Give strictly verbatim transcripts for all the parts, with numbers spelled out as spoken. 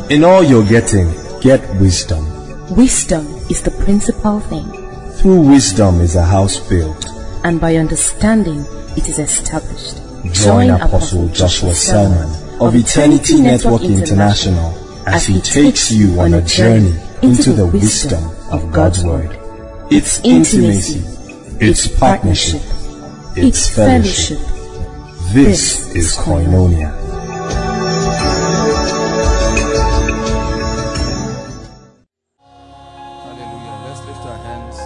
In all you're getting, get wisdom. Wisdom is the principal thing. Through wisdom is a house built, and by understanding it is established. Join Apostle Joshua Selman of Eternity Network International as he takes you on a journey into the wisdom of God's Word. It's intimacy, it's partnership, it's fellowship. This is Koinonia. Hallelujah. Let's lift our hands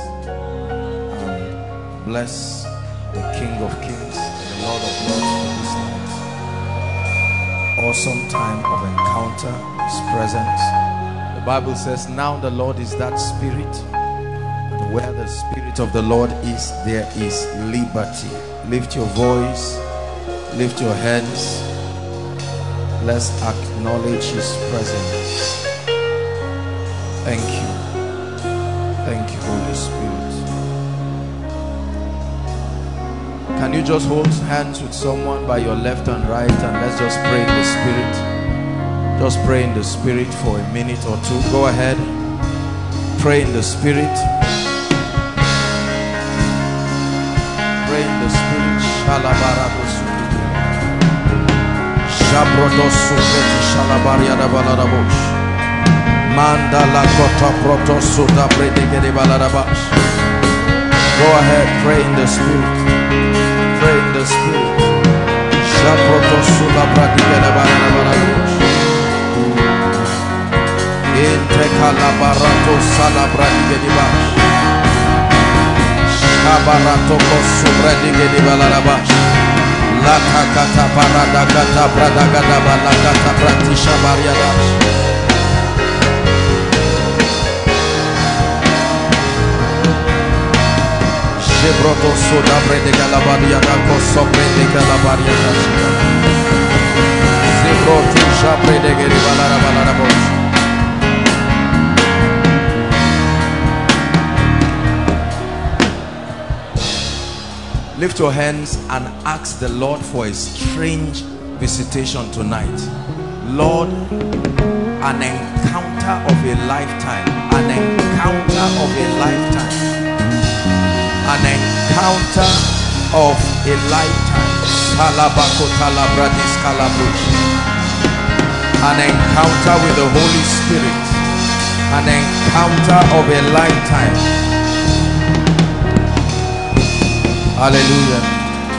and bless the King of Kings and the Lord of Lords for this night. Awesome time of encounter, His presence. The Bible says, now the Lord is that Spirit. And where the Spirit of the Lord is, there is liberty. Lift your voice, lift your hands. Let's acknowledge His presence. Thank you. Thank you, Holy Spirit. Can you just hold hands with someone by your left and right, and let's just pray in the Spirit. Just pray in the Spirit for a minute or two. Go ahead. Pray in the Spirit. Pray in the Spirit. Mandala kota proto suda predegede baladabash. Go ahead, pray in the Spirit. Pray in the Spirit. Shaproto suda predegede baladabash. Inte kalabarato sala predegede bash. Shabarato kosu predegede baladabash. Lata kata parada kata pradagada balakata pratisha bariadash. Broto soda prende galabaria da cosso prende galabaria da se broto ja prende geri balara balara bosh. Lift your hands and ask the Lord for a strange visitation tonight. Lord, an encounter of a lifetime, an encounter of a lifetime. An encounter of a lifetime. An encounter with the Holy Spirit. An encounter of a lifetime. Hallelujah.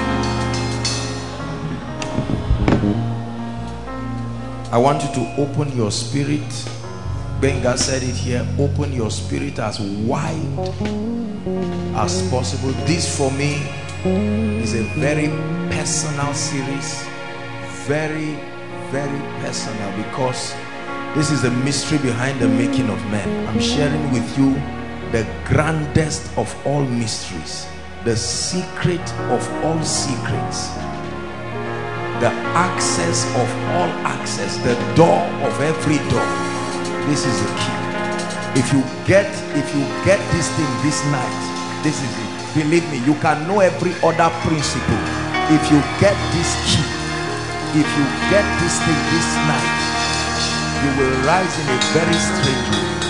I want you to open your spirit. Benga said it here. Open your spirit as wide as possible. This for me is a very personal series, very very personal, because this is the mystery behind the making of men. I'm sharing with you the grandest of all mysteries, the secret of all secrets, the access of all access, the door of every door. This is the key. If you get if you get this thing this night, this is it. Believe me, you can know every other principle. If you get this key, if you get this thing this night, you will rise in a very strange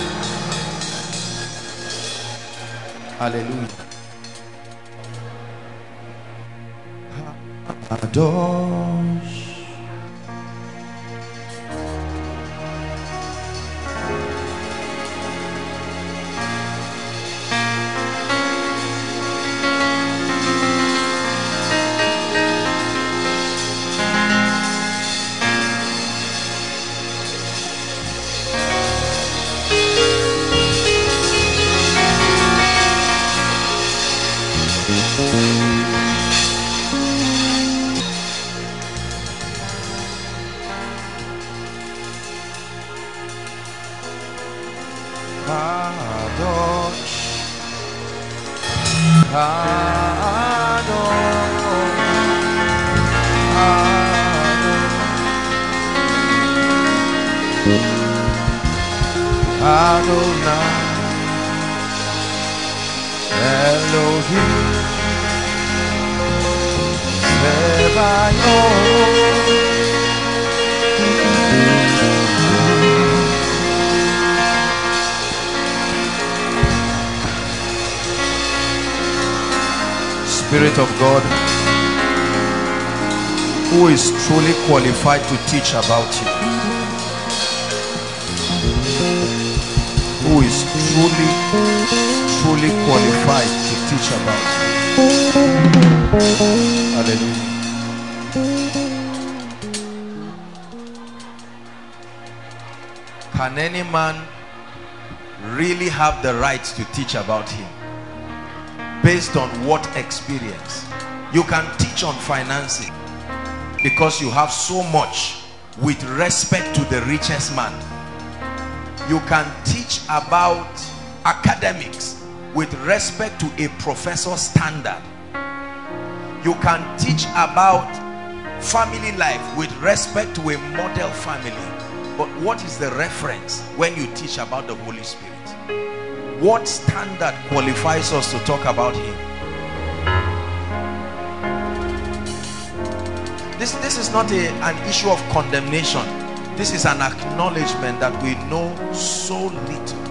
way. Hallelujah. Adore. Adonai, Elohim, Sebaoth. Spirit of God, who is truly qualified to teach about you? Who is truly, truly qualified to teach about you? Hallelujah. Can any man really have the right to teach about him? Based on what experience? You can teach on financing because you have so much with respect to the richest man. You can teach about academics with respect to a professor's standard. You can teach about family life with respect to a model family. But what is the reference when you teach about the Holy Spirit? What standard qualifies us to talk about him? This, this is not a, an issue of condemnation. This is an acknowledgement that we know so little.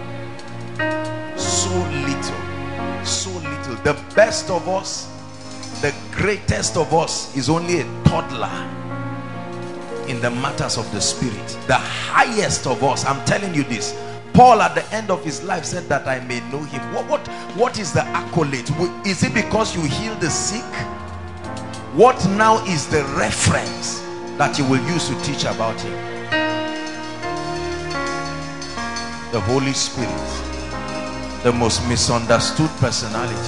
So little. So little. The best of us, the greatest of us is only a toddler in the matters of the Spirit. The highest of us, I'm telling you this, Paul at the end of his life said that I may know him. What, what, what is the accolade? Is it because you heal the sick? What now is the reference that you will use to teach about him? The Holy Spirit, the most misunderstood personality.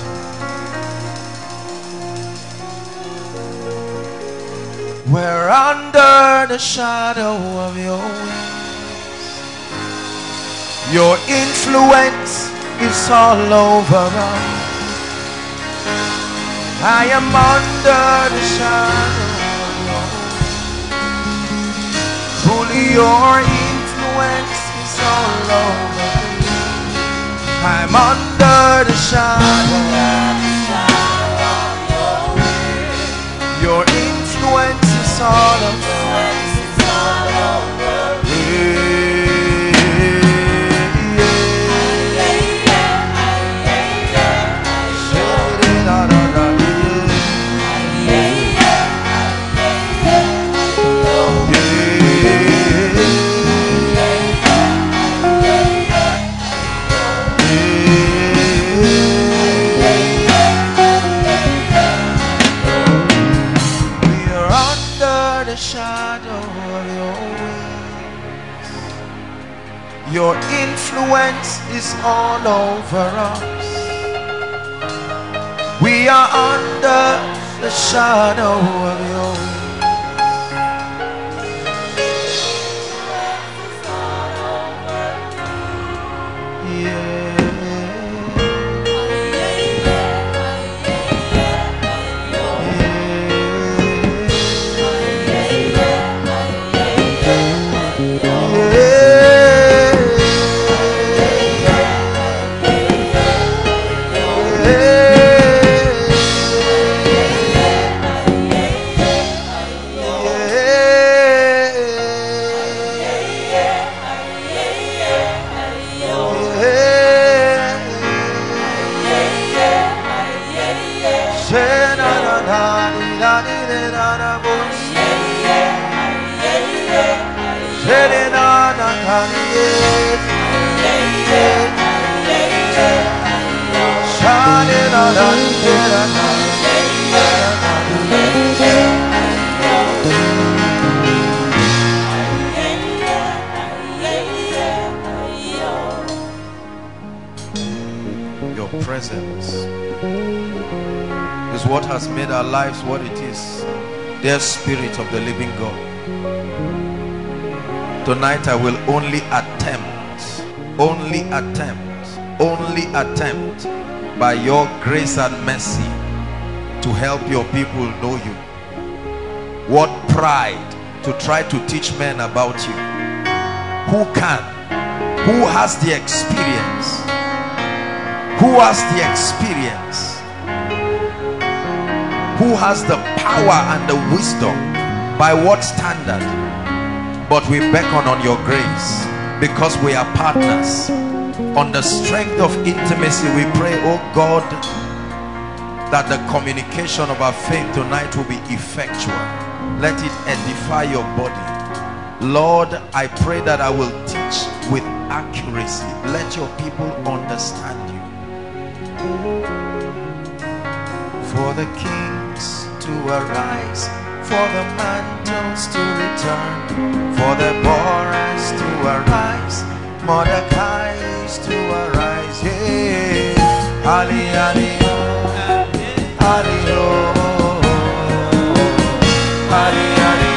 We're under the shadow of your wings. Your influence is all over us. I am under the shadow of your wings. Truly your influence is all over me. I'm under the shadow of your wings. Your influence is all over me. Your influence is all over us. We are under the shadow of your wings. Yeah. Your presence is what has made our lives what it is. Dear Spirit of the living God, tonight I will only attempt, only attempt, only attempt by your grace and mercy to help your people know you. What pride to try to teach men about you. Who can? Who has the experience? Who has the experience? Who has the power and the wisdom? By what standard? But we beckon on your grace because we are partners. On the strength of intimacy we pray, oh God, that the communication of our faith tonight will be effectual. Let it edify your body. Lord, I pray that I will teach with accuracy. Let your people understand you. For the kings to arise, for the mantles to return, for the Boras to arise, Mordecai's to arise. Yeah. Ali, Ali, Ali, Ali, Ali,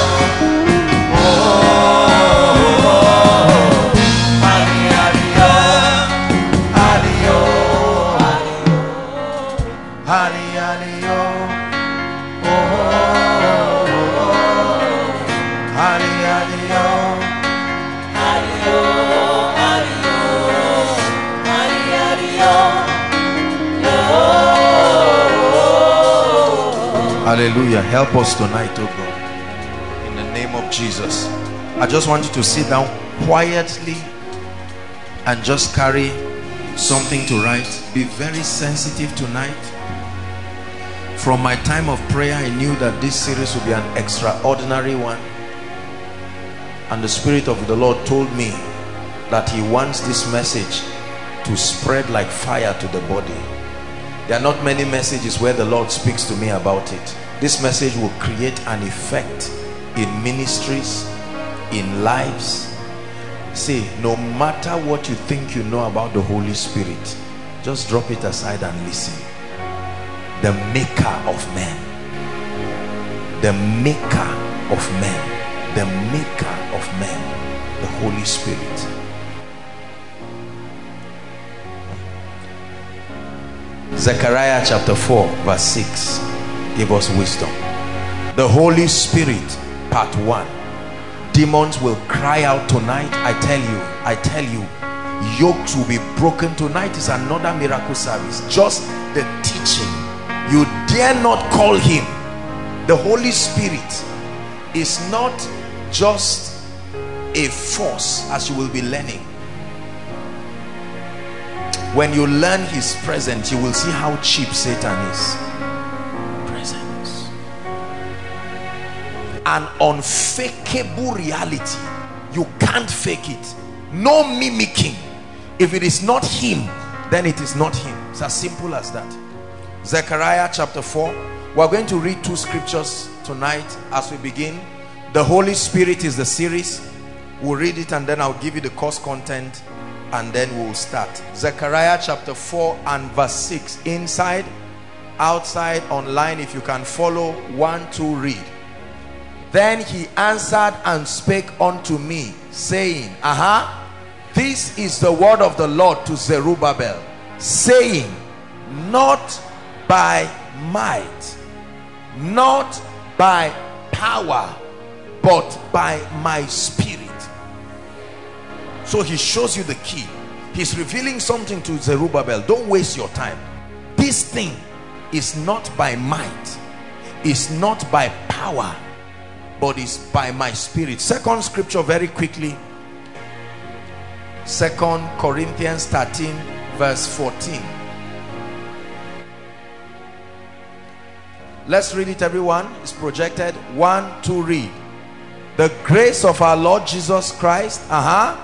hallelujah. Help us tonight, oh God, in the name of Jesus. I just want you to sit down quietly and just carry something to write. Be very sensitive tonight. From my time of prayer, I knew that this series would be an extraordinary one, and the Spirit of the Lord told me that he wants this message to spread like fire to the body. There are not many messages where the Lord speaks to me about it. This message will create an effect in ministries, in lives. See, no matter what you think you know about the Holy Spirit, just drop it aside and listen. The maker of men, the maker of men, the maker of men, the Holy Spirit. Zechariah chapter four verse six give us wisdom. The Holy Spirit, part one. Demons will cry out tonight. I tell you, I tell you, yokes will be broken. Tonight is another miracle service. Just the teaching. You dare not call him. The Holy Spirit is not just a force, as you will be learning. When you learn his presence, you will see how cheap Satan is. Presence. An unfakeable reality. You can't fake it. No mimicking. If it is not him, then it is not him. It's as simple as that. Zechariah chapter four. We're going to read two scriptures tonight as we begin. The Holy Spirit is the series. We'll read it and then I'll give you the course content, and then we'll start. Zechariah chapter four and verse six. Inside, outside, online, if you can follow. One, two, read. Then he answered and spake unto me, saying, aha, this is the word of the Lord to Zerubbabel, saying, not by might, not by power, but by my spirit. So he shows you the key. He's revealing something to Zerubbabel. Don't waste your time. This thing is not by might, it's not by power, but it's by my spirit. Second scripture very quickly. Second Corinthians thirteen verse fourteen. Let's read it, everyone. It's projected. One, two, read. The grace of our Lord Jesus Christ, uh-huh,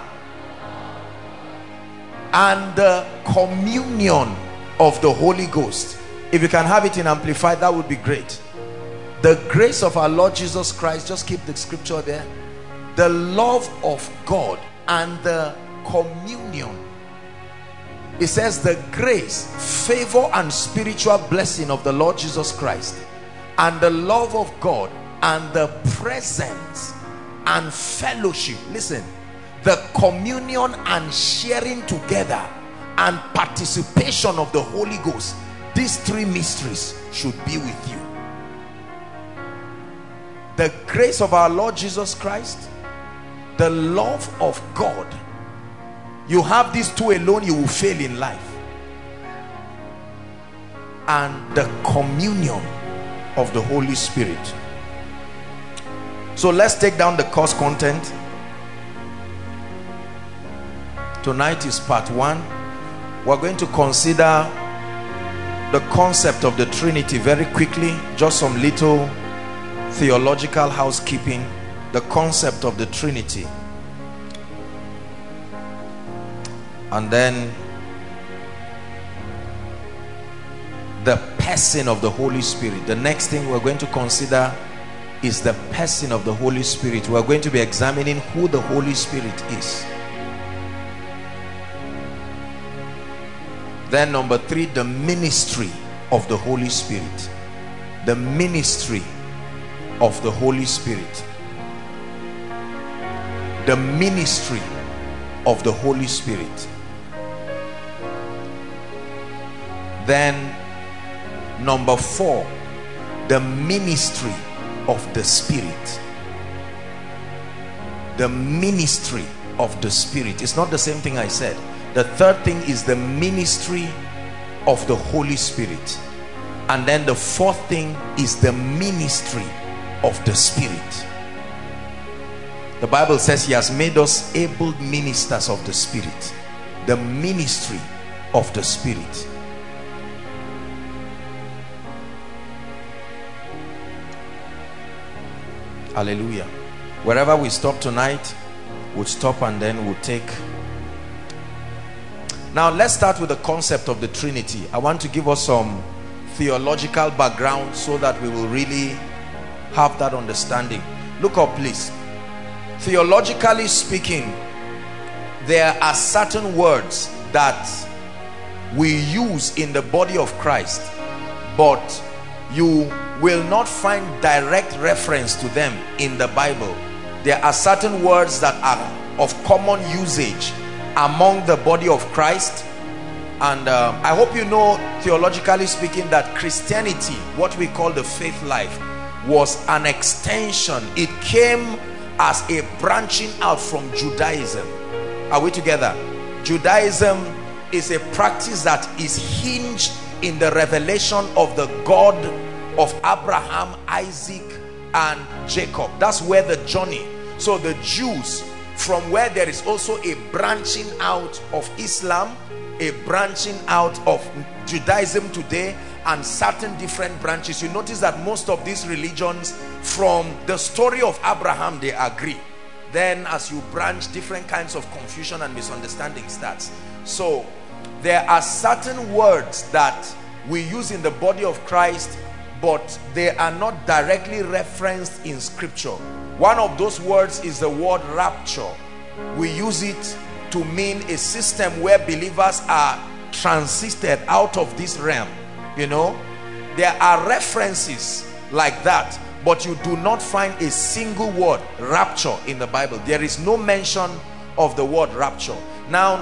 and the communion of the Holy Ghost. If you can have it in Amplified, that would be great. The grace of our Lord Jesus Christ, just keep the scripture there. The love of God and the communion. It says the grace, favor and spiritual blessing of the Lord Jesus Christ, and the love of God, and the presence and fellowship. Listen, the communion and sharing together and participation of the Holy Ghost. These three mysteries should be with you. The grace of our Lord Jesus Christ, the love of God. You have these two alone, you will fail in life. And the communion of the Holy Spirit. So let's take down the course content. Tonight is part one. We're going to consider the concept of the Trinity very quickly, just some little theological housekeeping. The concept of the Trinity, and then the person of the Holy Spirit. The next thing we're going to consider is the person of the Holy Spirit. We're going to be examining who the Holy Spirit is. Then number three, the ministry of the Holy Spirit. The ministry of the Holy Spirit. The ministry of the Holy Spirit. Then number four, the ministry of the Spirit. The ministry of the Spirit. It's not the same thing I said. The third thing is the ministry of the Holy Spirit. And then the fourth thing is the ministry of the Spirit. The Bible says he has made us able ministers of the Spirit. The ministry of the Spirit. Hallelujah. Wherever we stop tonight, we'll stop and then we'll take. Now let's start with the concept of the Trinity. I want to give us some theological background so that we will really have that understanding. Look up please. Theologically speaking, there are certain words that we use in the body of Christ, but you will not find direct reference to them in the Bible. There are certain words that are of common usage among the body of Christ, and uh, I hope you know, theologically speaking, that Christianity, what we call the faith life, was an extension. It came as a branching out from Judaism. Are we together? Judaism is a practice that is hinged in the revelation of the God of Abraham, Isaac, and Jacob. That's where the journey. So the Jews, from where there is also a branching out of Islam, a branching out of Judaism today, and certain different branches. You notice that most of these religions, from the story of Abraham, they agree. Then as you branch, different kinds of confusion and misunderstanding starts. So there are certain words that we use in the body of Christ, but they are not directly referenced in scripture. One of those words is the word rapture. We use it to mean a system where believers are transited out of this realm. You know, there are references like that, but you do not find a single word rapture in the Bible. There is no mention of the word rapture. Now,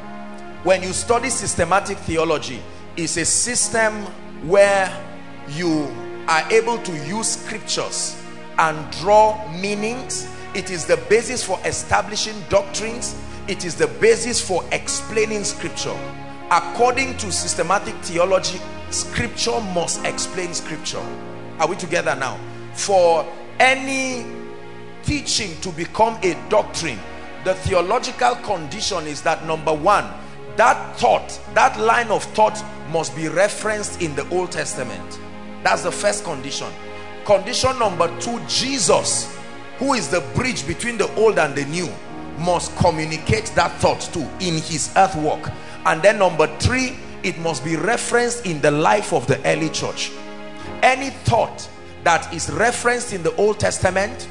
when you study systematic theology, it's a system where you are able to use scriptures and draw meanings. It is the basis for establishing doctrines. It is the basis for explaining scripture. According to systematic theology, scripture must explain scripture. Are we together now? For any teaching to become a doctrine, the theological condition is that, number one, that thought, that line of thought must be referenced in the Old Testament. That's the first condition. Condition number two, Jesus, who is the bridge between the old and the new, must communicate that thought too in his earth walk. And then number three, it must be referenced in the life of the early church. Any thought that is referenced in the Old Testament,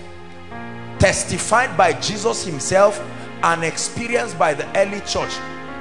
testified by Jesus himself, and experienced by the early church,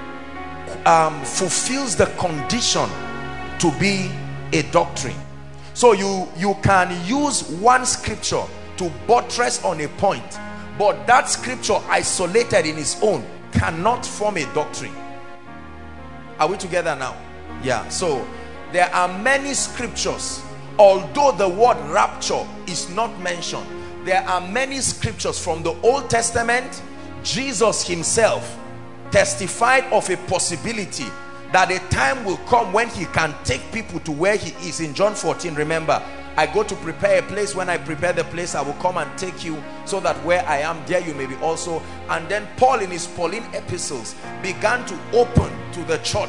um, fulfills the condition to be a doctrine. So you you can use one scripture to buttress on a point, but that scripture isolated in its own cannot form a doctrine. Are we together now? Yeah. So there are many scriptures, although the word rapture is not mentioned. There are many scriptures from the Old Testament. Jesus himself testified of a possibility that a time will come when he can take people to where he is. In John fourteen, remember, I go to prepare a place. When I prepare the place, I will come and take you, so that where I am, there you may be also. And then Paul, in his Pauline epistles, began to open to the church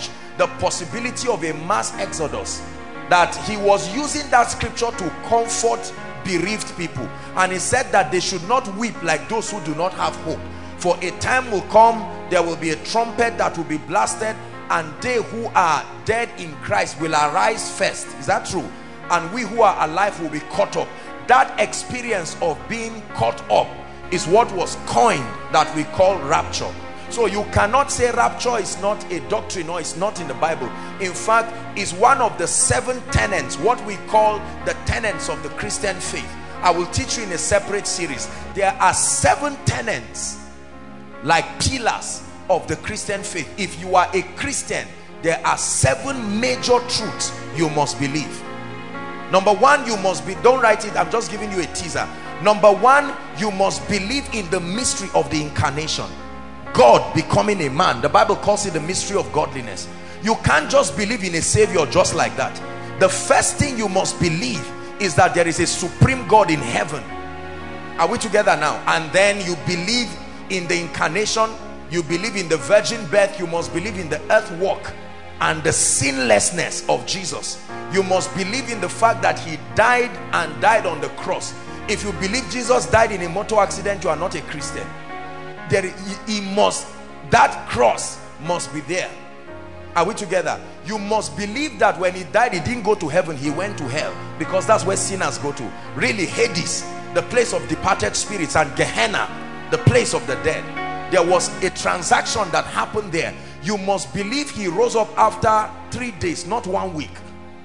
the possibility of a mass exodus, that he was using that scripture to comfort bereaved people. And he said that they should not weep like those who do not have hope. For a time will come, there will be a trumpet that will be blasted, and they who are dead in Christ will arise first. Is that true? And we who are alive will be caught up. That experience of being caught up is what was coined that we call rapture. So you cannot say rapture is not a doctrine or it's not in the Bible. In fact, it's one of the seven tenets, what we call the tenets of the Christian faith. I will teach you in a separate series. There are seven tenets, like pillars of the Christian faith. If you are a Christian, there are seven major truths you must believe. Number one, you must be, don't write it, I'm just giving you a teaser. Number one, you must believe in the mystery of the incarnation. God becoming a man. The Bible calls it the mystery of godliness. You can't just believe in a savior just like that. The first thing you must believe is that there is a supreme God in heaven. Are we together now? And then you believe in the incarnation, you believe in the virgin birth, you must believe in the earth walk and the sinlessness of Jesus. You must believe in the fact that he died and died on the cross. If you believe Jesus died in a motor accident, you are not a Christian. There, he must, that cross must be there. Are we together? You must believe that when he died, he didn't go to heaven, he went to hell, because that's where sinners go to. Really, Hades, the place of departed spirits, and Gehenna, the place of the dead. There was a transaction that happened there. You must believe he rose up after three days, not one week.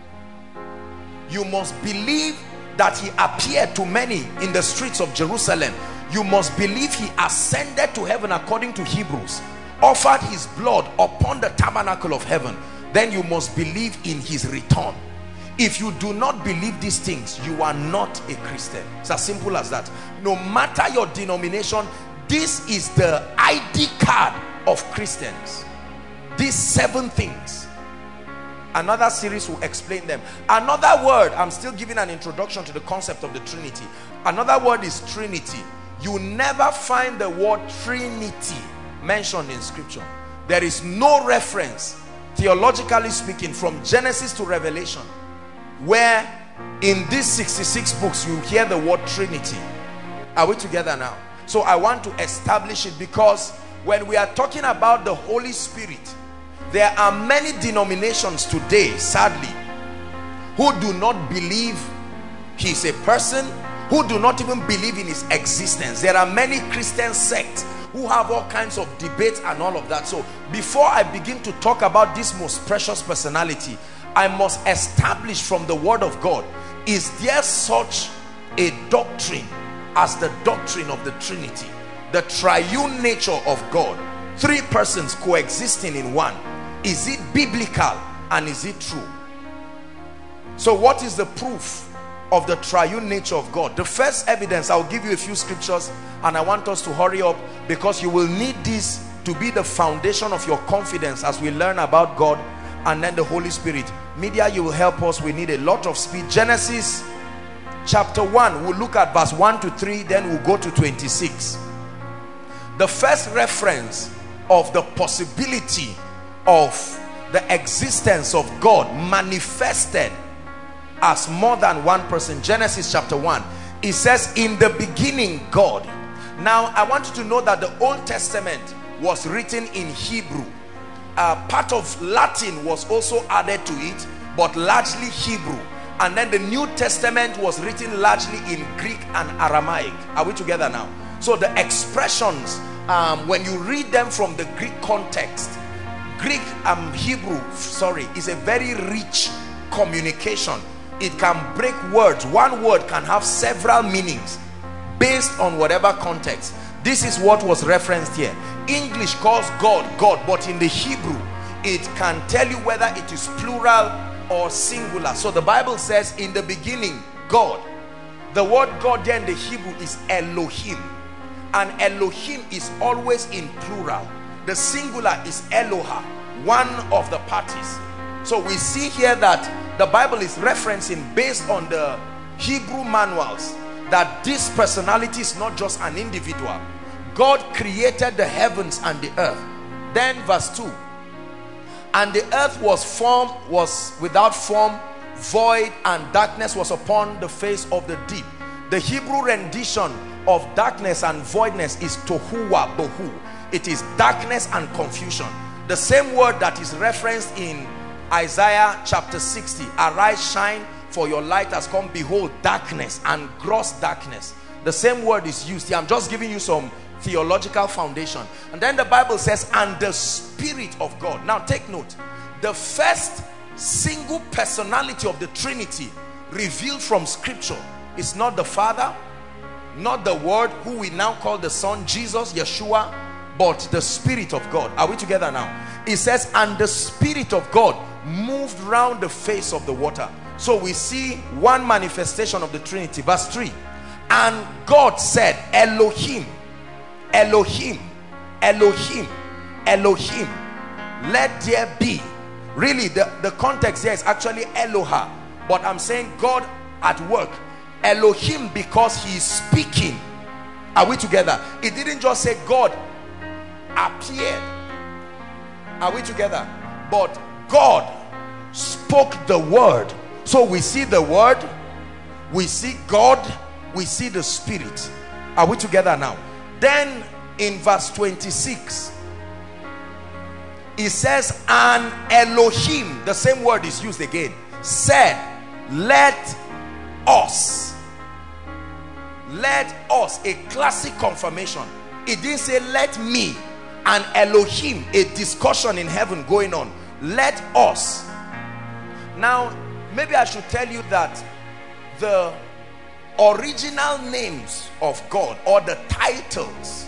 You must believe that he appeared to many in the streets of Jerusalem. You must believe he ascended to heaven according to Hebrews, offered his blood upon the tabernacle of heaven. Then you must believe in his return. If you do not believe these things, you are not a Christian. It's as simple as that. No matter your denomination, this is the I D card of Christians. These seven things. Another series will explain them. Another word, I'm still giving an introduction to the concept of the Trinity. Another word is Trinity. You never find the word Trinity mentioned in scripture. There is no reference, theologically speaking, from Genesis to Revelation, where in these sixty-six books you hear the word Trinity. Are we together now? So I want to establish it, because when we are talking about the Holy Spirit, there are many denominations today, sadly, who do not believe he's a person, who do not even believe in his existence. There are many Christian sects who have all kinds of debates and all of that. So before I begin to talk about this most precious personality, I must establish from the word of God, is there such a doctrine as the doctrine of the Trinity, the triune nature of God, three persons coexisting in one? Is it biblical and is it true? So what is the proof of the triune nature of God? The first evidence, I'll give you a few scriptures, and I want us to hurry up, because you will need this to be the foundation of your confidence as we learn about God and then the Holy Spirit. Media, you will help us. We need a lot of speed. Genesis chapter one, we'll look at verse one to three, then we'll go to twenty-six. The first reference of the possibility of the existence of God manifested as more than one person, Genesis chapter one, it says, in the beginning God. Now I want you to know that the Old Testament was written in Hebrew. Uh, part of Latin was also added to it, but largely Hebrew. And then the New Testament was written largely in Greek and Aramaic. Are we together now? So the expressions, um, when you read them from the Greek context, Greek and um, Hebrew, sorry, is a very rich communication. It can break words. One word can have several meanings based on whatever context. This is what was referenced here. English calls God God, but in the Hebrew it can tell you whether it is plural or singular. So the Bible says, in the beginning God. The word God there in the Hebrew is Elohim, and Elohim is always in plural. The singular is Eloha, one of the parties. So we see here that the Bible is referencing, based on the Hebrew manuals, that this personality is not just an individual. God created the heavens and the earth. Then verse two, And the earth was formed, was without form, void, and darkness was upon the face of the deep. The Hebrew rendition of darkness and voidness is tohu wa bohu. It is darkness and confusion. The same word that is referenced in Isaiah chapter sixty. Arise, shine, for your light has come. Behold, darkness and gross darkness. The same word is used here. I'm just giving you some theological foundation. And then the Bible says, and the Spirit of God. Now take note. The first single personality of the Trinity revealed from Scripture is not the Father, not the Word, who we now call the Son, Jesus, Yeshua, but the Spirit of God. Are we together now? It says, and the Spirit of God moved round the face of the water. So we see one manifestation of the Trinity. Verse three. And God said, Elohim, Elohim, Elohim, Elohim, let there be. Really, the, the context here is actually Eloha, but I'm saying God at work. Elohim, because he is speaking. Are we together? It didn't just say God appeared. Are we together? But God spoke the word. So we see the word, we see God, we see the Spirit. Are we together now? Then in verse twenty-six, it says, and Elohim, the same word is used again, said, let us, let us, a classic confirmation. It didn't say let me. And Elohim, a discussion in heaven going on. Let us. Now maybe I should tell you that the original names of God, or the titles,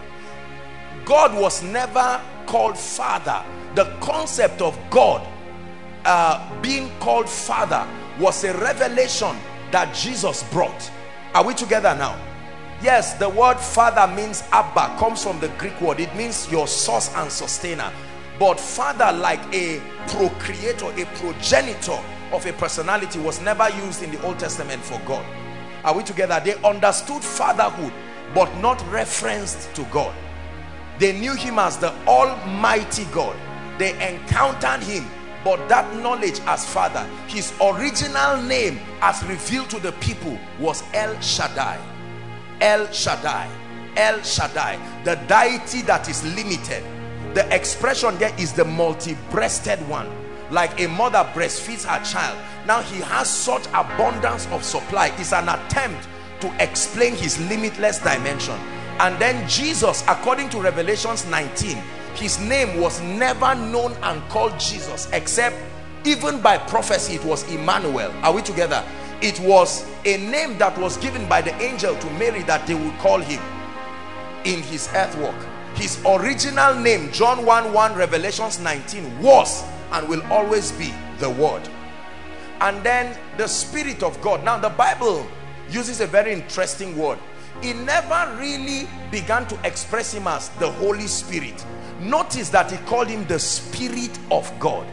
God was never called Father. The concept of God uh, being called Father was a revelation that Jesus brought. Are we together now? Yes, the word Father means Abba, comes from the Greek word. It means your source and sustainer. But Father, like a procreator, a progenitor of a personality, was never used in the Old Testament for God. Are we together? They understood fatherhood, but not referenced to God. They knew him as the Almighty God. They encountered him, but that knowledge as Father. His original name as revealed to the people was El Shaddai. El Shaddai. El Shaddai. The deity that is limited. The expression there is the multi-breasted one. Like a mother breastfeeds her child. Now he has such abundance of supply. It's an attempt to explain his limitless dimension. And then Jesus, according to Revelations nineteen, his name was never known and called Jesus, except even by prophecy it was Emmanuel. Are we together? It was a name that was given by the angel to Mary that they would call him in his earth walk. His original name, John one one, Revelations nineteen, was and will always be the Word. And then the Spirit of God. Now the Bible uses a very interesting word. It never really began to express him as the Holy Spirit. Notice that he called him the Spirit of God.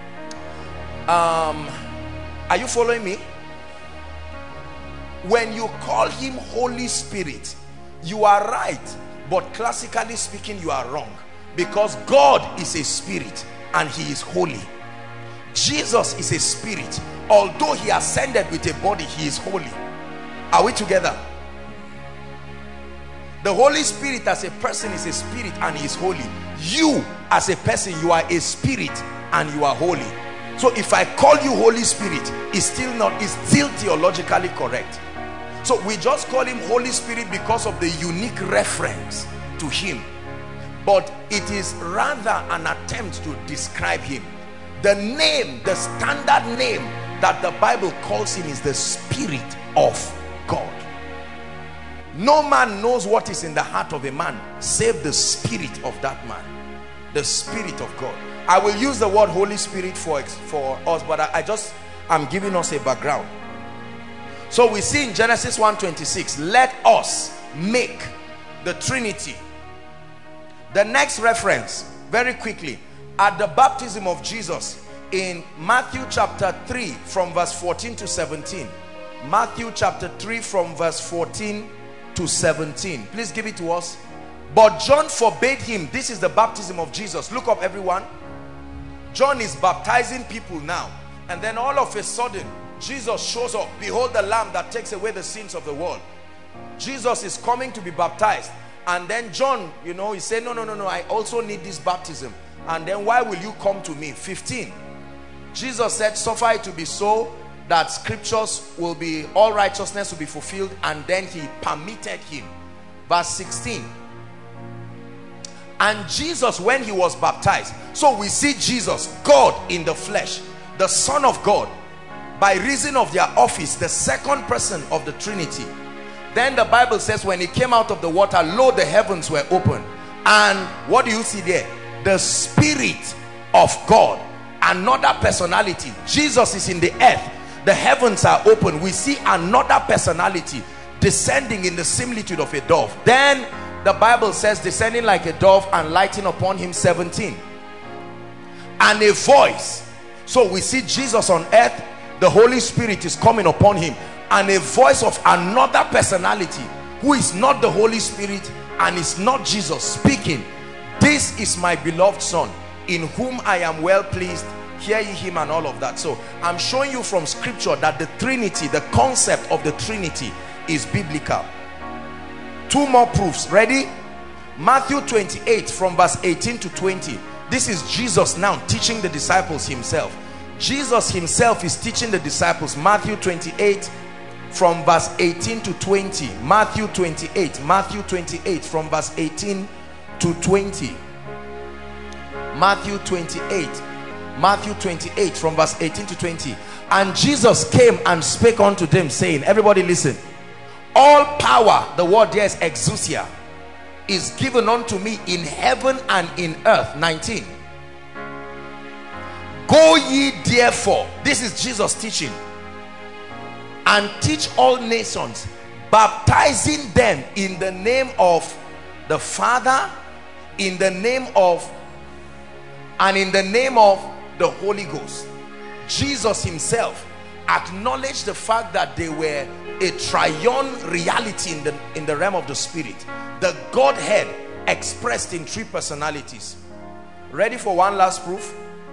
Um, are you following me? When you call him Holy Spirit, you are right, but classically speaking you are wrong, because God is a spirit and he is holy. Jesus is a spirit. Although he ascended with a body, he is holy. Are we together? The Holy Spirit as a person is a spirit and he is holy. You as a person, you are a spirit and you are holy. So if I call you Holy Spirit, it's still not, it's still theologically correct. So we just call him Holy Spirit because of the unique reference to him. But it is rather an attempt to describe him. The name, the standard name that the Bible calls him is the Spirit of God. No man knows what is in the heart of a man save the spirit of that man. The Spirit of God. I will use the word Holy Spirit for, for us, but I, I just am giving us a background. So we see in Genesis one twenty-six, let us make the Trinity. The next reference, very quickly, at the baptism of Jesus in Matthew chapter three from verse fourteen to seventeen. Matthew chapter three from verse fourteen to seventeen. Please give it to us. But John forbade him. This is the baptism of Jesus. Look up, everyone. John is baptizing people now, and then all of a sudden Jesus shows up. Behold the Lamb that takes away the sins of the world. Jesus is coming to be baptized, and then John, you know, he said, no, no, no, no, I also need this baptism. And then why will you come to me? fifteen. Jesus said, suffer it to be so, that scriptures will be, all righteousness will be fulfilled. And then he permitted him. Verse sixteen. And Jesus, when he was baptized, so we see Jesus, God in the flesh, the Son of God, by reason of their office, the second person of the Trinity. Then the Bible says, when he came out of the water, lo, the heavens were open. And what do you see there? The Spirit of God, another personality. Jesus is in the earth, the heavens are open. We see another personality descending in the similitude of a dove. Then the Bible says, descending like a dove and lighting upon him, seventeen. And a voice. So we see Jesus on earth, the Holy Spirit is coming upon him, and a voice of another personality who is not the Holy Spirit and is not Jesus, speaking, this is my beloved Son, in whom I am well pleased, hear ye him, and all of that. So I'm showing you from scripture that the Trinity, the concept of the Trinity, is biblical. Two more proofs. Ready? Matthew twenty-eight from verse eighteen to twenty. This is Jesus now teaching the disciples himself. Jesus himself is teaching the disciples. Matthew twenty-eight from verse eighteen to twenty. Matthew twenty-eight. Matthew twenty-eight from verse eighteen to twenty. Matthew twenty-eight. Matthew twenty-eight from verse eighteen to twenty. And Jesus came and spake unto them, saying, everybody listen, all power, the word there is exousia, is given unto me in heaven and in earth. nineteen. Go ye therefore, this is Jesus teaching, and teach all nations, baptizing them in the name of the Father, in the name of, and in the name of the Holy Ghost. Jesus himself acknowledged the fact that they were a triune reality in the in the realm of the Spirit, the Godhead expressed in three personalities. Ready for one last proof?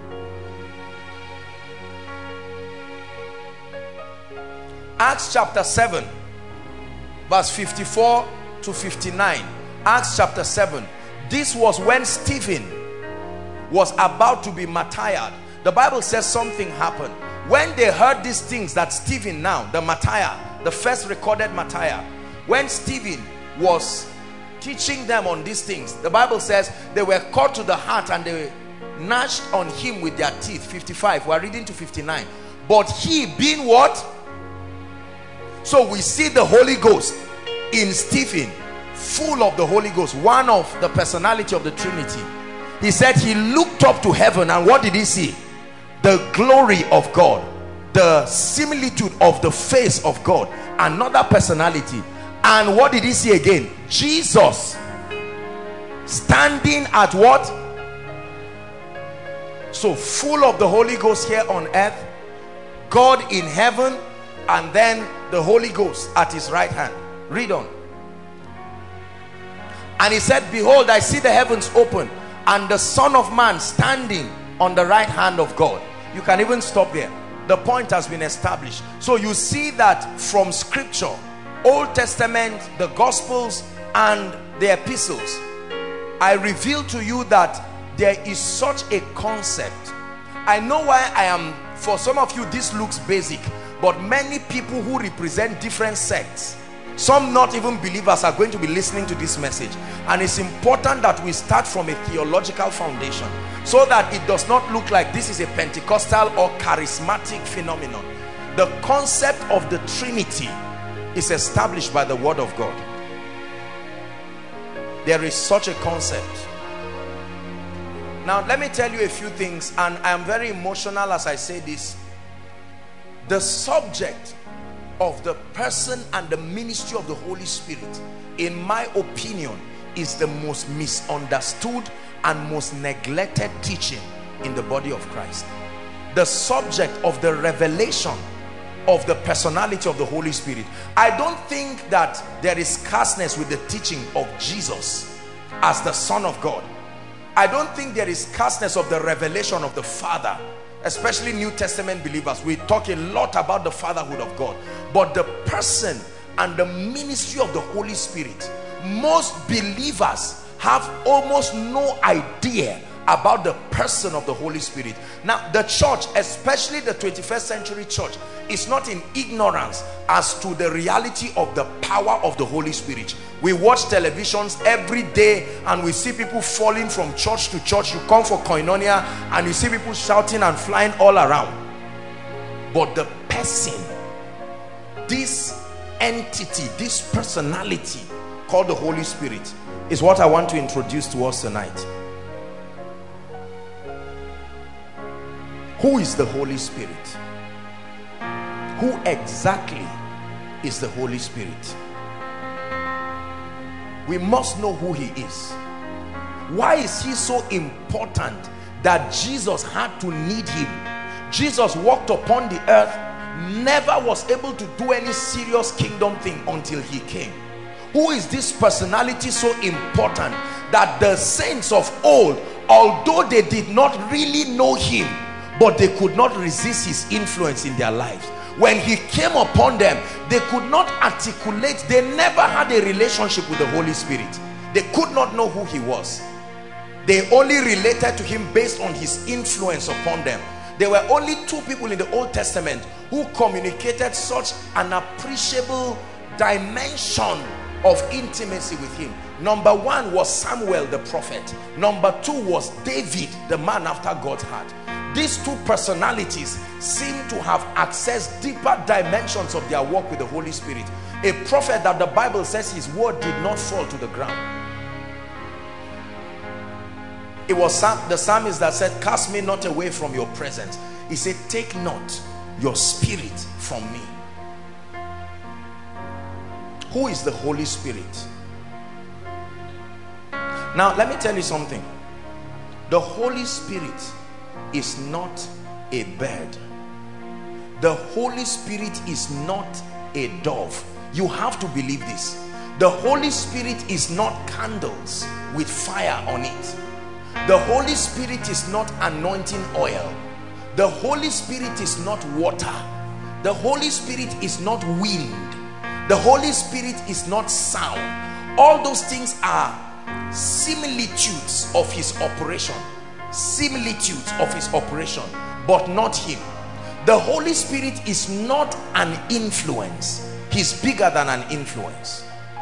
Acts chapter seven verse fifty-four to fifty-nine. Acts chapter seven. This was when Stephen was about to be martyred. The Bible says something happened. When they heard these things, that Stephen now, the martyr, the first recorded martyr, when Stephen was teaching them on these things, the Bible says they were caught to the heart and they gnashed on him with their teeth. fifty-five. We are reading to fifty-nine. But he being what? So we see the Holy Ghost in Stephen, full of the Holy Ghost, one of the personality of the Trinity. He said he looked up to heaven, and what did he see? The glory of God, the similitude of the face of God, another personality. And what did he see again? Jesus standing at what? So full of the Holy Ghost here on earth, God in heaven, and then the Holy Ghost at his right hand. Read on. And he said, behold, I see the heavens open, and the Son of Man standing on the right hand of God. You can even stop there. The point has been established. So you see that from scripture, Old Testament, the Gospels, and the epistles, I reveal to you that there is such a concept. I know why I am, for some of you this looks basic, but many people who represent different sects, some not even believers, are going to be listening to this message. And it's important that we start from a theological foundation, so that it does not look like this is a Pentecostal or charismatic phenomenon. The concept of the Trinity is established by the Word of God. There is such a concept. Now let me tell you a few things, and I am very emotional as I say this. The subject of the person and the ministry of the Holy Spirit, in my opinion, is the most misunderstood and most neglected teaching in the body of Christ. The subject of the revelation of the personality of the Holy Spirit. I don't think that there is scarceness with the teaching of Jesus as the Son of God. I don't think there is scarceness of the revelation of the Father, especially New Testament believers. We talk a lot about the fatherhood of God, but the person and the ministry of the Holy Spirit, most believers have almost no idea about the person of the Holy Spirit. Now the church, especially the twenty-first century church, is not in ignorance as to the reality of the power of the Holy Spirit. We watch televisions every day and we see people falling from church to church. You come for koinonia and you see people shouting and flying all around. But the person, this entity, this personality called the Holy Spirit, is what I want to introduce to us tonight. Who is the Holy Spirit? Who exactly is the Holy Spirit? We must know who he is. Why is he so important that Jesus had to need him? Jesus walked upon the earth, never was able to do any serious kingdom thing until he came. Who is this personality so important that the saints of old, although they did not really know him, but they could not resist his influence in their lives? When he came upon them, they could not articulate, they never had a relationship with the Holy Spirit. They could not know who he was. They only related to him based on his influence upon them. There were only two people in the Old Testament who communicated such an appreciable dimension of intimacy with him. Number one was Samuel the prophet. Number two was David, the man after God's heart. These two personalities seem to have accessed deeper dimensions of their work with the Holy Spirit. A prophet that the Bible says his word did not fall to the ground. It was the psalmist that said, cast me not away from your presence. He said, take not your spirit from me. Who is the Holy Spirit? Now let me tell you something. The Holy Spirit is not a bird. The Holy Spirit is not a dove. You have to believe this. The Holy Spirit is not candles with fire on it. The Holy Spirit is not anointing oil. The Holy Spirit is not water. The Holy Spirit is not wind. The Holy Spirit is not sound. All those things are similitudes of his operation. Similitudes of his operation, but not him. The Holy Spirit is not an influence. He's bigger than an influence.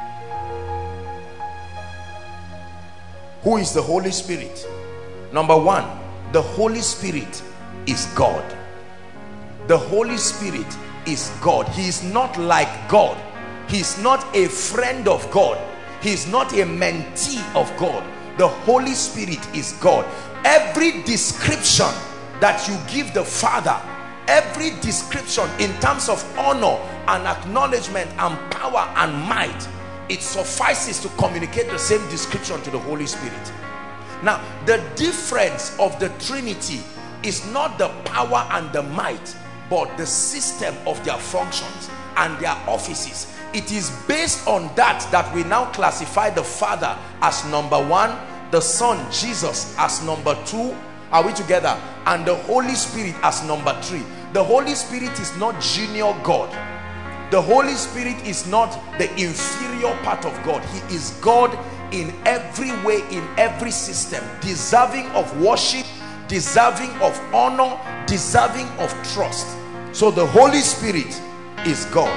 Who is the Holy Spirit? Number one, the Holy Spirit is God. The Holy Spirit is God. He is not like God. He's not a friend of God. He's not a mentee of God. The Holy Spirit is God. Every description that you give the Father, every description in terms of honor and acknowledgement and power and might, it suffices to communicate the same description to the Holy Spirit. Now, the difference of the Trinity is not the power and the might, but the system of their functions and their offices. It is based on that that we now classify the Father as number one, the Son Jesus as number two, are we together, and the Holy Spirit as number three. The Holy Spirit is not junior God. The Holy Spirit is not the inferior part of God. He is God in every way, in every system, deserving of worship, deserving of honor, deserving of trust. So the Holy Spirit is God.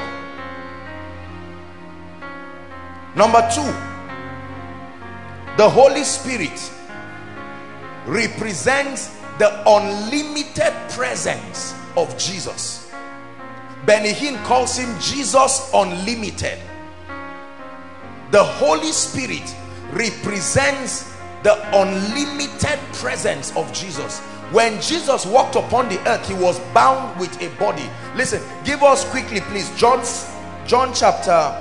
Number two, the Holy Spirit represents the unlimited presence of Jesus. Benny Hinn calls him Jesus Unlimited. The Holy Spirit represents the unlimited presence of Jesus. When Jesus walked upon the earth, he was bound with a body. Listen, give us quickly please John John chapter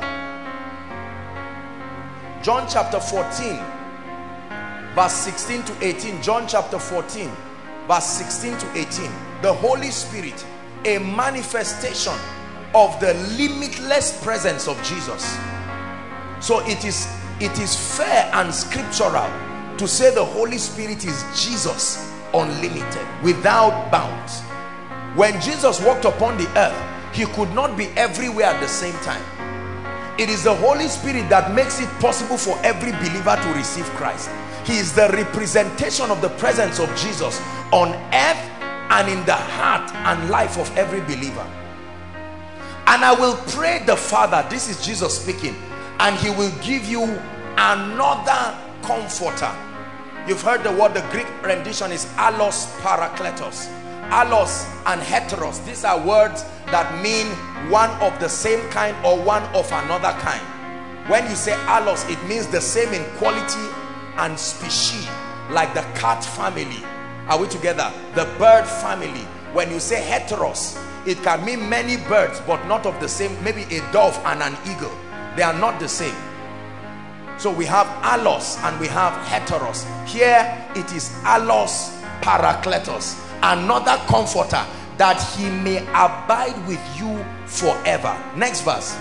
John chapter fourteen verse sixteen to eighteen. John chapter fourteen verse sixteen to eighteen. The Holy Spirit, a manifestation of the limitless presence of Jesus. So it is it is fair and scriptural to say the Holy Spirit is Jesus unlimited, without bounds. When Jesus walked upon the earth, he could not be everywhere at the same time. It is the Holy Spirit that makes it possible for every believer to receive Christ. He is the representation of the presence of Jesus on earth and in the heart and life of every believer. And I will pray the Father, this is Jesus speaking, and he will give you another comforter. You've heard the word, the Greek rendition is allos parakletos. Allos and heteros, these are words that mean one of the same kind or one of another kind. When you say allos, it means the same in quality and species, like the cat family. Are we together? The bird family. When you say heteros, it can mean many birds but not of the same, maybe a dove and an eagle. They are not the same. So we have allos and we have heteros. Here it is allos parakletos, another comforter, that he may abide with you forever. Next verse.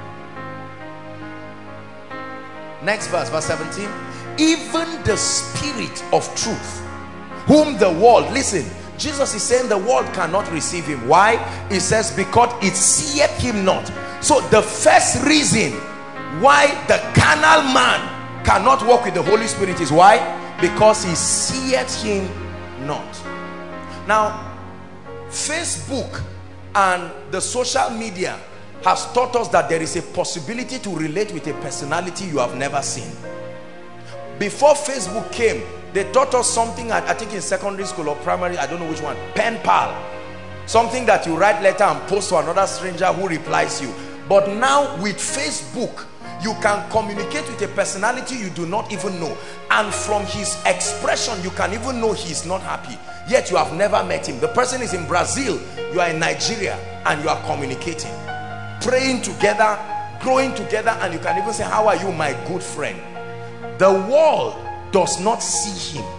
Next verse, verse seventeen. Even the Spirit of truth, whom the world, listen, Jesus is saying the world cannot receive him. Why? He says because it seeth him not. So the first reason why the carnal man cannot walk with the Holy Spirit is why? Because he seeth him not. Now, Facebook and the social media has taught us that there is a possibility to relate with a personality you have never seen. Before Facebook came, they taught us something, I think in secondary school or primary, I don't know which one, pen pal. Something that you write letter and post to another stranger who replies you. But now with Facebook, you can communicate with a personality you do not even know, and from his expression you can even know he is not happy, yet you have never met him. The person is in Brazil, you are in Nigeria, and you are communicating, praying together, growing together, and you can even say, how are you, my good friend? The world does not see him,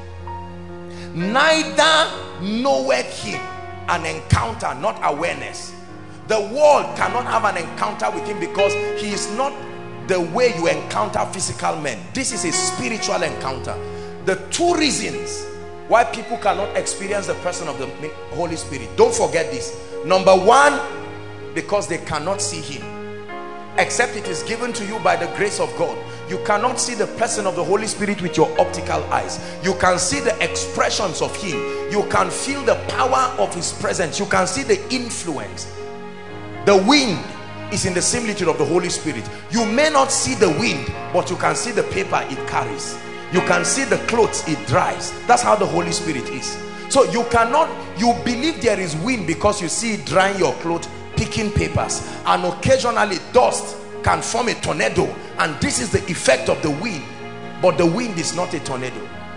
neither knoweth him. An encounter, not awareness. The world cannot have an encounter with him because he is not the way you encounter physical men. This is a spiritual encounter. The two reasons why people cannot experience the person of the Holy Spirit, don't forget this. Number one, because they cannot see him, except it is given to you by the grace of God. You cannot see the person of the Holy Spirit with your optical eyes. You can see the expressions of him. You can feel the power of his presence. You can see the influence. The wind is in the similitude of the Holy Spirit. You may not see the wind, but you can see the paper it carries. You can see the clothes it dries. That's how the Holy Spirit is. So you cannot, you believe there is wind because you see it drying your clothes, picking papers, and occasionally dust can form a tornado, and this is the effect of the wind, but the wind is not a tornado.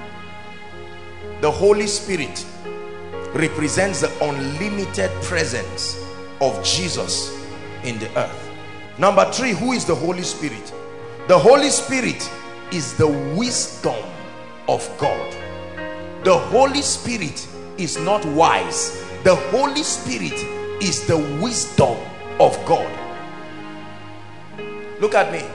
The Holy Spirit represents the unlimited presence of Jesus in the earth. Number three, who is the Holy Spirit? The Holy Spirit is the wisdom of God. The Holy Spirit is not wise. The Holy Spirit is the wisdom of God. Look at me.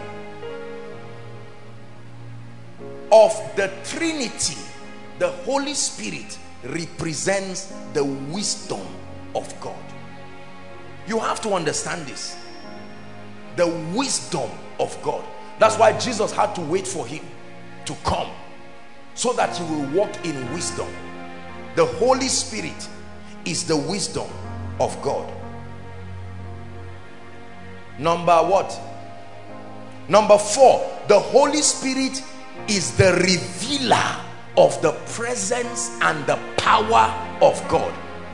Of the Trinity, the Holy Spirit represents the wisdom of God. You have to understand this. The wisdom of God. That's why Jesus had to wait for him to come, so that he will walk in wisdom. The Holy Spirit is the wisdom of God. Number what? Number four, the Holy Spirit is the revealer of the presence and the power of God.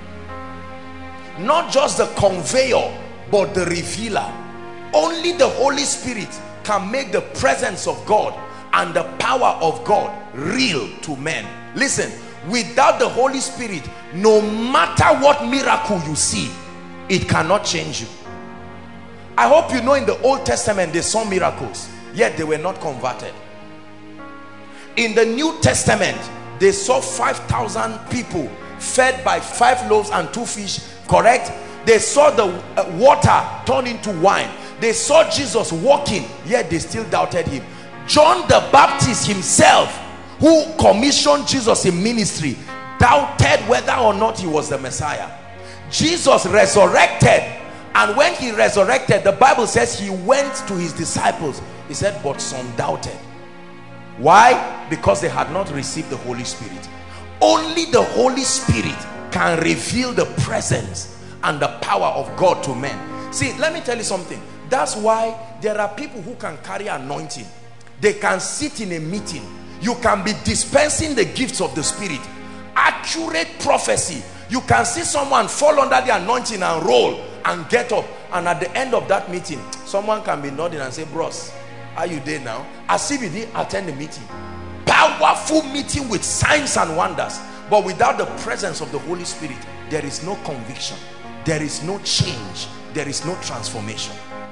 Not just the conveyor, but the revealer. Only the Holy Spirit can make the presence of God and the power of God real to men. Listen, without the Holy Spirit, no matter what miracle you see, it cannot change you. I hope you know in the Old Testament they saw miracles, yet they were not converted. In the New Testament, they saw five thousand people fed by five loaves and two fish, correct? They saw the uh, water turn into wine. They saw Jesus walking, yet they still doubted him. John the Baptist himself who commissioned Jesus in ministry, doubted whether or not he was the Messiah. Jesus resurrected, and when he resurrected, the Bible says he went to his disciples. He said, but some doubted. Why? Because they had not received the Holy Spirit. Only the Holy Spirit can reveal the presence and the power of God to men. See, let me tell you something. That's why there are people who can carry anointing. They can sit in a meeting. You can be dispensing the gifts of the Spirit. Accurate prophecy. You can see someone fall under the anointing and roll and get up, and at the end of that meeting, someone can be nodding and say, bros, are you there now? As if he didn't attend the meeting. Powerful meeting with signs and wonders. But without the presence of the Holy Spirit, there is no conviction, there is no change, there is no transformation.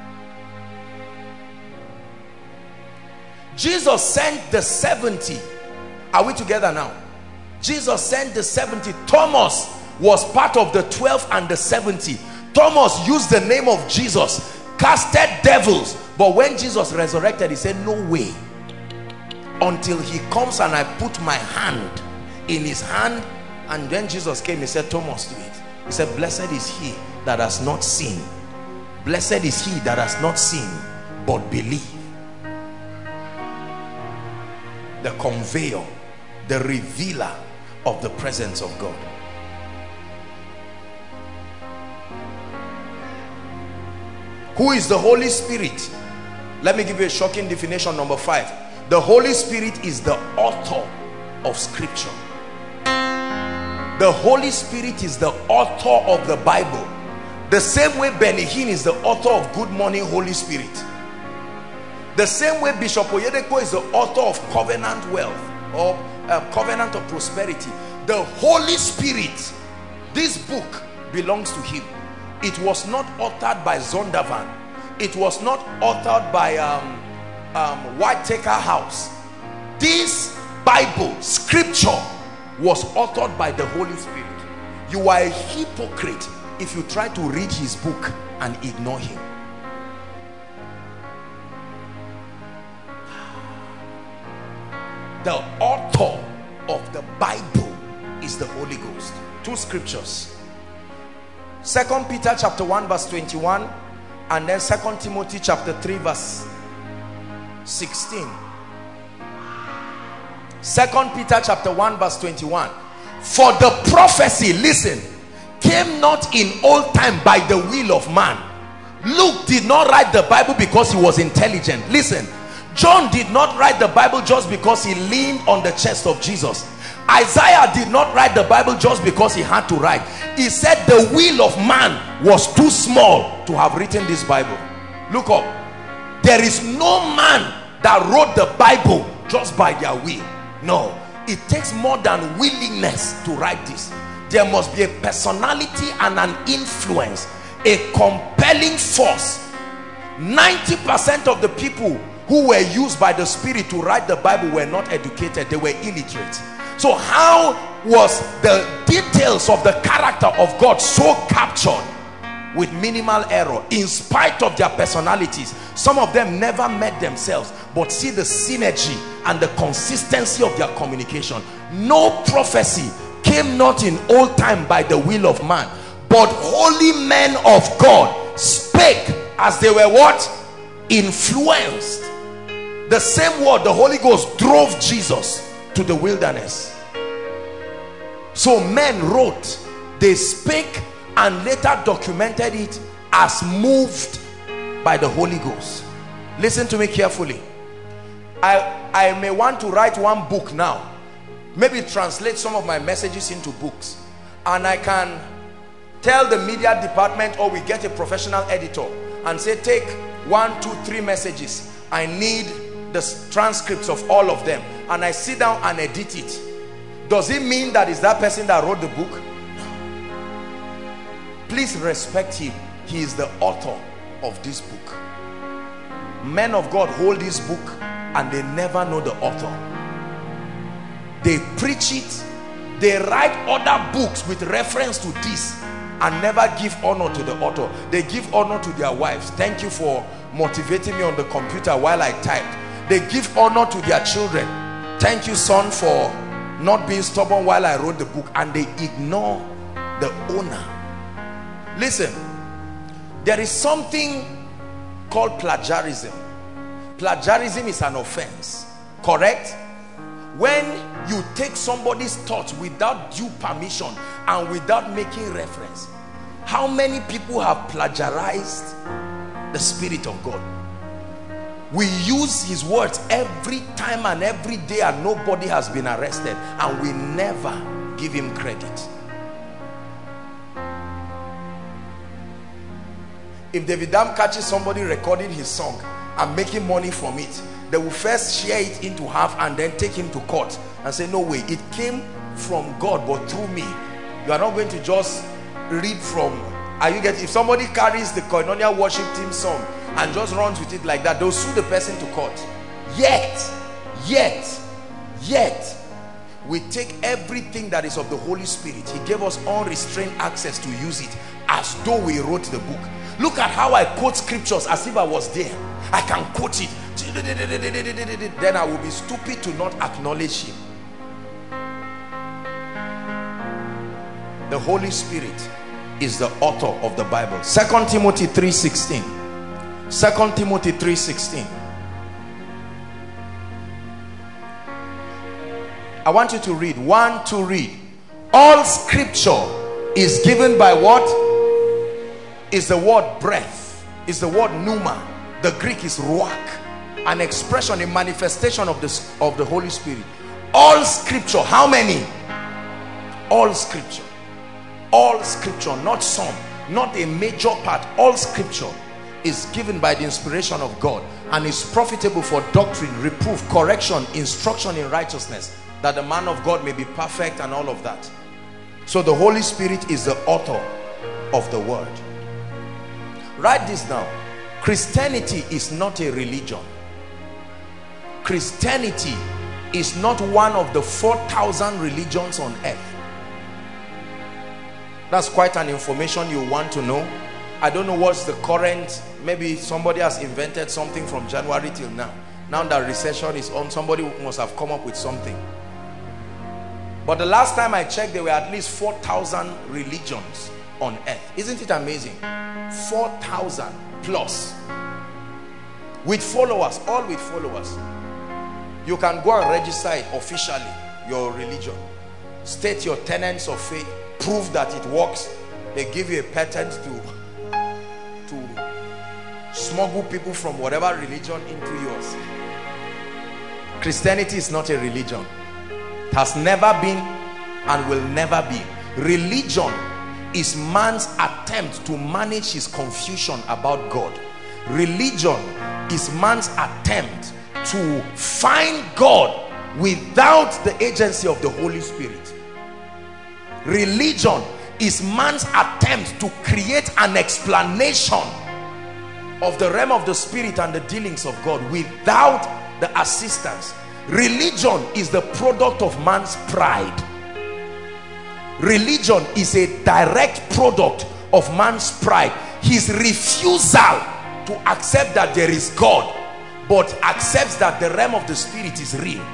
Jesus sent the seventy. Are we together now? Jesus sent the seventy. Thomas was part of the twelve and the seventy. Thomas used the name of Jesus, casted devils, but when Jesus resurrected, he said, no way until he comes and I put my hand in his hand. And when Jesus came, he said, Thomas, do it. He said, blessed is he that has not seen, blessed is he that has not seen but believe. The conveyor, the revealer of the presence of God. Who is the Holy Spirit? Let me give you a shocking definition. Number five. The Holy Spirit is the author of Scripture. The Holy Spirit is the author of the Bible. The same way Benny Hinn is the author of Good Morning Holy Spirit. The same way Bishop Oyedepo is the author of Covenant Wealth, or uh, Covenant of Prosperity. The Holy Spirit, this book belongs to him. It was not authored by Zondervan. It was not authored by um, um, Whitaker House. This Bible, Scripture, was authored by the Holy Spirit. You are a hypocrite if you try to read his book and ignore him. The author of the Bible is the Holy Ghost. Two scriptures. Second Peter chapter one verse twenty-one, and then Second Timothy chapter three verse sixteen. Second Peter chapter one verse twenty-one. For the prophecy, listen, came not in old time by the will of man. Luke did not write the Bible because he was intelligent. Listen, John did not write the Bible just because he leaned on the chest of Jesus. Isaiah did not write the Bible just because he had to write. He said the will of man was too small to have written this Bible. Look up. There is no man that wrote the Bible just by their will. No, it takes more than willingness to write this. There must be a personality and an influence, a compelling force. ninety percent of the people who were used by the Spirit to write the Bible were not educated, they were illiterate. So how was the details of the character of God so captured with minimal error in spite of their personalities? Some of them never met themselves, but see the synergy and the consistency of their communication. No prophecy came not in old time by the will of man, but holy men of God spake as they were what? Influenced. The same word, the Holy Ghost drove Jesus to the wilderness. So men wrote, they spake, and later documented it as moved by the Holy Ghost. Listen to me carefully. I, I may want to write one book now, maybe translate some of my messages into books, and I can tell the media department, or we get a professional editor and say, take one, two, three messages. I need the transcripts of all of them, and I sit down and edit it. Does it mean that is that person that wrote the book? No. Please respect him. He is the author of this book. Men of God hold this book and they never know the author. They preach it, they write other books with reference to this and never give honor to the author. They give honor to their wives. Thank you for motivating me on the computer while I typed. They give honor to their children. Thank you, son, for not being stubborn while I wrote the book. And they ignore the owner. Listen, there is something called plagiarism. Plagiarism is an offense, correct? When you take somebody's thoughts without due permission and without making reference. How many people have plagiarized the Spirit of God? We use his words every time and every day, and nobody has been arrested, and we never give him credit. If David Dam catches somebody recording his song and making money from it, they will first share it into half and then take him to court and say, no way, it came from God but through me. You are not going to just read from, are you getting? If somebody carries the Koinonia worship team song and just runs with it like that, they'll sue the person to court. Yet, yet, yet, we take everything that is of the Holy Spirit. He gave us unrestrained access to use it as though we wrote the book. Look at how I quote scriptures as if I was there. I can quote it. Then I will be stupid to not acknowledge him. The Holy Spirit is the author of the Bible. Second Timothy three sixteen. Second Timothy three sixteen. I want you to read. One, to read. All scripture is given by what? Is the word breath. Is the word pneuma. The Greek is ruach. An expression, a manifestation of the, of the Holy Spirit. All scripture. How many? All scripture. All scripture, not some, not a major part. All scripture is given by the inspiration of God and is profitable for doctrine, reproof, correction, instruction in righteousness, that the man of God may be perfect and all of that. So the Holy Spirit is the author of the word. Write this down. Christianity is not a religion. Christianity is not one of the four thousand religions on earth. That's quite an information you want to know. I don't know what's the current, maybe somebody has invented something from January till now. Now that recession is on, somebody must have come up with something. But the last time I checked, there were at least four thousand religions on earth. Isn't it amazing? four thousand plus. With followers, all with followers. You can go and register it officially, your religion. State your tenets of faith. Prove that it works. They give you a patent to to smuggle people from whatever religion into yours. Christianity is not a religion. It has never been and will never be. Religion is man's attempt to manage his confusion about God. Religion is man's attempt to find God without the agency of the Holy Spirit. Religion is man's attempt to create an explanation of the realm of the spirit and the dealings of God without the assistance. Religion is the product of man's pride. Religion is a direct product of man's pride. His refusal to accept that there is God, but accepts that the realm of the spirit is real.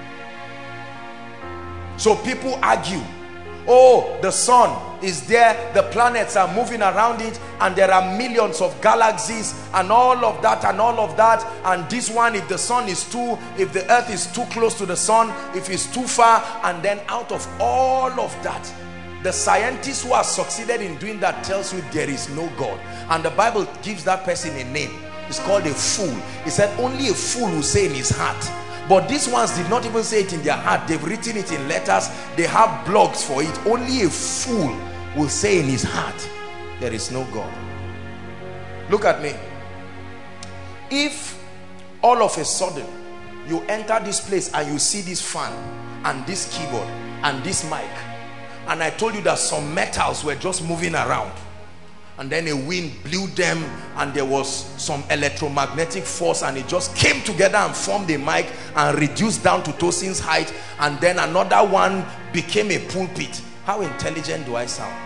So people argue, oh, the sun is there, the planets are moving around it, and there are millions of galaxies and all of that and all of that, and this one, if the sun is too, if the earth is too close to the sun, if it's too far, and then out of all of that, the scientist who has succeeded in doing that tells you there is no God, and the Bible gives that person a name. It's called a fool. He said only a fool will say in his heart. But these ones did not even say it in their heart. They've written it in letters. They have blogs for it. Only a fool will say in his heart, there is no God. Look at me. If all of a sudden you enter this place and you see this fan and this keyboard and this mic, and I told you that some metals were just moving around, and then a wind blew them and there was some electromagnetic force and it just came together and formed a mic and reduced down to Tosin's height, and then another one became a pulpit. How intelligent do I sound?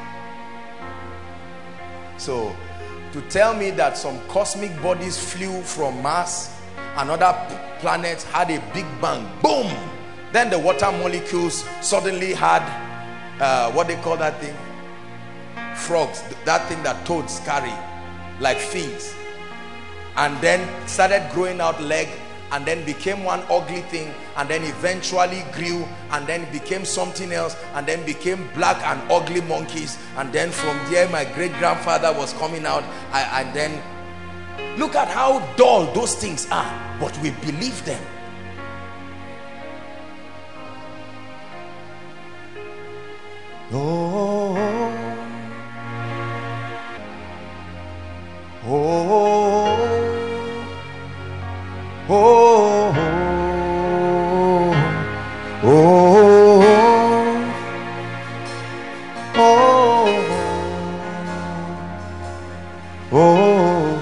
So to tell me that some cosmic bodies flew from Mars, another planet had a big bang, boom, Then the water molecules suddenly had uh, what they call that thing? Frogs, that thing that toads carry, like fins. And then started growing out leg, and then became one ugly thing, and then eventually grew, and then became something else, and then became black and ugly monkeys. And then from there my great grandfather was coming out. I, and then look at how dull those things are, but we believe them. Oh, oh, oh, oh, oh, oh, oh,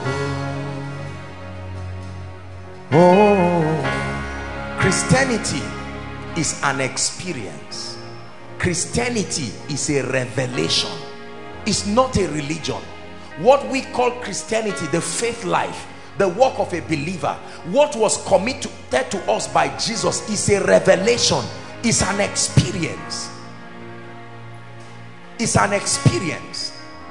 oh. Christianity is an experience. Christianity is a revelation. It's not a religion. What we call Christianity, the faith life, the work of a believer, what was committed to us by Jesus, is a revelation. It's an experience. It's an experience.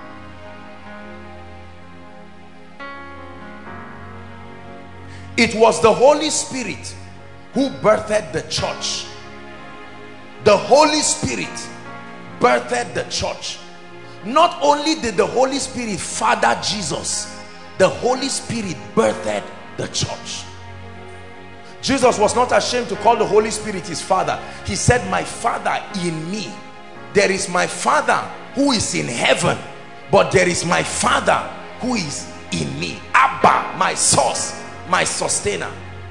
It was the Holy Spirit who birthed the church. The Holy Spirit birthed the church. Not only did the Holy Spirit father Jesus, the Holy Spirit birthed the church. Jesus was not ashamed to call the Holy Spirit his father. He said, my Father in me. There is my Father who is in heaven, but there is my Father who is in me. Abba, my source, my sustainer.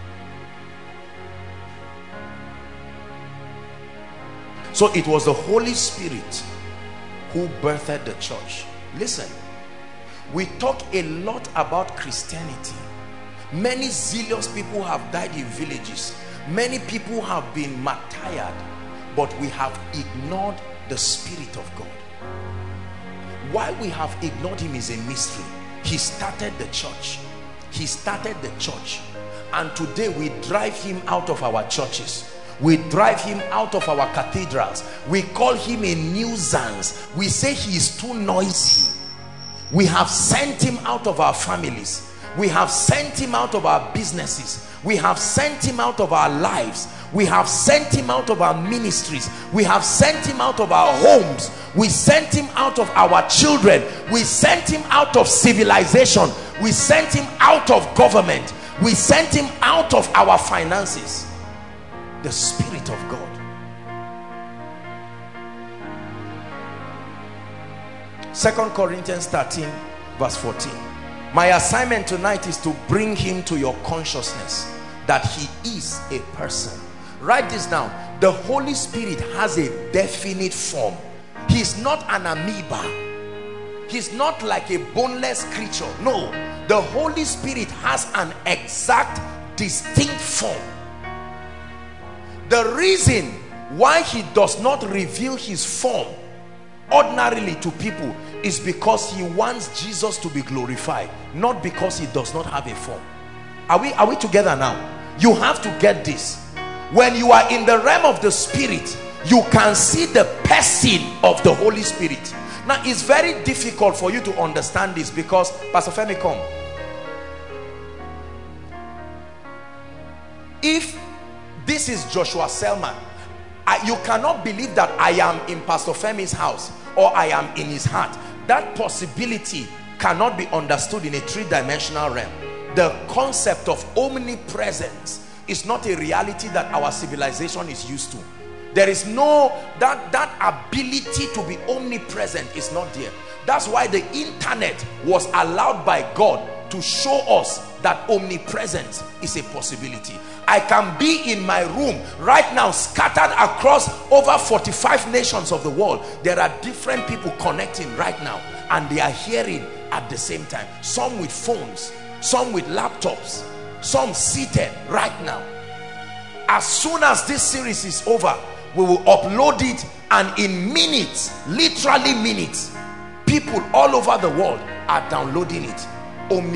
So it was the Holy Spirit who birthed the church. Listen, we talk a lot about Christianity. Many zealous people have died in villages. Many people have been martyred, but we have ignored the Spirit of God. Why we have ignored him is a mystery. He started the church. He started the church. And today we drive him out of our churches. We drive him out of our cathedrals. We call him a nuisance. We say he is too noisy. We have sent him out of our families. We have sent him out of our businesses. We have sent him out of our lives. We have sent him out of our ministries. We have sent him out of our homes. We sent him out of our children. We sent him out of civilization. We sent him out of government. We sent him out of our finances. The Spirit of God. Second Corinthians thirteen verse fourteen. My assignment tonight is to bring him to your consciousness that he is a person. Write this down. The Holy Spirit has a definite form. He's not an amoeba. He's not like a boneless creature. No, the Holy Spirit has an exact, distinct form. The reason why he does not reveal his form ordinarily to people is because he wants Jesus to be glorified, not because he does not have a form. Are we, are we together now? You have to get this. When you are in the realm of the Spirit, you can see the person of the Holy Spirit. Now it's very difficult for you to understand this because, Pastor Femi, come. If this is Joshua Selman, I, you cannot believe that I am in Pastor Femi's house or I am in his heart. That possibility cannot be understood in a three-dimensional realm. The concept of omnipresence is not a reality that our civilization is used to. There is no, that, that ability to be omnipresent is not there. That's why the internet was allowed by God to show us that omnipresence is a possibility. I can be in my room right now, scattered across over forty-five nations of the world. There are different people connecting right now, and they are hearing at the same time. Some with phones, some with laptops, some seated right now. As soon as this series is over, we will upload it, and in minutes, literally minutes, people all over the world are downloading it.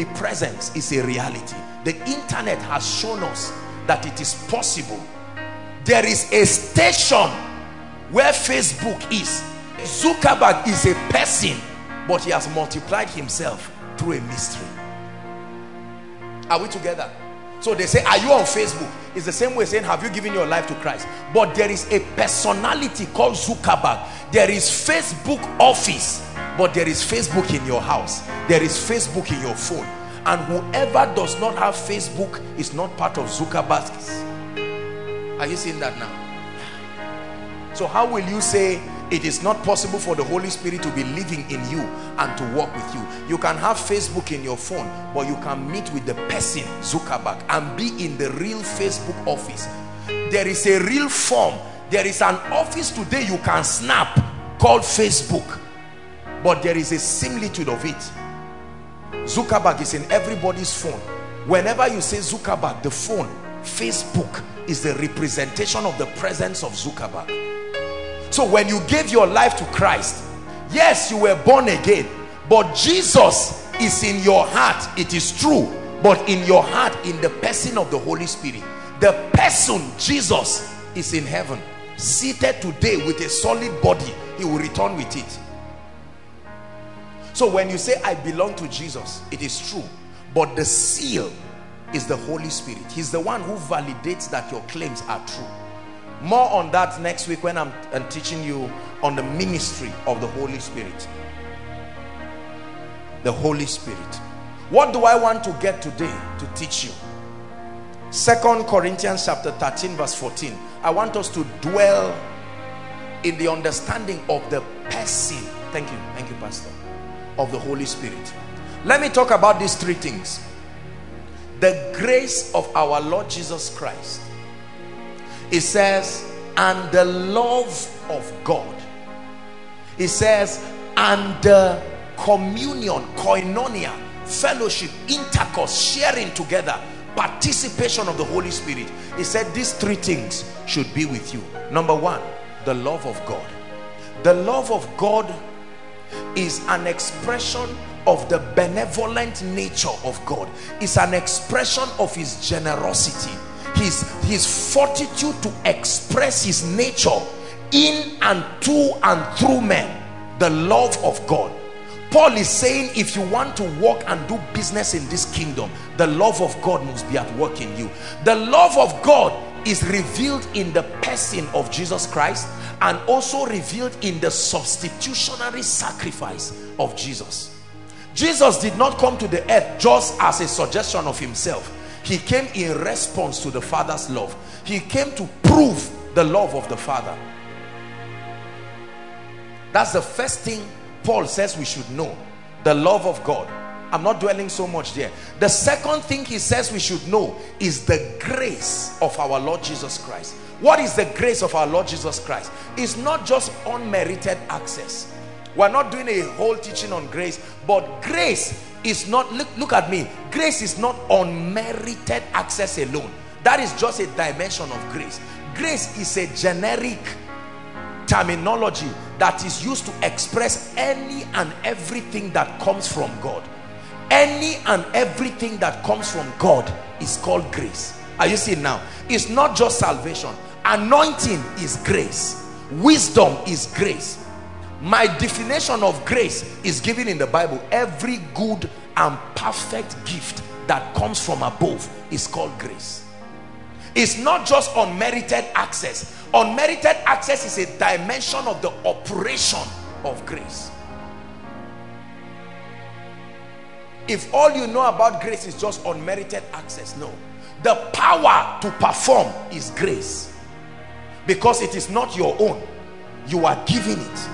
Omnipresence is a reality. The internet has shown us that it is possible There is a station where Facebook is. Zuckerberg is a person, but he has multiplied himself through a mystery. Are we together? So they say, are you on Facebook? It's the same way saying, have you given your life to Christ? But there is a personality called Zuckerberg. There is Facebook office, but there is Facebook in your house. There is Facebook in your phone. And whoever does not have Facebook is not part of Zuckerberg's. Are you seeing that now? So how will you say it is not possible for the Holy Spirit to be living in you and to walk with you? You can have Facebook in your phone, but you can meet with the person, Zuckerberg, and be in the real Facebook office. There is a real form. There is an office today you can snap called Facebook, but there is a similitude of it. Zuckerberg is in everybody's phone. Whenever you say Zuckerberg, the phone, Facebook is the representation of the presence of Zuckerberg. So when you gave your life to Christ, yes, you were born again, but Jesus is in your heart. It is true, but in your heart, in the person of the Holy Spirit. The person, Jesus, is in heaven, seated today with a solid body. He will return with it. So when you say, I belong to Jesus, it is true, but the seal is the Holy Spirit. He's the one who validates that your claims are true. More on that next week when I'm, I'm teaching you on the ministry of the Holy Spirit. The Holy Spirit. What do I want to get today to teach you? Second Corinthians chapter thirteen verse fourteen. I want us to dwell in the understanding of the person. Thank you. Thank you, Pastor. Of the Holy Spirit. Let me talk about these three things. The grace of our Lord Jesus Christ. It says, and the love of God. It says, and the communion, koinonia, fellowship, intercourse, sharing together, participation of the Holy Spirit. It said these three things should be with you. Number one, the love of God. The love of God is an expression of the benevolent nature of God. It's an expression of his generosity. His, his fortitude to express his nature in and to and through men. The love of God. Paul is saying, if you want to walk and do business in this kingdom, the love of God must be at work in you. The love of God is revealed in the person of Jesus Christ, and also revealed in the substitutionary sacrifice of Jesus. Jesus did not come to the earth just as a suggestion of himself. He came in response to the Father's love. He came to prove the love of the Father. That's the first thing Paul says we should know. The love of God. I'm not dwelling so much there. The second thing he says we should know is the grace of our Lord Jesus Christ. What is the grace of our Lord Jesus Christ? It's not just unmerited access. We're not doing a whole teaching on grace, but grace is not, look, look at me, grace is not unmerited access alone. That is just a dimension of grace. Grace is a generic terminology that is used to express any and everything that comes from God. Any and everything that comes from God is called grace. Are you seeing now? It's not just salvation. Anointing is grace. Wisdom is grace. My definition of grace is given in the Bible. Every good and perfect gift that comes from above is called grace. It's not just unmerited access. Unmerited access is a dimension of the operation of grace. If all you know about grace is just unmerited access, no. The power to perform is grace. Because it is not your own. You are giving it.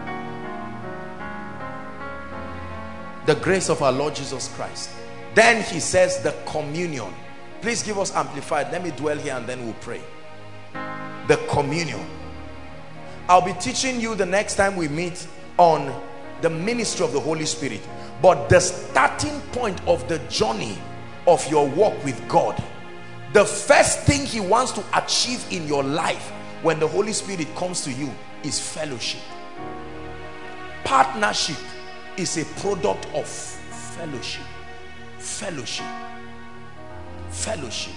The grace of our Lord Jesus Christ. Then he says the communion. Please give us amplified. Let me dwell here and then we'll pray. The communion. I'll be teaching you the next time we meet on the ministry of the Holy Spirit. But the starting point of the journey of your walk with God, the first thing he wants to achieve in your life when the Holy Spirit comes to you is fellowship. Partnership is a product of fellowship. Fellowship. Fellowship.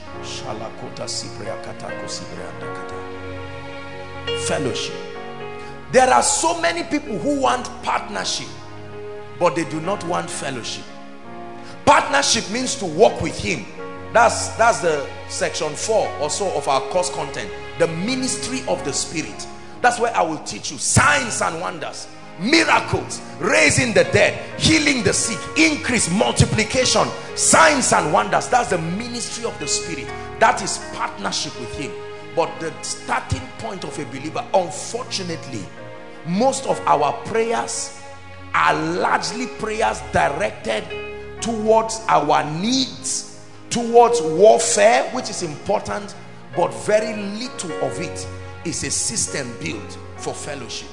Fellowship. There are so many people who want partnership, but they do not want fellowship. Partnership means to walk with him. That's, that's the section four or so of our course content. The ministry of the Spirit. That's where I will teach you signs and wonders, miracles, raising the dead, healing the sick, increase, multiplication, signs and wonders. That's the ministry of the Spirit. That is partnership with him. But the starting point of a believer, unfortunately, most of our prayers are largely prayers directed towards our needs, towards warfare, which is important, but very little of it is a system built for fellowship.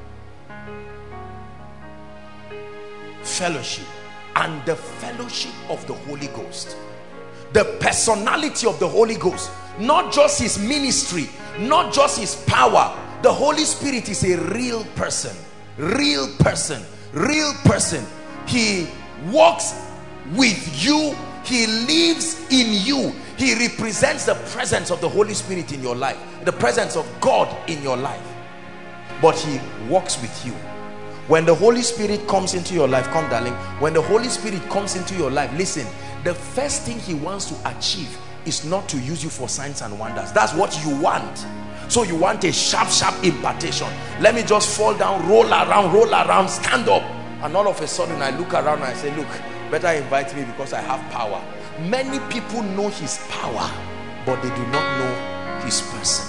Fellowship and the fellowship of the Holy Ghost. The personality of the Holy Ghost, not just his ministry, not just his power. The Holy Spirit is a real person, real person, real person. He walks with you, he lives in you. He represents the presence of the Holy Spirit in your life, the presence of God in your life. But he walks with you. When the Holy Spirit comes into your life, come darling, when the Holy Spirit comes into your life, listen, the first thing he wants to achieve is not to use you for signs and wonders. That's what you want. So you want a sharp, sharp impartation. Let me just fall down, roll around, roll around, stand up. And all of a sudden I look around and I say, look, better invite me because I have power. Many people know his power, but they do not know his person.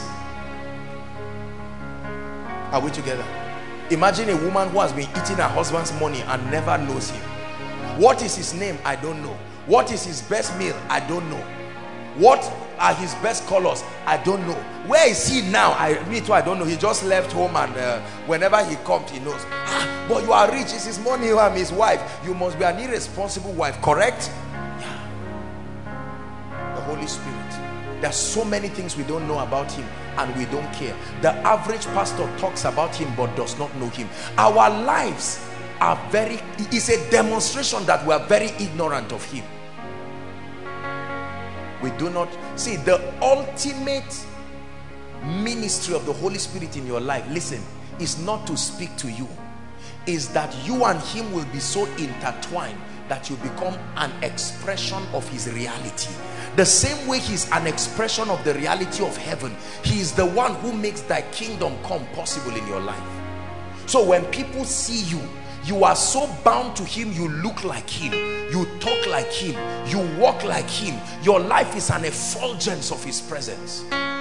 Are we together? Imagine a woman who has been eating her husband's money and never knows him. What is his name? I don't know. What is his best meal? I don't know. What are his best colors? I don't know. Where is he now? I me too, I don't know. He just left home, and uh, whenever he comes, he knows. Ah, but you are rich. It's his money. You are his wife. You must be an irresponsible wife, correct? Yeah. The Holy Spirit. There are so many things we don't know about him, and we don't care. The average pastor talks about him but does not know him. Our lives are very, it's a demonstration that we are very ignorant of him. We do not see the ultimate ministry of the Holy Spirit in your life. Listen, is not to speak to you, is that you and him will be so intertwined that you become an expression of his reality. The same way he's an expression of the reality of heaven, he is the one who makes thy kingdom come possible in your life. So when people see you, you are so bound to him, you look like him, you talk like him, you walk like him. Your life is an effulgence of his presence.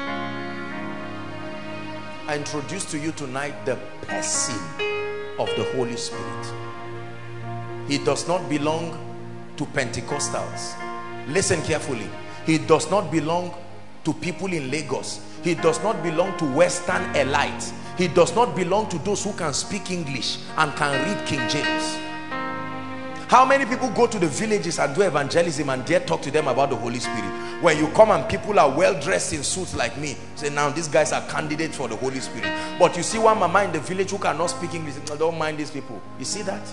I introduce to you tonight the person of the Holy Spirit. He does not belong to Pentecostals. Listen carefully. He does not belong to people in Lagos. He does not belong to Western elites. He does not belong to those who can speak English and can read King James. How many people go to the villages and do evangelism and dare talk to them about the Holy Spirit? When you come and people are well dressed in suits like me, say, now these guys are candidates for the Holy Spirit. But you see one mama in the village who cannot speak English, I don't mind these people. You see that?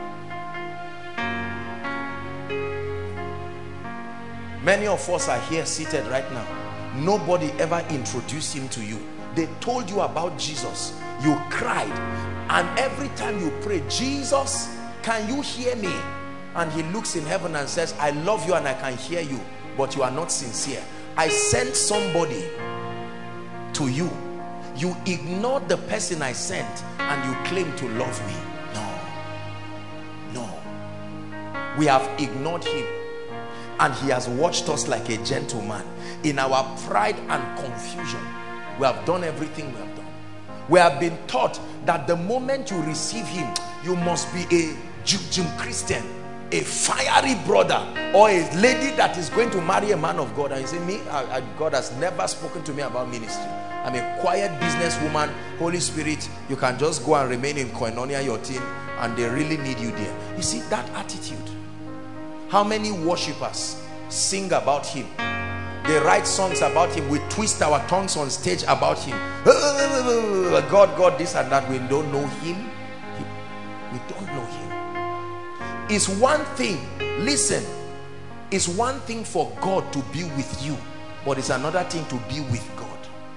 Many of us are here seated right now. Nobody ever introduced him to you. They told you about Jesus. You cried. And every time you pray, Jesus, can you hear me? And he looks in heaven and says, I love you and I can hear you, but you are not sincere. I sent somebody to you. You ignored the person I sent and you claim to love me. No. No. We have ignored him. And he has watched us like a gentleman. In our pride and confusion, we have done everything we have done. We have been taught that the moment you receive him, you must be a Jim Christian, a fiery brother, or a lady that is going to marry a man of God. And you say, me, I, I, God has never spoken to me about ministry. I'm a quiet businesswoman. Holy Spirit, you can just go and remain in Koinonia, your team, and they really need you there. You see that attitude. How many worshippers sing about him? They write songs about him. We twist our tongues on stage about him. God, God, this and that. We don't know him. We don't know him. It's one thing, listen, It's one thing for God to be with you, but it's another thing to be with God.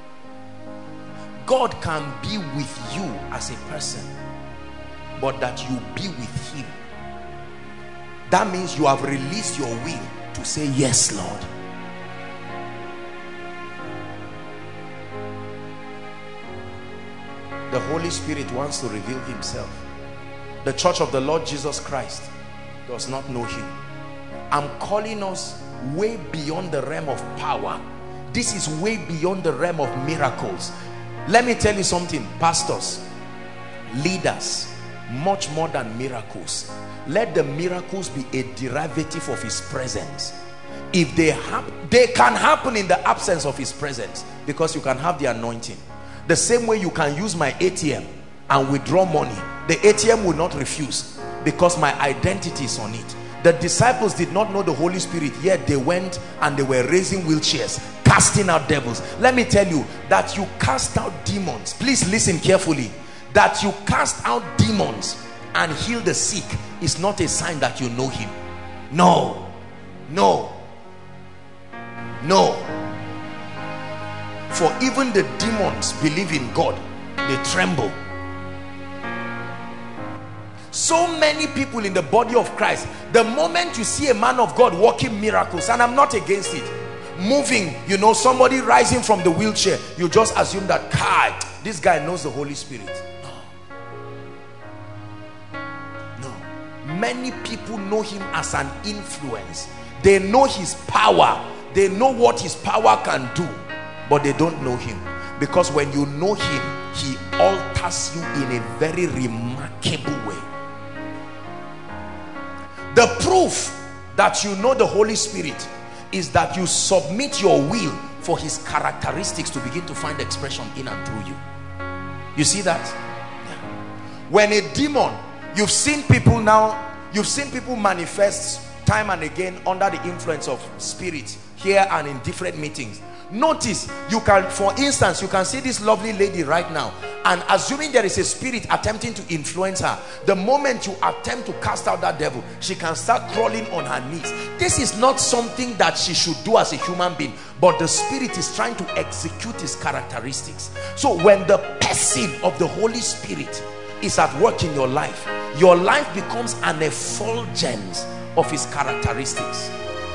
God can be with you as a person, but that you be with him. That means you have released your will to say, yes, Lord. The Holy Spirit wants to reveal himself. The church of the Lord Jesus Christ does not know him. I'm calling us way beyond the realm of power. This is way beyond the realm of miracles. Let me tell you something, pastors, leaders, much more than miracles. Let the miracles be a derivative of his presence. If they happen, they can happen in the absence of his presence, because you can have the anointing. The same way you can use my A T M and withdraw money, the A T M will not refuse, because my identity is on it. The disciples did not know the Holy Spirit, yet they went and they were raising wheelchairs, casting out devils. Let me tell you that you cast out demons. Please listen carefully. That you cast out demons and heal the sick is not a sign that you know him. No, no, no. For even the demons believe in God, they tremble. So many people in the body of Christ, the moment you see a man of God working miracles, and I'm not against it, moving, you know, somebody rising from the wheelchair, you just assume that, Kai, this guy knows the Holy Spirit. No. No. Many people know him as an influence. They know his power. They know what his power can do, but they don't know him. Because when you know him, he alters you in a very remarkable way. The proof that you know the Holy Spirit is that you submit your will for his characteristics to begin to find expression in and through you. You see that? Yeah. When a demon, you've seen people now, you've seen people manifest time and again under the influence of spirits here and in different meetings. Notice, you can, for instance, you can see this lovely lady right now, and assuming there is a spirit attempting to influence her, the moment you attempt to cast out that devil, she can start crawling on her knees. This is not something that she should do as a human being, but the spirit is trying to execute his characteristics. So when the person of the Holy Spirit is at work in your life, your life becomes an effulgence of his characteristics.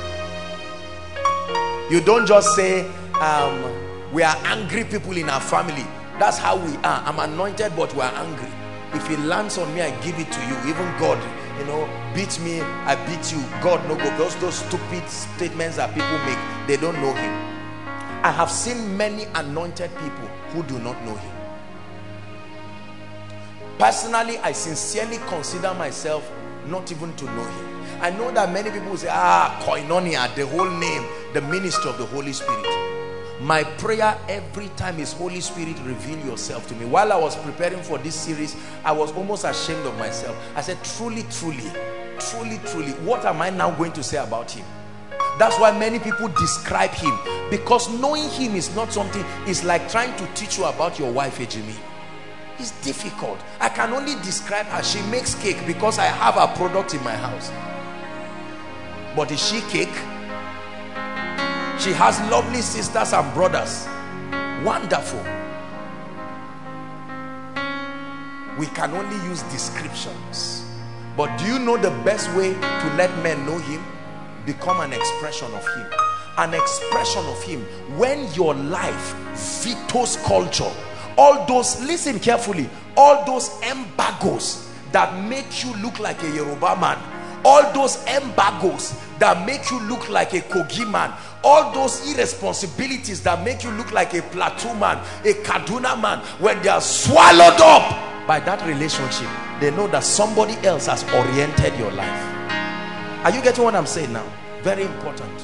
You don't just say, um, we are angry people in our family. That's how we are. I'm anointed, but we are angry. If it lands on me, I give it to you. Even God, you know, beat me, I beat you. God no go. Those, those stupid statements that people make, they don't know him. I have seen many anointed people who do not know him. Personally, I sincerely consider myself not even to know him. I know that many people say, ah, koinonia, the whole name, the ministry of the Holy Spirit. My prayer every time is, Holy Spirit, reveal yourself to me. While I was preparing for this series, I was almost ashamed of myself. I said, truly, truly, truly, truly, what am I now going to say about him? That's why many people describe him, because knowing him is not something, it's like trying to teach you about your wife, Ejimi. It's difficult. I can only describe her. She makes cake because I have her product in my house. But is she cake? She has lovely sisters and brothers. Wonderful. We can only use descriptions. But do you know the best way to let men know him? Become an expression of him. An expression of him. When your life vetoes culture, all those, listen carefully, all those embargoes that make you look like a Yoruba man, all those embargoes that make you look like a Kogi man, all those irresponsibilities that make you look like a Plateau man, a Kaduna man, when they are swallowed up by that relationship, they know that somebody else has oriented your life. Are you getting what I'm saying now? Very important.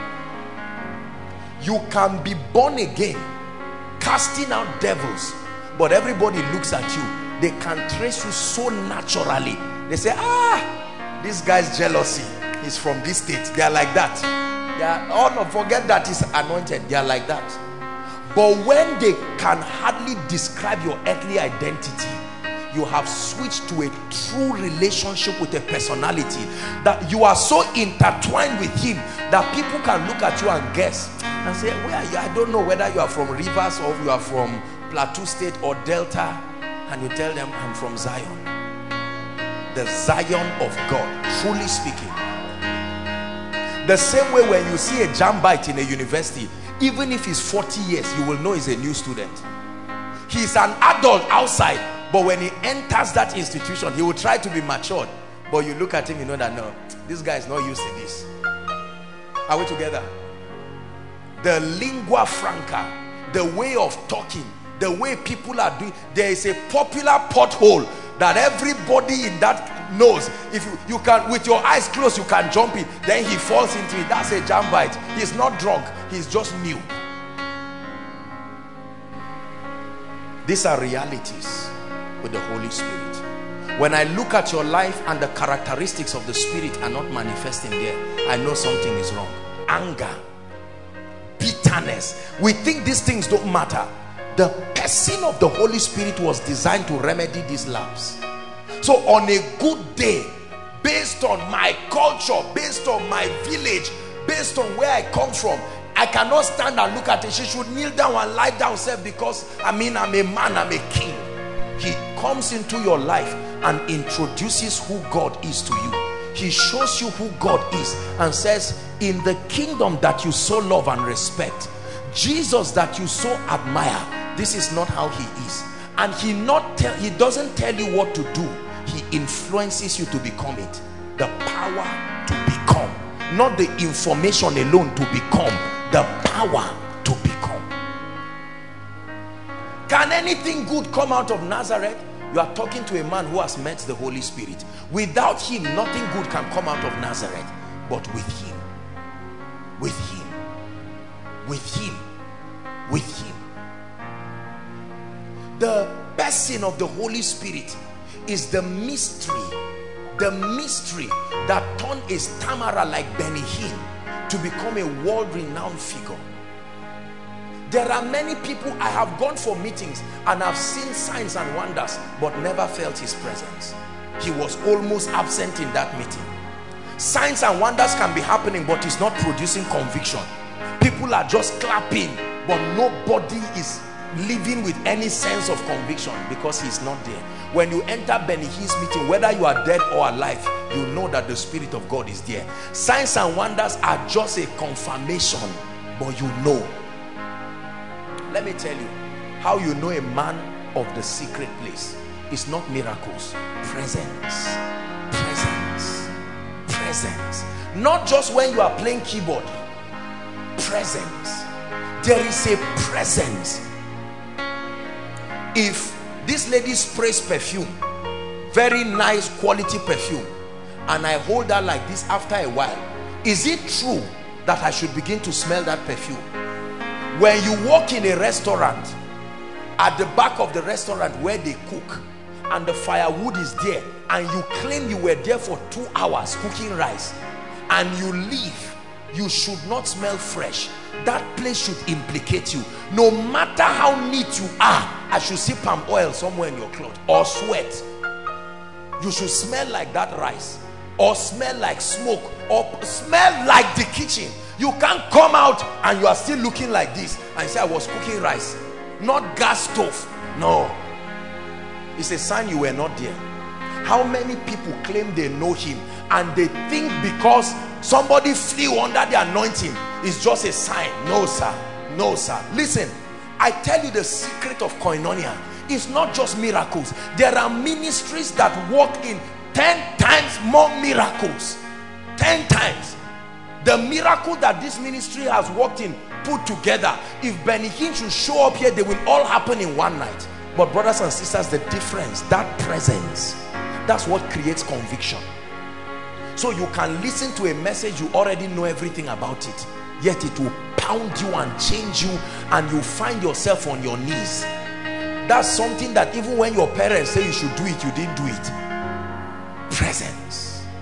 You can be born again, casting out devils, but everybody looks at you. They can trace you so naturally. They say, ah, this guy's jealousy. He's from this state. They are like that. They are, oh no, forget that he's anointed. They are like that. But when they can hardly describe your earthly identity, you have switched to a true relationship with a personality, that you are so intertwined with him that people can look at you and guess and say, where are you? I don't know whether you are from Rivers or you are from Plateau State or Delta, and you tell them, I'm from Zion. The Zion of God, truly speaking. The same way when you see a Jambite in a university, even if he's forty years, you will know he's a new student. He's an adult outside, but when he enters that institution, he will try to be matured. But you look at him, you know that no, this guy is not used to this. Are we together? The lingua franca, the way of talking, the way people are doing. There is a popular pothole that everybody in that knows. If you, you can, with your eyes closed, you can jump in. Then he falls into it. That's a Jambite. He's not drunk. He's just new. These are realities with the Holy Spirit. When I look at your life and the characteristics of the Spirit are not manifesting there, I know something is wrong. Anger, bitterness. We think these things don't matter. The person of the Holy Spirit was designed to remedy these lapses. So on a good day, based on my culture, based on my village, based on where I come from, I cannot stand and look at it. She should kneel down and lie down self because I mean I'm a man, I'm a king. He comes into your life and introduces who God is to you. He shows you who God is and says, in the kingdom that you so love and respect, Jesus that you so admire, this is not how he is. And he not tell he doesn't tell you what to do. He influences you to become it. The power to become, not the information alone to become, the power to become. Can anything good come out of Nazareth? You are talking to a man who has met the Holy Spirit. Without him, nothing good can come out of Nazareth. But with him, with him, with him, with him. The person of the Holy Spirit is the mystery, the mystery that turned a stammerer like Benny Hinn to become a world-renowned figure. There are many people, I have gone for meetings and I've seen signs and wonders but never felt his presence. He was almost absent in that meeting. Signs and wonders can be happening, but it's not producing conviction. People are just clapping, but nobody is living with any sense of conviction because he's not there. When you enter Benny Hinn's meeting, whether you are dead or alive, you know that the Spirit of God is there. Signs and wonders are just a confirmation, but you know. Let me tell you how you know a man of the secret place. It's not miracles. Presence. Presence. Presence. Not just when you are playing keyboard. Presence. There is a presence. If this lady sprays perfume, very nice quality perfume, and I hold her like this after a while, is it true that I should begin to smell that perfume? When you walk in a restaurant, at the back of the restaurant where they cook and the firewood is there, and you claim you were there for two hours cooking rice and you leave, you should not smell fresh. That place should implicate you. No matter how neat you are, I should see palm oil somewhere in your clothes or sweat. You should smell like that rice, or smell like smoke, or smell like the kitchen. You can't come out and you are still looking like this and say, I was cooking rice, not gas stove. No, it's a sign you were not there. How many people claim they know him and they think because somebody flew under the anointing is just a sign? No sir, no sir. Listen, I tell you the secret of koinonia. It's not just miracles. There are ministries that walk in ten times more miracles. Ten times. The miracle that this ministry has walked in, put together, if Benny Hinn should show up here, they will all happen in one night. But brothers and sisters, the difference, that presence, that's what creates conviction. So you can listen to a message, you already know everything about it, yet it will pound you and change you, and you find yourself on your knees. That's something that even when your parents say you should do it, you didn't do it. Presence.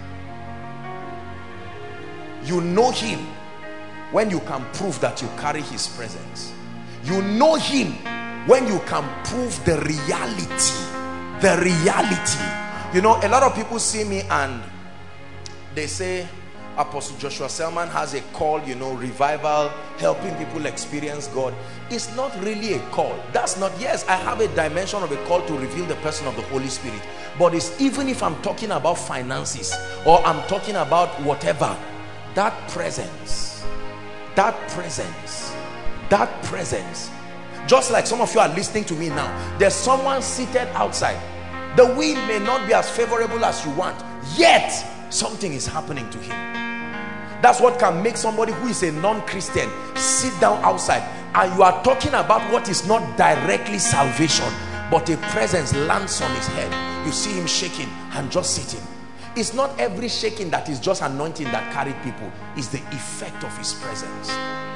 You know him when you can prove that you carry his presence. You know him when you can prove the reality The reality. You know, a lot of people see me and they say Apostle Joshua Selman has a call, you know, revival, helping people experience God. It's not really a call. That's not, yes, I have a dimension of a call to reveal the person of the Holy Spirit. But it's, even if I'm talking about finances or I'm talking about whatever, that presence, that presence, that presence. Just like some of you are listening to me now, there's someone seated outside. The wind may not be as favorable as you want, yet something is happening to him. That's what can make somebody who is a non-Christian sit down outside, and you are talking about what is not directly salvation, but a presence lands on his head. You see him shaking and just sitting. It's not every shaking that is just anointing that carried people. It's the effect of his presence.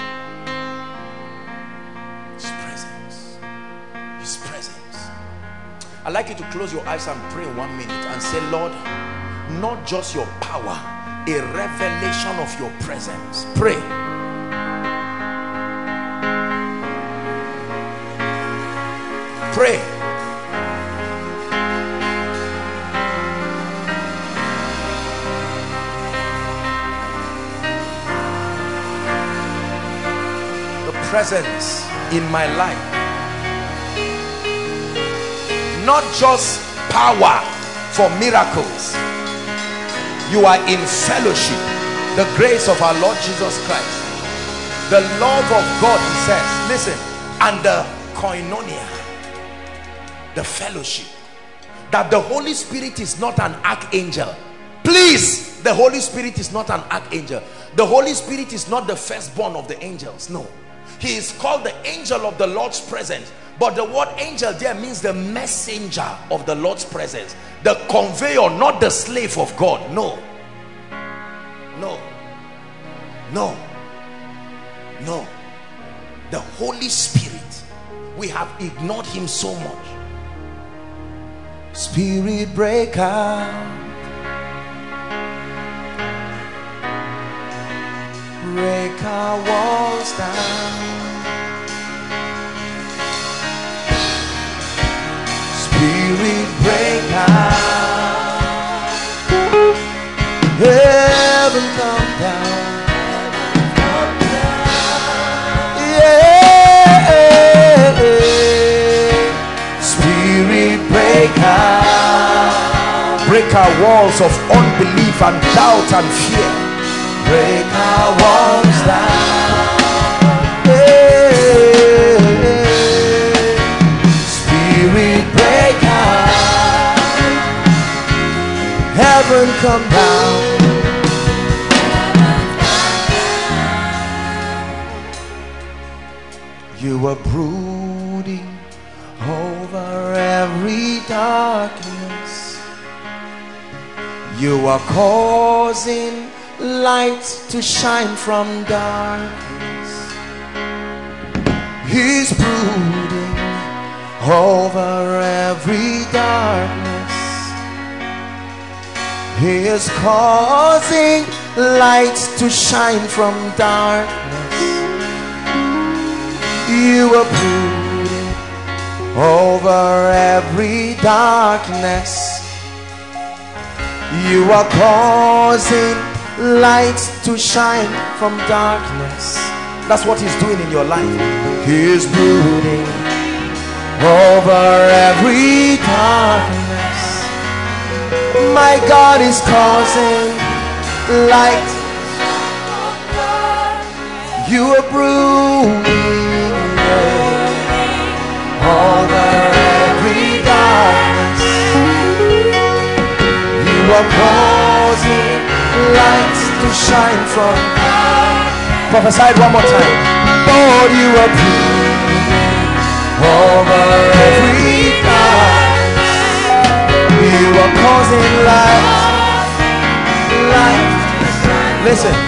His presence. His presence. I'd like you to close your eyes and pray one minute and say, Lord, not just your power, a revelation of your presence. Pray. Pray. The presence in my life. Not just power for miracles. You are in fellowship. The grace of our Lord Jesus Christ. The love of God, he says. Listen. And the koinonia. The fellowship. That the Holy Spirit is not an archangel. Please, the Holy Spirit is not an archangel. The Holy Spirit is not the firstborn of the angels. No. He is called the angel of the Lord's presence. But the word angel there means the messenger of the Lord's presence. The conveyor, not the slave of God. No. No. No. No. The Holy Spirit. We have ignored him so much. Spirit break out. Break our walls down. Spirit break out. Heaven come down. Yeah. Spirit break out. Break our walls of unbelief and doubt and fear. Break our walls down. Yeah. Spirit break out. Heaven come down. You are brooding over every darkness. You are causing light to shine from darkness. He's brooding over every darkness. He is causing light to shine from darkness. You are brooding over every darkness. You are causing light to shine from darkness. That's what he's doing in your life. He is brooding over every darkness. My God is causing light. You are brooding over every darkness. You are causing light to shine from God. Prophesy it one more time. Lord, you are brooding over every darkness. You are causing light, light. Listen.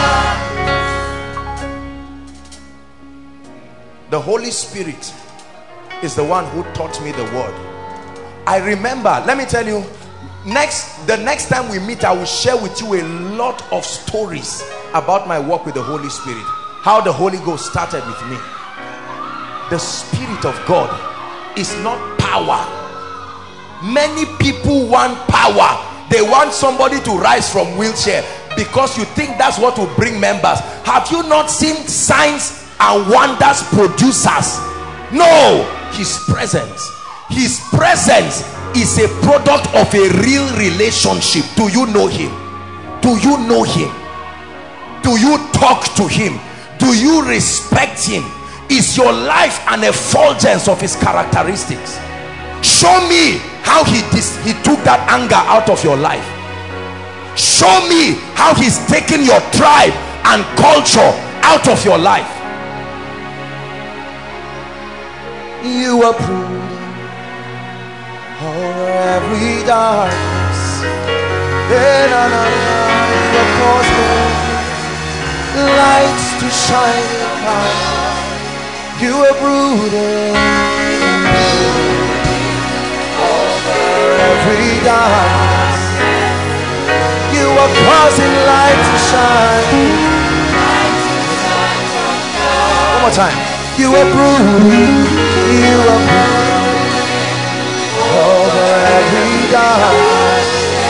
The Holy Spirit is the one who taught me the word. I remember, let me tell you, next the next time we meet, I will share with you a lot of stories about my work with the Holy Spirit, how the Holy Ghost started with me. The Spirit of God is not power. Many people want power. They want somebody to rise from wheelchair because you think that's what will bring members. Have you not seen signs and wonders producers? No, his presence. His presence is a product of a real relationship. Do you know him? Do you know him? Do you talk to him? Do you respect him? Is your life an effulgence of his characteristics? Show me how he dis he took that anger out of your life. Show me how he's taken your tribe and culture out of your life. You are brooding over every darkness. Then you are causing lights to shine upon. You are brooding over every darkness. You are causing light to shine. One more time. You are brooding. You are brooding over every darkness.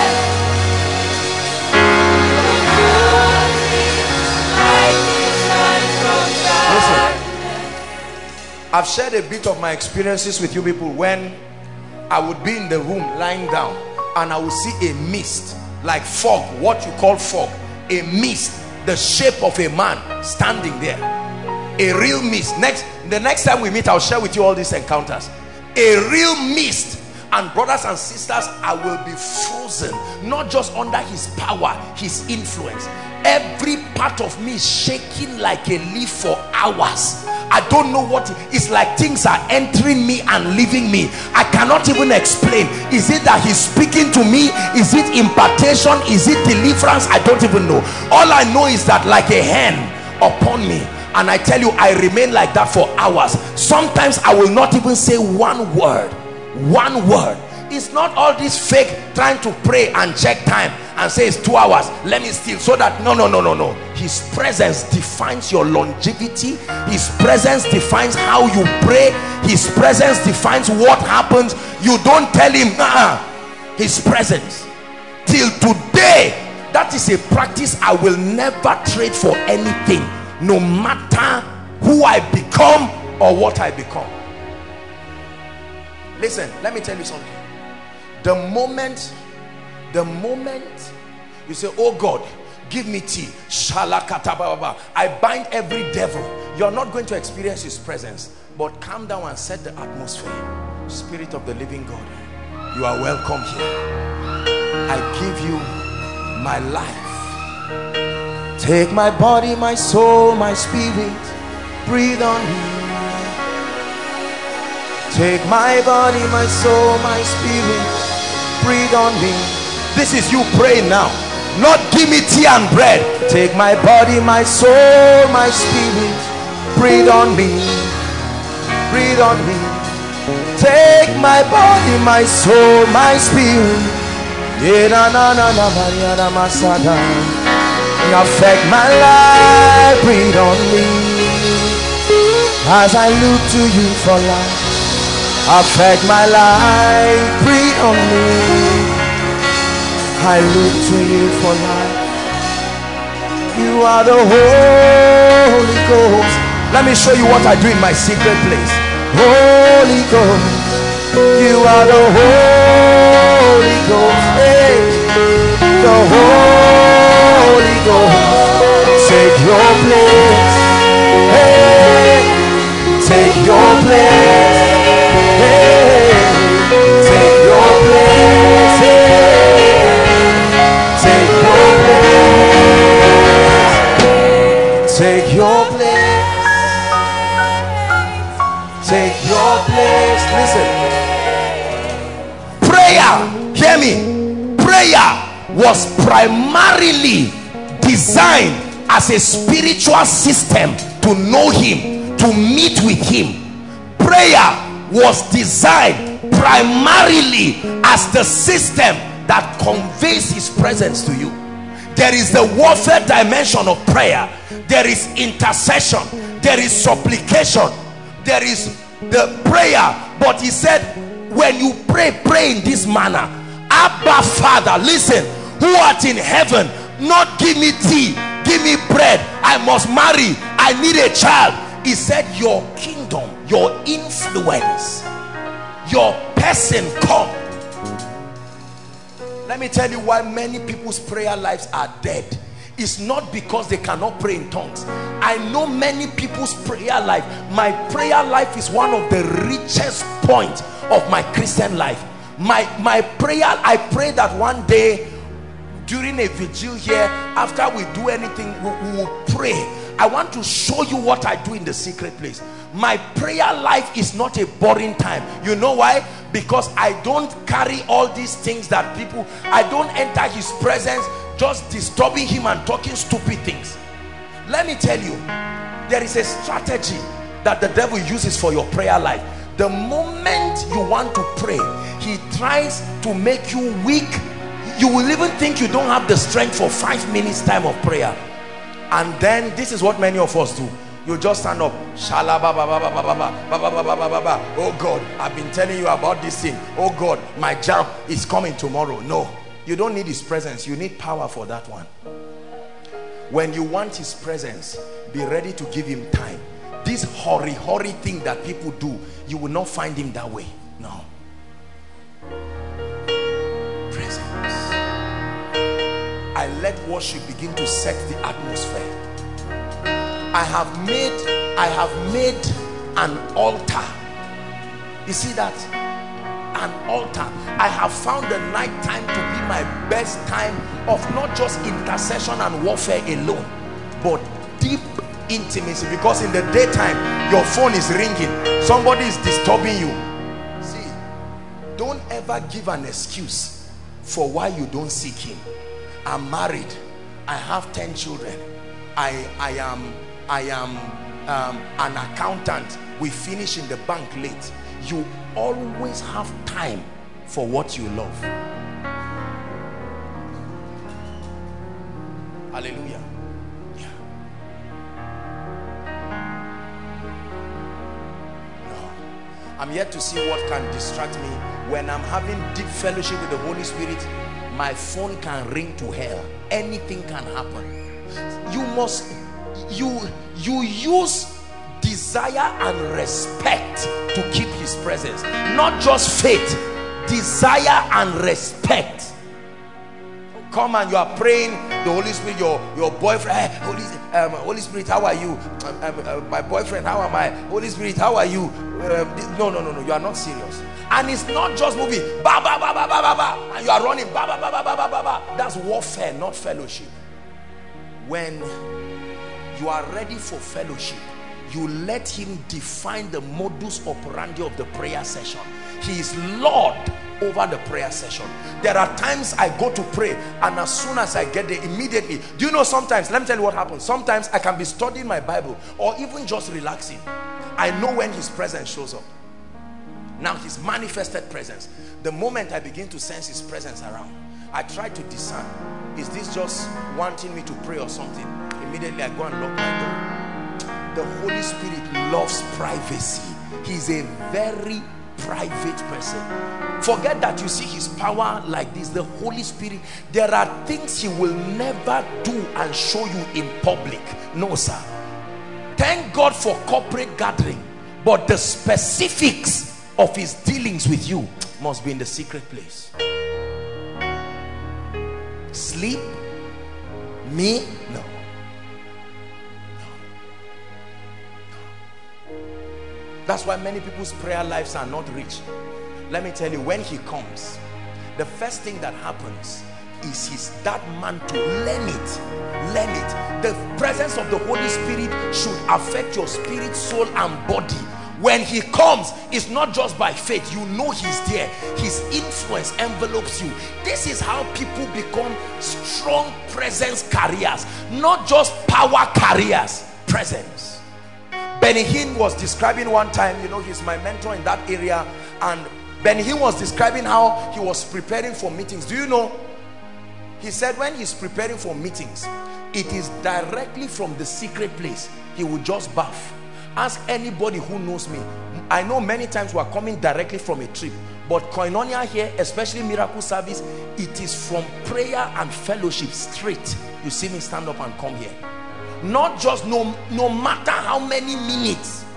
I've shared a bit of my experiences with you people when I would be in the room lying down and I would see a mist, like fog, what you call fog, a mist, the shape of a man standing there, a real mist. Next, the next time we meet, I'll share with you all these encounters. A real mist. And brothers and sisters, I will be frozen, not just under his power, his influence. Every part of me is shaking like a leaf for hours. I don't know what it, it's like. Things are entering me and leaving me. I cannot even explain. Is it that he's speaking to me? Is it impartation? Is it deliverance? I don't even know. All I know is that like a hand upon me, and I tell you, I remain like that for hours. Sometimes I will not even say one word. One word. It's not all this fake trying to pray and check time and say it's two hours, let me steal, so that no no no no no his presence defines your longevity. His presence defines how you pray. His presence defines what happens. You don't tell him uh-uh. His presence. Till today, that is a practice I will never trade for anything, no matter who I become or what I become. Listen, let me tell you something. The moment, the moment you say, oh God, give me tea, I bind every devil. You're not going to experience his presence, but calm down and set the atmosphere. Spirit of the living God, you are welcome here. I give you my life. Take my body, my soul, my spirit, breathe on me. Take my body, my soul, my spirit, breathe on me. This is you praying now, not give me tea and bread. Take my body, my soul, my spirit, breathe on me, breathe on me. Take my body, my soul, my spirit, affect my life, breathe on me. As I look to you for life, affect my life, breathe on me. I look to you for life. You are the Holy Ghost. Let me show you what I do in my secret place. Holy Ghost, you are the Holy Ghost. Hey, the Holy Ghost, take your place. Hey, take your place. Hey, take your place. Hey, take your place. Take your place. Take your place. Listen. Prayer, hear me. Prayer was primarily designed as a spiritual system to know him, to meet with him. Prayer was designed primarily as the system that conveys his presence to you. There is the warfare dimension of prayer. There is intercession. There is supplication. There is the prayer. But he said, when you pray, pray in this manner. Abba Father, listen, who art in heaven, not give me tea, give me bread, I must marry, I need a child. He said, your kingdom, your influence, your person come. Let me tell you why many people's prayer lives are dead. It's not because they cannot pray in tongues. I know many people's prayer life. My prayer life is one of the richest points of my Christian life. My, my prayer, I pray that one day during a vigil here, after we do anything, we, we will pray. I want to show you what I do in the secret place. My prayer life is not a boring time. You know why? Because I don't carry all these things that people, I don't enter his presence just disturbing him and talking stupid things. Let me tell you, there is a strategy that the devil uses for your prayer life. The moment you want to pray, he tries to make you weak. You will even think you don't have the strength for five minutes time of prayer. And then this is what many of us do. You just stand up. Oh God, I've been telling you about this thing. Oh God, my job is coming tomorrow. No, you don't need his presence. You need power for that one. When you want his presence, be ready to give him time. This hurry, hurry thing that people do, you will not find him that way. No. Presence. I let worship begin to set the atmosphere. I have made, I have made an altar. You see that? An altar. I have found the night time to be my best time of not just intercession and warfare alone, but deep intimacy. Because in the daytime, your phone is ringing, somebody is disturbing you. See, don't ever give an excuse for why you don't seek him. I'm married, I have ten children, I, I am I am um, an accountant, we finish in the bank late. You always have time for what you love. Hallelujah. Yeah. No. I'm yet to see what can distract me. When I'm having deep fellowship with the Holy Spirit, my phone can ring to hell. Anything can happen. You must you you use desire and respect to keep his presence, not just faith, desire and respect. Come and you are praying, the Holy Spirit, your your boyfriend, hey, Holy, um, Holy Spirit, how are you? Um, um, uh, my boyfriend, how am I? Holy Spirit, how are you? Um, no, no, no, no, you are not serious. And it's not just moving, ba ba ba ba ba ba ba, and you are running, ba ba ba ba ba ba ba ba. That's warfare, not fellowship. When you are ready for fellowship, you let him define the modus operandi of the prayer session. He is Lord over the prayer session. There are times I go to pray, and as soon as I get there, immediately, do you know, sometimes, let me tell you what happens. Sometimes I can be studying my Bible or even just relaxing. I know when his presence shows up. Now his manifested presence, the moment I begin to sense his presence around, I try to discern, is this just wanting me to pray or something? Immediately I go and lock my door. The Holy Spirit loves privacy. He's a very private person. Forget that you see his power like this. The Holy Spirit, there are things he will never do and show you in public. No, sir. Thank God for corporate gathering, but the specifics of his dealings with you must be in the secret place. Sleep? Me? No. That's why many people's prayer lives are not rich. Let me tell you, when he comes, the first thing that happens is he's that man to learn it. Learn it. The presence of the Holy Spirit should affect your spirit, soul, and body. When he comes, it's not just by faith. You know he's there. His influence envelopes you. This is how people become strong presence carriers, not just power carriers. Presence. Benny Hinn was describing one time, you know, he's my mentor in that area, and Benny Hinn was describing how he was preparing for meetings. Do you know? He said when he's preparing for meetings, it is directly from the secret place. He would just bath, Ask anybody who knows me. I know many times we are coming directly from a trip, but koinonia here, especially miracle service, it is from prayer and fellowship straight. You see me stand up and come here. Not just no, no matter how many minutes.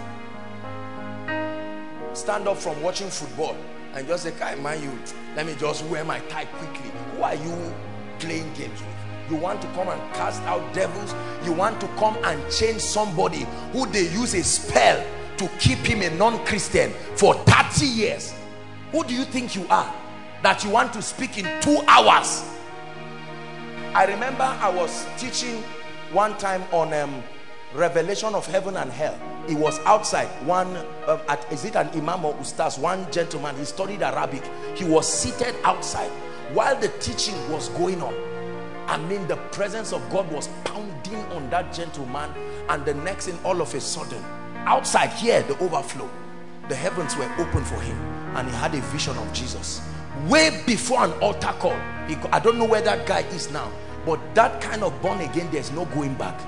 Stand up from watching football and just say, "Kai, man, you, let me just wear my tie quickly." Who are you playing games with? You want to come and cast out devils? You want to come and change somebody who they use a spell to keep him a non-Christian for thirty years? Who do you think you are that you want to speak in two hours? I remember I was teaching one time on um, revelation of heaven and hell. It was outside. One uh, at is it an imam or ustaz? One gentleman, he studied Arabic. He was seated outside while the teaching was going on. I mean, the presence of God was pounding on that gentleman, and the next thing, all of a sudden, outside here, the overflow, the heavens were open for him, and he had a vision of Jesus way before an altar call. He, I don't know where that guy is now, but that kind of born again, there's no going back.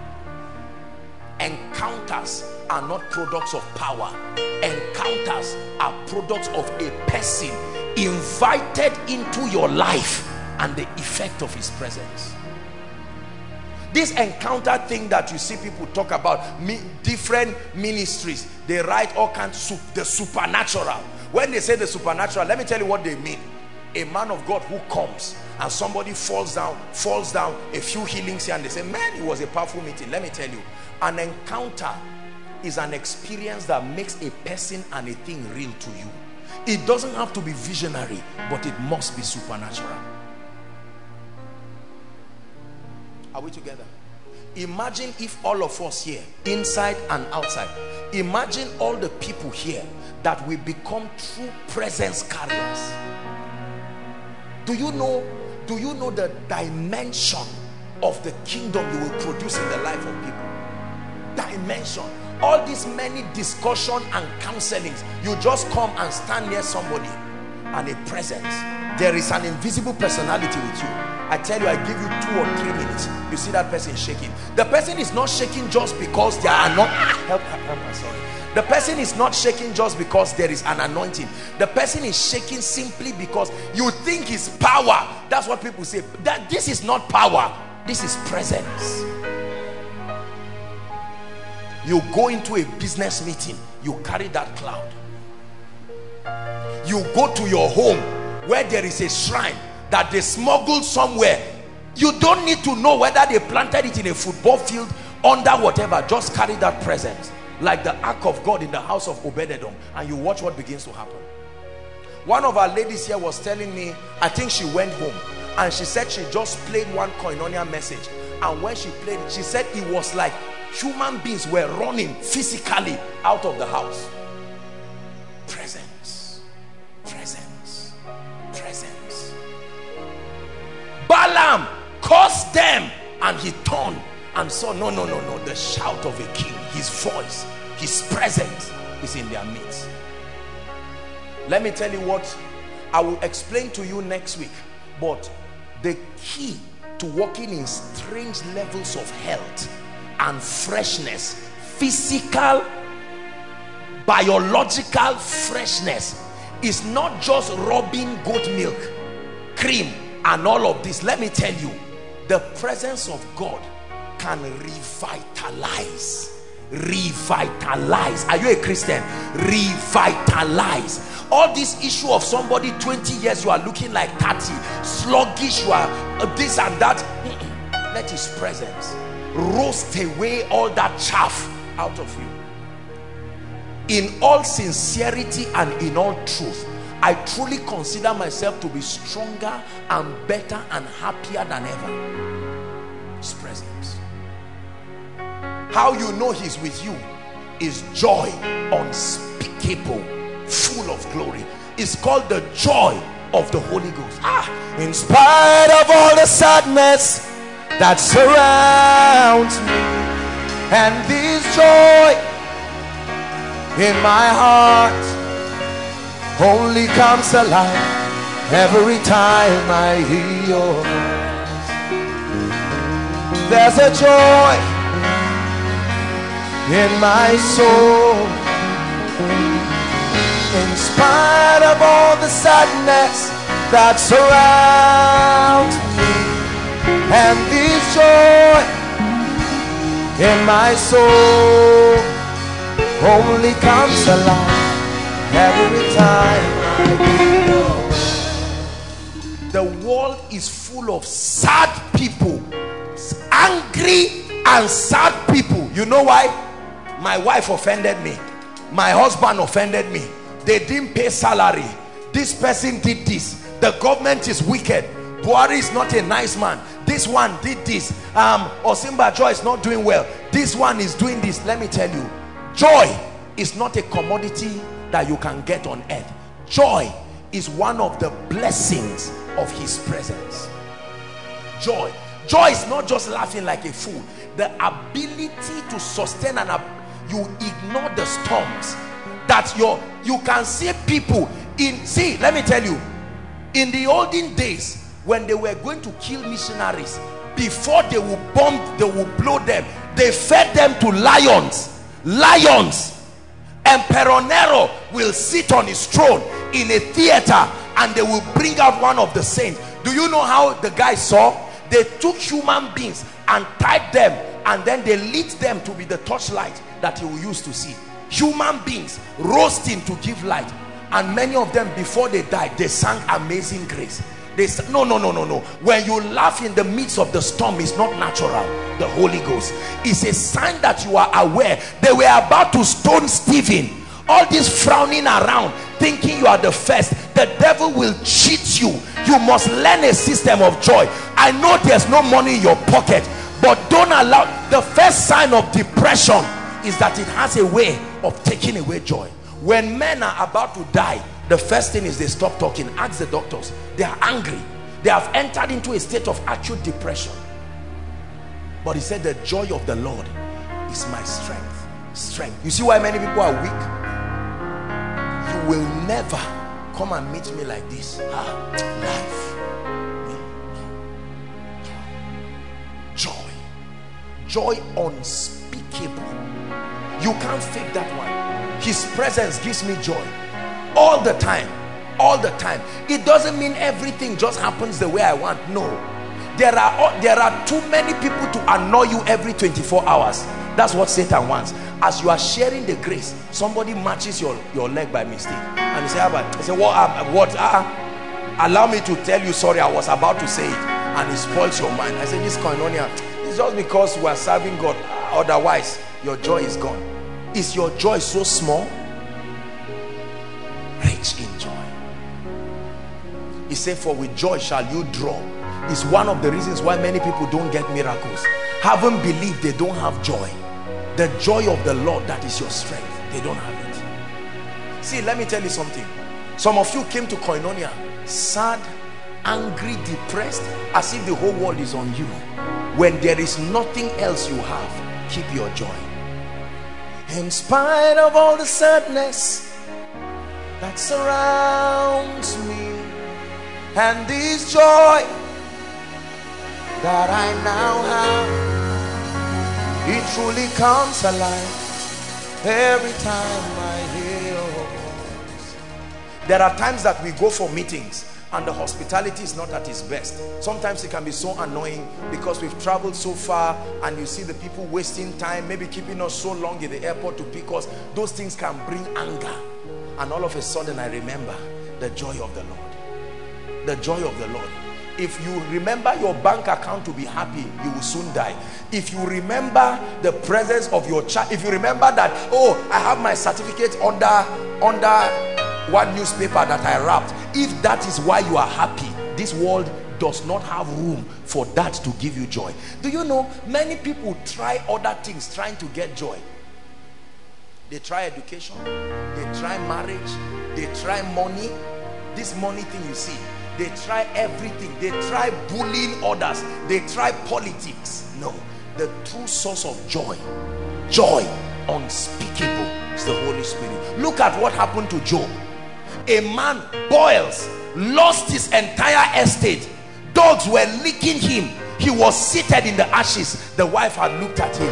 Encounters are not products of power. Encounters are products of a person invited into your life and the effect of his presence. This encounter thing that you see people talk about, me, different ministries, they write all kinds of the supernatural. When they say the supernatural, let me tell you what they mean. A man of God who comes and somebody falls down, falls down, a few healings here, and they say, "Man, it was a powerful meeting." Let me tell you, an encounter is an experience that makes a person and a thing real to you. It doesn't have to be visionary, but it must be supernatural. Are we together? Imagine if all of us here, inside and outside, imagine all the people here that we become true presence carriers. Do you know, do you know the dimension of the kingdom you will produce in the life of people? Dimension. All these many discussion and counselings, you just come and stand near somebody and a presence. There is an invisible personality with you. I tell you, I give you two or three minutes, you see that person shaking. The person is not shaking just because they are not help, help, help, sorry. The person is not shaking just because there is an anointing. The person is shaking simply because you think it's power. That's what people say. That this is not power, this is presence. You go into a business meeting, you carry that cloud. You go to your home where there is a shrine that they smuggled somewhere. You don't need to know whether they planted it in a football field, under whatever. Just carry that presence, like the ark of God in the house of Obed-Edom, and you watch what begins to happen. One of our ladies here was telling me, I think she went home, and she said she just played one koinonia message, and when she played it, she said it was like human beings were running physically out of the house. Presence, presence, presence. Balaam cursed them, and he turned and saw, no, no, no, no, the shout of a king, his voice, his presence is in their midst. Let me tell you what I will explain to you next week, but the key to walking in strange levels of health and freshness, physical, biological freshness, is not just rubbing goat milk, cream, and all of this. Let me tell you, the presence of God can revitalize. Revitalize. Are you a Christian? Revitalize. All this issue of somebody twenty years, you are looking like thirty, sluggish, you are this and that. Let his presence roast away all that chaff out of you. In all sincerity and in all truth, I truly consider myself to be stronger and better and happier than ever. His presence. How you know he's with you is joy unspeakable, full of glory. It's called the joy of the Holy Ghost. Ah, in spite of all the sadness that surrounds me, and this joy in my heart only comes alive every time I hear your voice. There's a joy in my soul. In spite of all the sadness that surrounds me, and this joy in my soul only comes alive every time I feel. The world is full of sad people, angry and sad people. You know why? My wife offended me, my husband offended me, they didn't pay salary, this person did this, the government is wicked, Buhari is not a nice man, this one did this, um Osinbajo is not doing well, this one is doing this. Let me tell you, joy is not a commodity that you can get on earth. Joy is one of the blessings of his presence. Joy joy is not just laughing like a fool. The ability to sustain and you ignore the storms that your you can see people in. See, let me tell you, in the olden days when they were going to kill missionaries, before they would bomb, they would blow them, they fed them to lions. Lions. Emperor Nero will sit on his throne in a theater and they will bring out one of the saints. Do you know how the guy saw? They took human beings and tied them, and then they lit them to be the torchlight that he will use to see. Human beings roasting to give light, and many of them, before they died, they sang Amazing Grace. They said, no, no, no, no, no. When you laugh in the midst of the storm, it's not natural. The Holy Ghost is a sign that you are aware. They were about to stone Stephen. All this frowning around, thinking you are the first. The devil will cheat you. You must learn a system of joy. I know there's no money in your pocket, but don't allow. The first sign of depression is that it has a way of taking away joy. When men are about to die, the first thing is they stop talking. Ask the doctors. They are angry. They have entered into a state of acute depression. But he said, the joy of the Lord is my strength. Strength. You see why many people are weak? You will never come and meet me like this. Ah, life. Joy. Joy unspeakable. You can't fake that one. His presence gives me joy all the time. All the time. It doesn't mean everything just happens the way I want. No. There are, there are too many people to annoy you every twenty-four hours. That's what Satan wants. As you are sharing the grace, somebody matches your, your leg by mistake. And you say, how about? I say, what? Uh, what? Uh, allow me to tell you, sorry, I was about to say it. And it spoils your mind. I say, this koinonia, it's just because we are serving God. Otherwise, your joy is gone. Is your joy so small? Rich in joy. He said, for with joy shall you draw. It's one of the reasons why many people don't get miracles. Haven't believed, they don't have joy. The joy of the Lord, that is your strength. They don't have it. See, let me tell you something. Some of you came to Koinonia sad, angry, depressed, as if the whole world is on you. When there is nothing else you have, keep your joy. In spite of all the sadness that surrounds me, and this joy that I now have, it truly comes alive every time I hear your voice. There are times that we go for meetings and the hospitality is not at its best. Sometimes it can be so annoying because we've traveled so far and you see the people wasting time, maybe keeping us so long in the airport to pick us. Those things can bring anger. And all of a sudden I remember the joy of the Lord. The joy of the Lord. If you remember your bank account to be happy, you will soon die. If you remember the presence of your child, if you remember that, oh, I have my certificate under under one newspaper that I wrapped, if that is why you are happy, this world does not have room for that to give you joy. Do you know, many people try other things trying to get joy. They try education, they try marriage, they try money. This money thing you see, they try everything. They try bullying others. They try politics. No, the true source of joy, joy unspeakable, is the Holy Spirit. Look at what happened to Job. A man, boils, lost his entire estate. Dogs were licking him. He was seated in the ashes. The wife had looked at him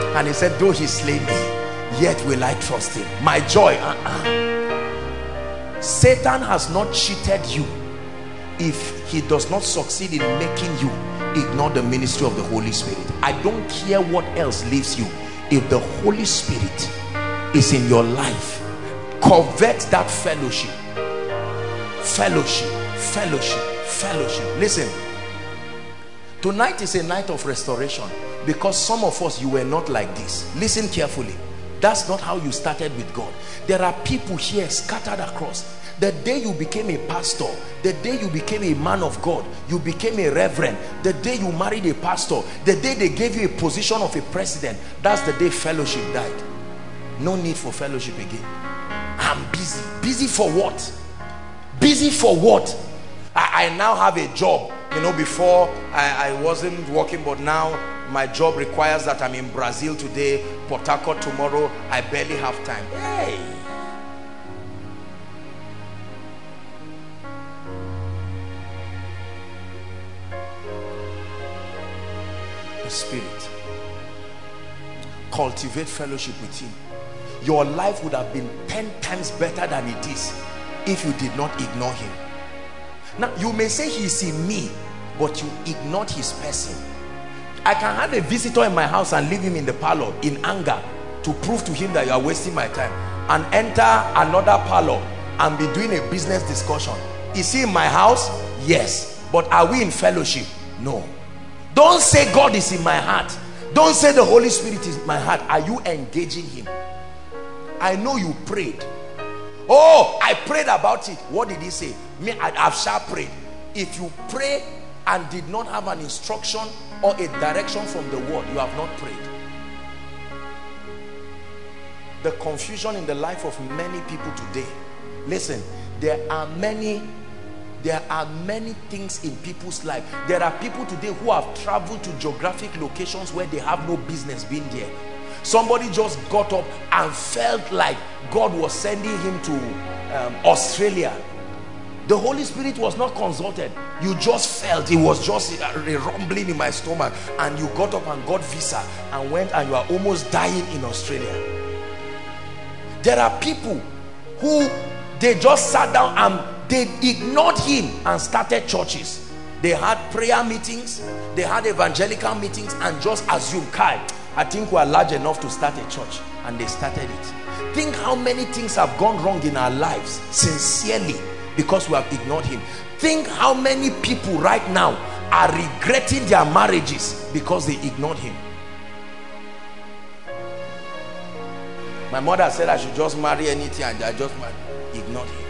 And he said, though he slay me, yet will I trust him. My joy. Uh-uh. Satan has not cheated you. If he does not succeed in making you ignore the ministry of the Holy Spirit, I don't care what else leaves you. If the Holy Spirit is in your life, covet that fellowship. Fellowship, fellowship, fellowship. Listen, tonight is a night of restoration, because some of us, you were not like this. Listen carefully. That's not how you started with God. There are people here scattered across. The day you became a pastor, the day you became a man of God, you became a reverend, the day you married a pastor, the day they gave you a position of a president, that's the day fellowship died. No need for fellowship again. I'm busy. Busy for what? Busy for what? I, I now have a job. You know, before I, I wasn't working, but now my job requires that I'm in Brazil today, Port Harcourt tomorrow. I barely have time. Hey! The Spirit. Cultivate fellowship with him. Your life would have been ten times better than it is if you did not ignore him. Now you may say he is in me, but you ignored his person. I can have a visitor in my house and leave him in the parlor in anger to prove to him that you are wasting my time, and enter another parlor and be doing a business discussion. Is he in my house? Yes. But are we in fellowship? No. Don't say God is in my heart. Don't say the Holy Spirit is in my heart. Are you engaging him? I know you prayed. Oh, I prayed about it. What did he say? Me, I have sharp prayed. If you pray and did not have an instruction or a direction from the word, you have not prayed. The confusion in the life of many people today. Listen, there are many there are many things in people's life. There are people today who have traveled to geographic locations where they have no business being there. Somebody just got up and felt like God was sending him to um, Australia. The Holy Spirit was not consulted. You just felt, it was just a rumbling in my stomach, and you got up and got visa and went, and you are almost dying in Australia. There are people who, they just sat down and they ignored him and started churches. They had prayer meetings, they had evangelical meetings, and just assumed, Kai, I think we are large enough to start a church, and they started it. Think how many things have gone wrong in our lives sincerely because we have ignored him. Think how many people right now are regretting their marriages because they ignored him. My mother said I should just marry anything, and I just ignored him.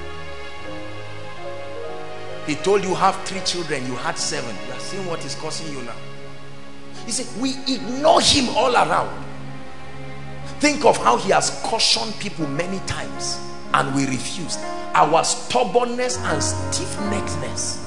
He told you have three children, you had seven. You are seeing what is causing you now. He said we ignore him all around. Think of how he has cautioned people many times and we refused. Our stubbornness and stiff-neckedness.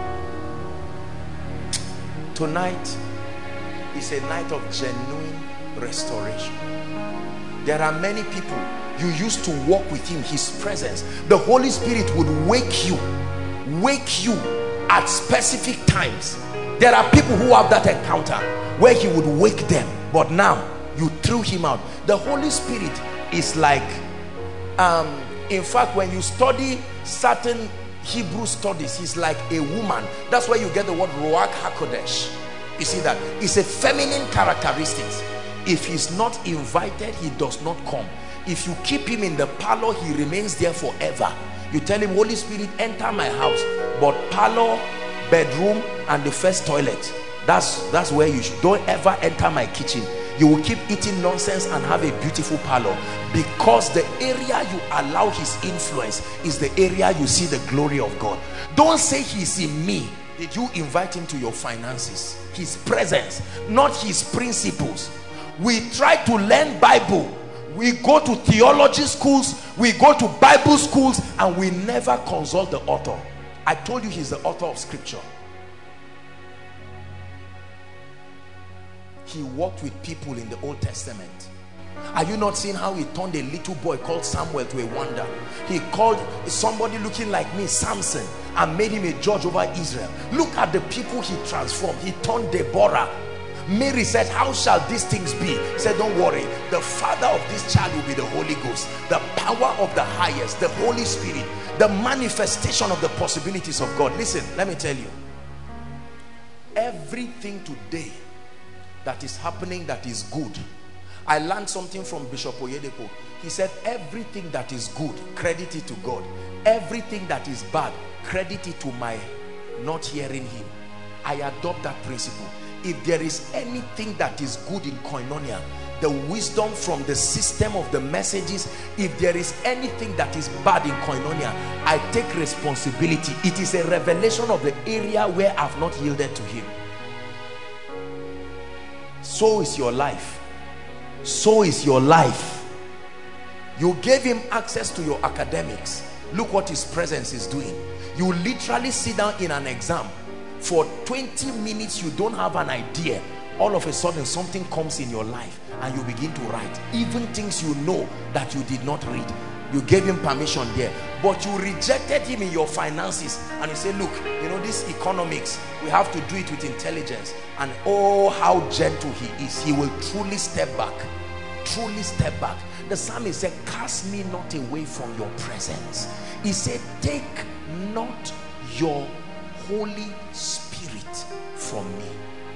Tonight is a night of genuine restoration. There are many people, you used to walk with him, his presence. The Holy Spirit would wake you, wake you at specific times. There are people who have that encounter where he would wake them, but now you threw him out. The Holy Spirit is like, um, in fact, when you study certain Hebrew studies, he's like a woman. That's why you get the word Ruach HaKodesh. You see that? It's a feminine characteristics. If he's not invited, he does not come. If you keep him in the parlor, he remains there forever. You tell him, Holy Spirit, enter my house, but parlor, bedroom, and the first toilet, that's that's where you should. Don't ever enter my kitchen. You will keep eating nonsense and have a beautiful parlor, because the area you allow his influence is the area you see the glory of God. Don't say he's in me. Did you invite him to your finances? His presence, not his principles. We try to learn Bible, we go to theology schools, we go to Bible schools, and we never consult the author. I told you he's the author of scripture. He walked with people in the Old Testament. Are you not seeing how he turned a little boy called Samuel to a wonder? He called somebody looking like me Samson and made him a judge over Israel. Look at the people he transformed. He turned Deborah Mary said, how shall these things be? He said, don't worry, the father of this child will be the Holy Ghost, the power of the highest, the Holy Spirit, the manifestation of the possibilities of God. Listen, let me tell you, everything today that is happening that is good, I learned something from Bishop Oyedepo. He said, everything that is good, credit it to God. Everything that is bad, credit it to my not hearing him. I adopt that principle. If there is anything that is good in Koinonia, the wisdom from the system of the messages, if there is anything that is bad in Koinonia, I take responsibility. It is a revelation of the area where I've not yielded to him. So is your life. So is your life. You gave him access to your academics. Look what his presence is doing. You literally sit down in an exam for twenty minutes, you don't have an idea. All of a sudden something comes in your life and you begin to write, even things you know that you did not read. You gave him permission there, but you rejected him in your finances, and you say, look, you know, this economics, we have to do it with intelligence. And oh, how gentle he is. He will truly step back, truly step back. The psalmist said, cast me not away from your presence. He said, take not your Holy Spirit from me.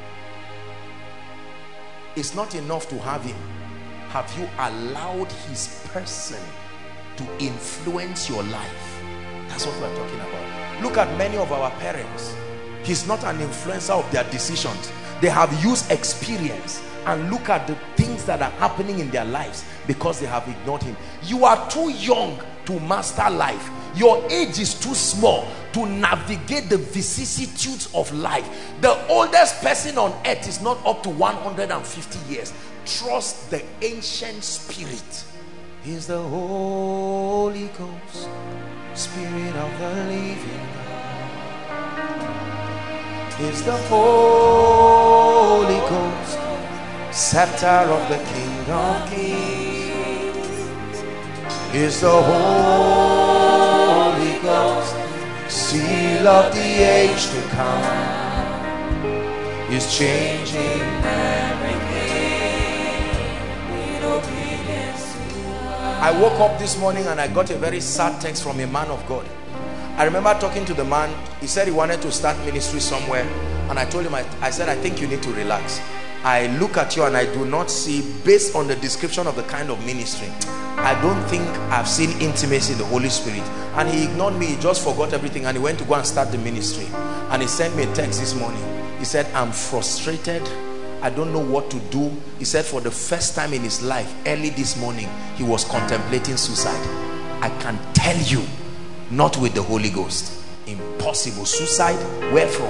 It's not enough to have him. Have you allowed his person to influence your life? That's what we're talking about. Look at many of our parents. He's not an influencer of their decisions. They have used experience, and look at the things that are happening in their lives because they have ignored him. You are too young to master life. Your age is too small to navigate the vicissitudes of life. The oldest person on earth is not up to one hundred fifty years. Trust the ancient spirit. He's the Holy Ghost, Spirit of the living God. He's the Holy Ghost, scepter of the King of Kings. He's the Holy Ghost, seal of the age to come. He's changing everything in obedience to God. I woke up this morning and I got a very sad text from a man of God. I remember talking to the man. He said he wanted to start ministry somewhere, and I told him, I, I said, I think you need to relax. I look at you and I do not see, based on the description of the kind of ministry, I don't think I've seen intimacy in the Holy Spirit. And he ignored me. He just forgot everything and he went to go and start the ministry. And he sent me a text this morning. He said, I'm frustrated. I don't know what to do. He said for the first time in his life, early this morning, he was contemplating suicide. I can tell you, not with the Holy Ghost. Impossible. Suicide, where from?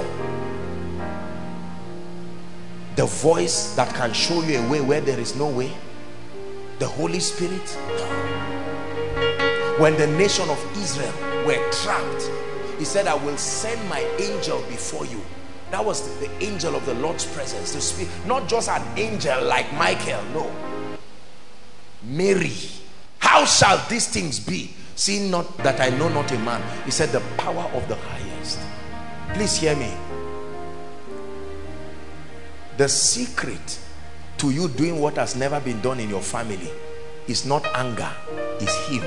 The voice that can show you a way where there is no way. The Holy Spirit. When the nation of Israel were trapped, he said, I will send my angel before you. That was the, the angel of the Lord's presence. The Spirit, not just an angel like Michael, no. Mary, how shall these things be? Seeing not that I know not a man. He said, the power of the highest. Please hear me. The secret to you doing what has never been done in your family is not anger, is him.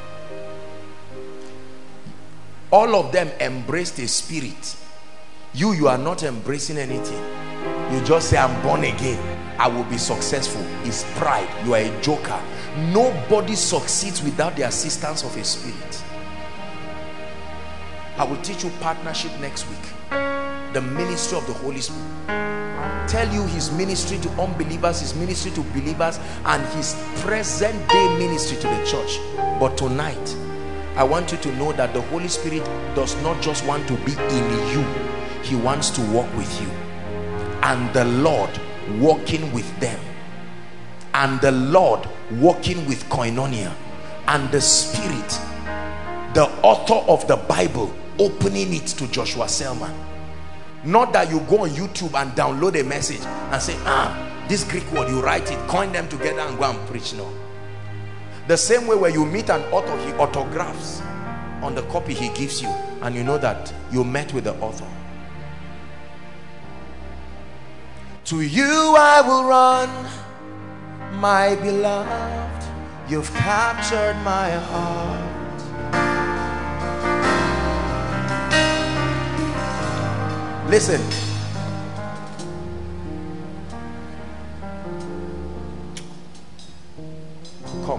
All of them embraced a spirit. You, you are not embracing anything. You just say, I'm born again, I will be successful. It's pride. You are a joker. Nobody succeeds without the assistance of a spirit. I will teach you partnership next week. The ministry of the Holy Spirit. Tell you his ministry to unbelievers, his ministry to believers, and his present day ministry to the church. But tonight, I want you to know that the Holy Spirit does not just want to be in you. He wants to walk with you. And the Lord walking with them. And the Lord walking with Koinonia. And the Spirit, the author of the Bible, opening it to Joshua Selman. Not that you go on YouTube and download a message and say, ah, this Greek word, you write it, coin them together and go and preach. No. The same way where you meet an author, he autographs on the copy he gives you, and you know that you met with the author. To you I will run, my beloved. You've captured my heart. Listen. Come.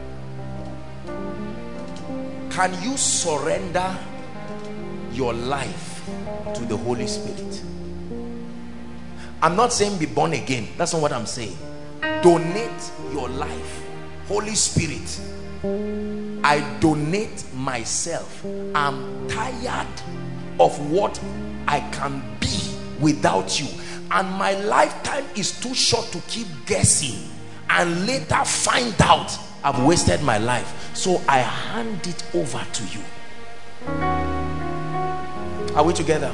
Can you surrender your life to the Holy Spirit? I'm not saying be born again. That's not what I'm saying. Donate your life. Holy Spirit, I donate myself. I'm tired of what I can be without you, and my lifetime is too short to keep guessing and later find out I've wasted my life. So I hand it over to you. Are we together?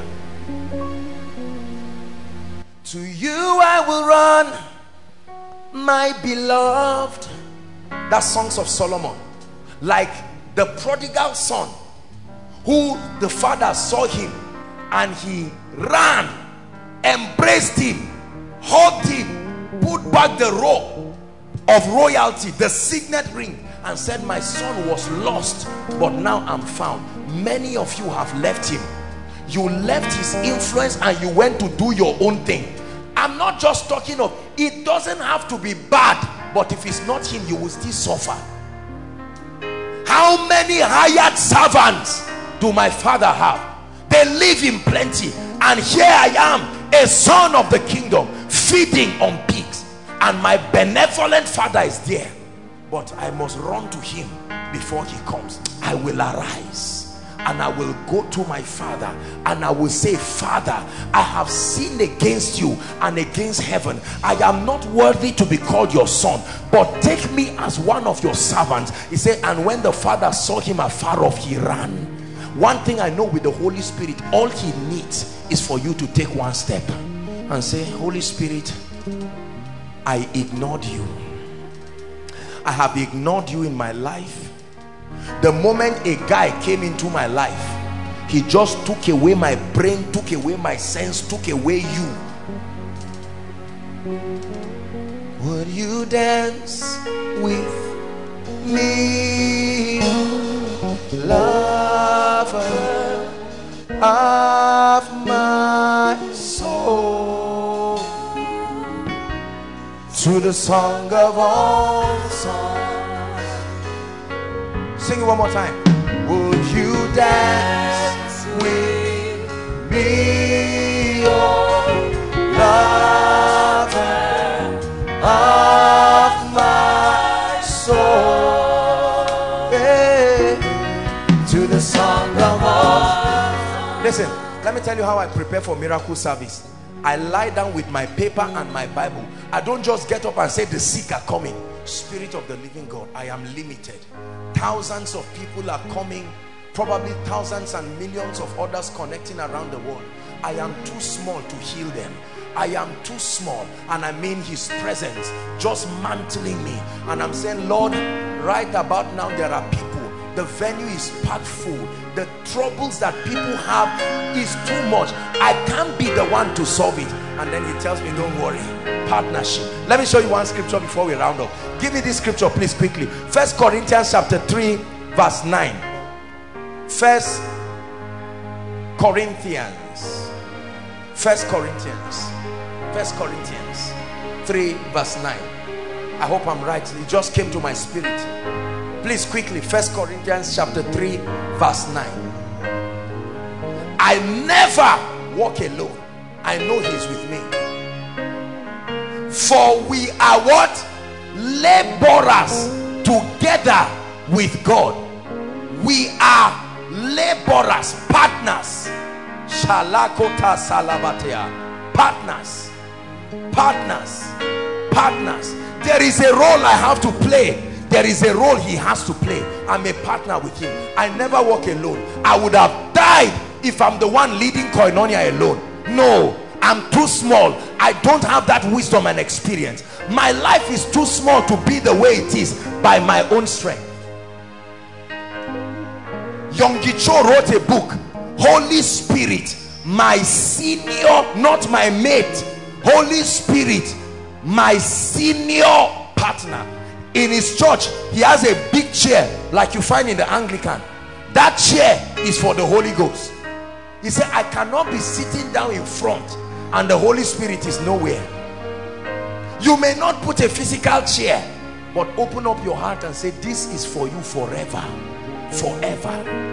To you I will run, my beloved. That's Songs of Solomon. Like the prodigal son, who the father saw him and he ran, embraced him, hugged him, put back the robe of royalty, the signet ring, and said, my son was lost, but now I'm found. Many of you have left him. You left his influence and you went to do your own thing. I'm not just talking of, it doesn't have to be bad, but if it's not him, you will still suffer. How many hired servants do my father have? They live in plenty, and here I am, a son of the kingdom, feeding on pigs, and my benevolent father is there, but I must run to him before he comes. I will arise and I will go to my father and I will say, Father, I have sinned against you and against heaven. I am not worthy to be called your son, but take me as one of your servants. He said, and when the father saw him afar off, he ran. One thing I know with the Holy Spirit, all he needs is for you to take one step and say, Holy Spirit, I ignored you. I have ignored you in my life. The moment a guy came into my life, he just took away my brain, took away my sense, took away you. Would you dance with me, lover of my soul, to the song of all songs? Sing it one more time. Would you dance with me, oh lover of my soul, hey, to the song of all. Listen, let me tell you how I prepare for miracle service. I lie down with my paper and my Bible. I don't just get up and say the sick are coming. Spirit of the living God, I am limited. Thousands of people are coming, probably thousands and millions of others connecting around the world. I am too small to heal them. I am too small, and I mean his presence just mantling me. And I'm saying, Lord, right about now there are people, the venue is packed full, the troubles that people have is too much. I can't be the one to solve it. And then he tells me, don't worry, partnership. Let me show you one scripture before we round up. Give me this scripture please quickly. First Corinthians chapter three verse nine. First Corinthians First Corinthians First Corinthians three verse nine. I hope I'm right. It just came to my spirit. Please quickly, First Corinthians chapter three verse nine. I never walk alone. I know he's with me. For we are what? Laborers together with God. We are laborers, partners. Shalakota salabatea. Partners. Partners. Partners. There is a role I have to play. There is a role he has to play. I'm a partner with him. I never walk alone. I would have died if I'm the one leading Koinonia alone. No, I'm too small. I don't have that wisdom and experience. My life is too small to be the way it is by my own strength. Yonggi Cho wrote a book, Holy Spirit, my senior, not my mate, Holy Spirit, my senior partner. In his church, he has a big chair like you find in the Anglican. That chair is for the Holy Ghost. He said, I cannot be sitting down in front and the Holy Spirit is nowhere. You may not put a physical chair, but open up your heart and say, this is for you forever, forever.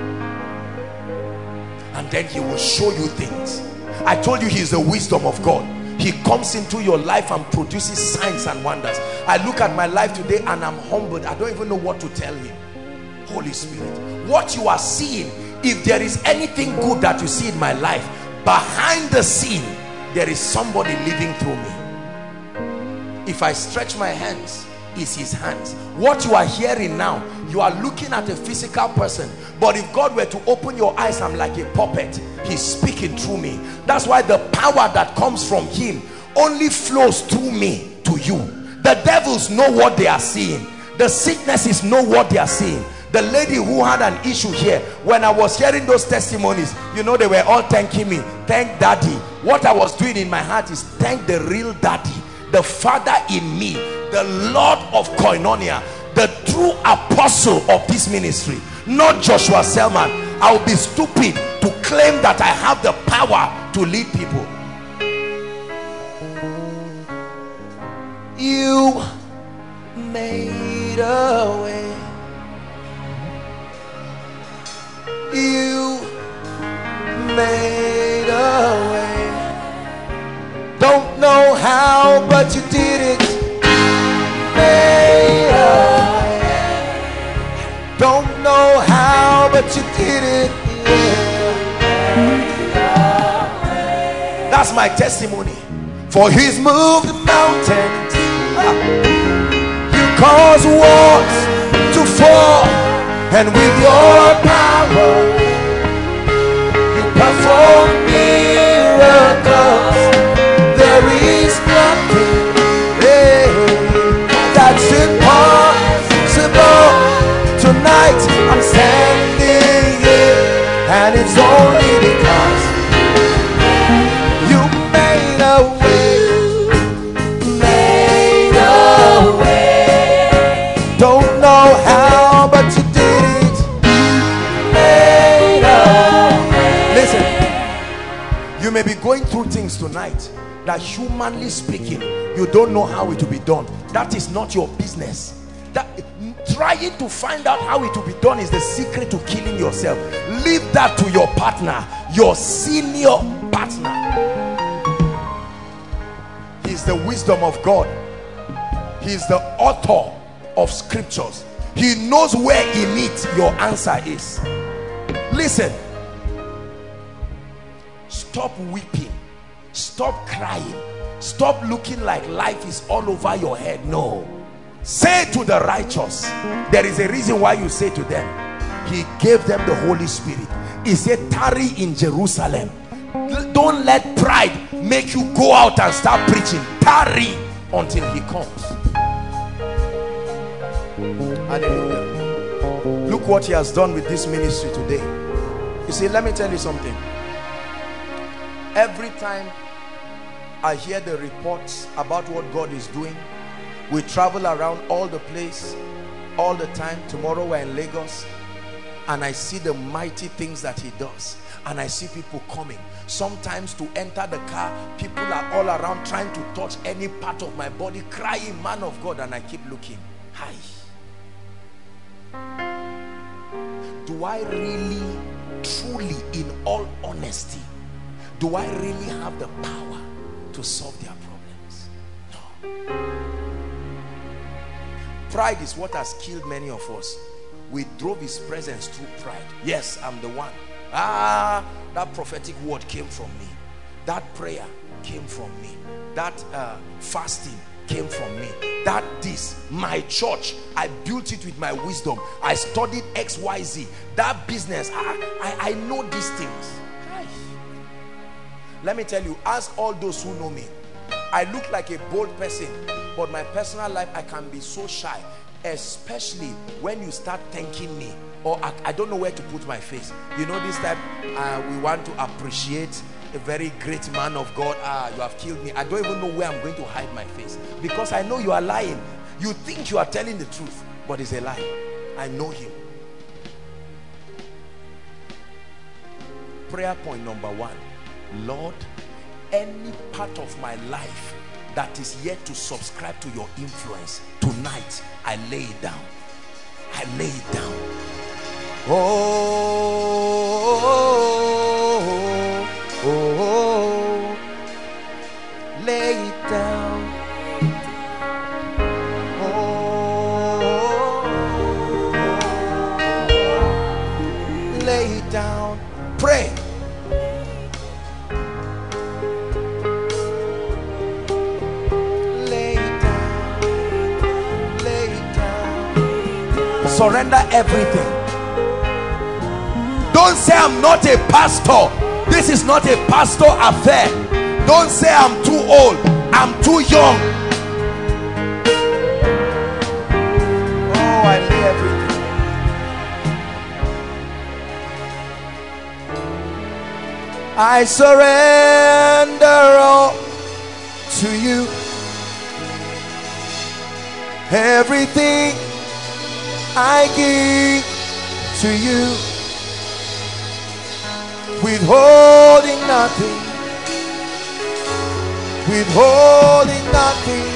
And then he will show you things. I told you he is the wisdom of God. He comes into your life and produces signs and wonders. I look at my life today and I'm humbled. I don't even know what to tell him. Holy Spirit, what you are seeing, if there is anything good that you see in my life, behind the scene there is somebody living through me. If I stretch my hands, is his hands. What you are hearing now, you are looking at a physical person, but if God were to open your eyes, I'm like a puppet. He's speaking through me. That's why the power that comes from him only flows through me to you. The devils know what they are seeing. The sicknesses know what they are seeing. The lady who had an issue here, when I was hearing those testimonies, you know, they were all thanking me. Thank daddy. What I was doing in my heart is thank the real daddy, the Father in me, the Lord of Koinonia, the true apostle of this ministry, not Joshua Selman. I will be stupid to claim that I have the power to lead people. You made a way. You made a way. Don't know how, but you did it. Made a way. Don't know how, but you did it. Yeah. That's my testimony. For he's moved mountains. You cause walls to fall, and with your power you perform miracles. There is nothing hey, that's impossible. Tonight I'm standing here, and it's only because you made a way. Made a way. Don't know how, but you did it. Made a way. Listen, you may be going through things tonight that, humanly speaking, you don't know how it will be done. That is not your business. That trying to find out how it will be done is the secret to killing yourself. Leave that to your partner, your senior partner. He's the wisdom of God. He's the author of scriptures. He knows where in it your answer is. Listen, stop weeping, stop crying, stop looking like life is all over your head. No, say to the righteous, there is a reason why you say to them, he gave them the Holy Spirit. He said, tarry in Jerusalem. Don't let pride make you go out and start preaching. Tarry until he comes. Hallelujah. Look what he has done with this ministry today. You see, let me tell you something. Every time I hear the reports about what God is doing, we travel around all the place, all the time. Tomorrow we're in Lagos, and I see the mighty things that he does, and I see people coming. Sometimes to enter the car, people are all around trying to touch any part of my body, crying, man of God, and I keep looking. Hi. Do I really, truly, in all honesty, do I really have the power to solve their problems? No. Pride is what has killed many of us. We drove his presence through pride. Yes, I'm the one. Ah, that prophetic word came from me. That prayer came from me. That uh, fasting came from me. That this, my church, I built it with my wisdom. I studied X Y Z. That business, I, I, I know these things. Let me tell you, ask all those who know me. I look like a bold person, but my personal life, I can be so shy, especially when you start thanking me, or I, I don't know where to put my face. You know, this time uh, we want to appreciate a very great man of God. Ah, you have killed me. I don't even know where I'm going to hide my face, because I know you are lying. You think you are telling the truth, but it's a lie. I know him. Prayer point number one: Lord, any part of my life that is yet to subscribe to your influence, tonight I lay it down. I lay it down. Oh, oh, oh, oh, lay it down. Oh, lay it down. Pray. Lay it down. Lay it down. Surrender everything. Don't say I'm not a pastor. This is not a pastor affair. Don't say I'm too old. I'm too young. Oh, I lay everything. I surrender all to you. Everything I give to you. Withholding nothing, withholding nothing,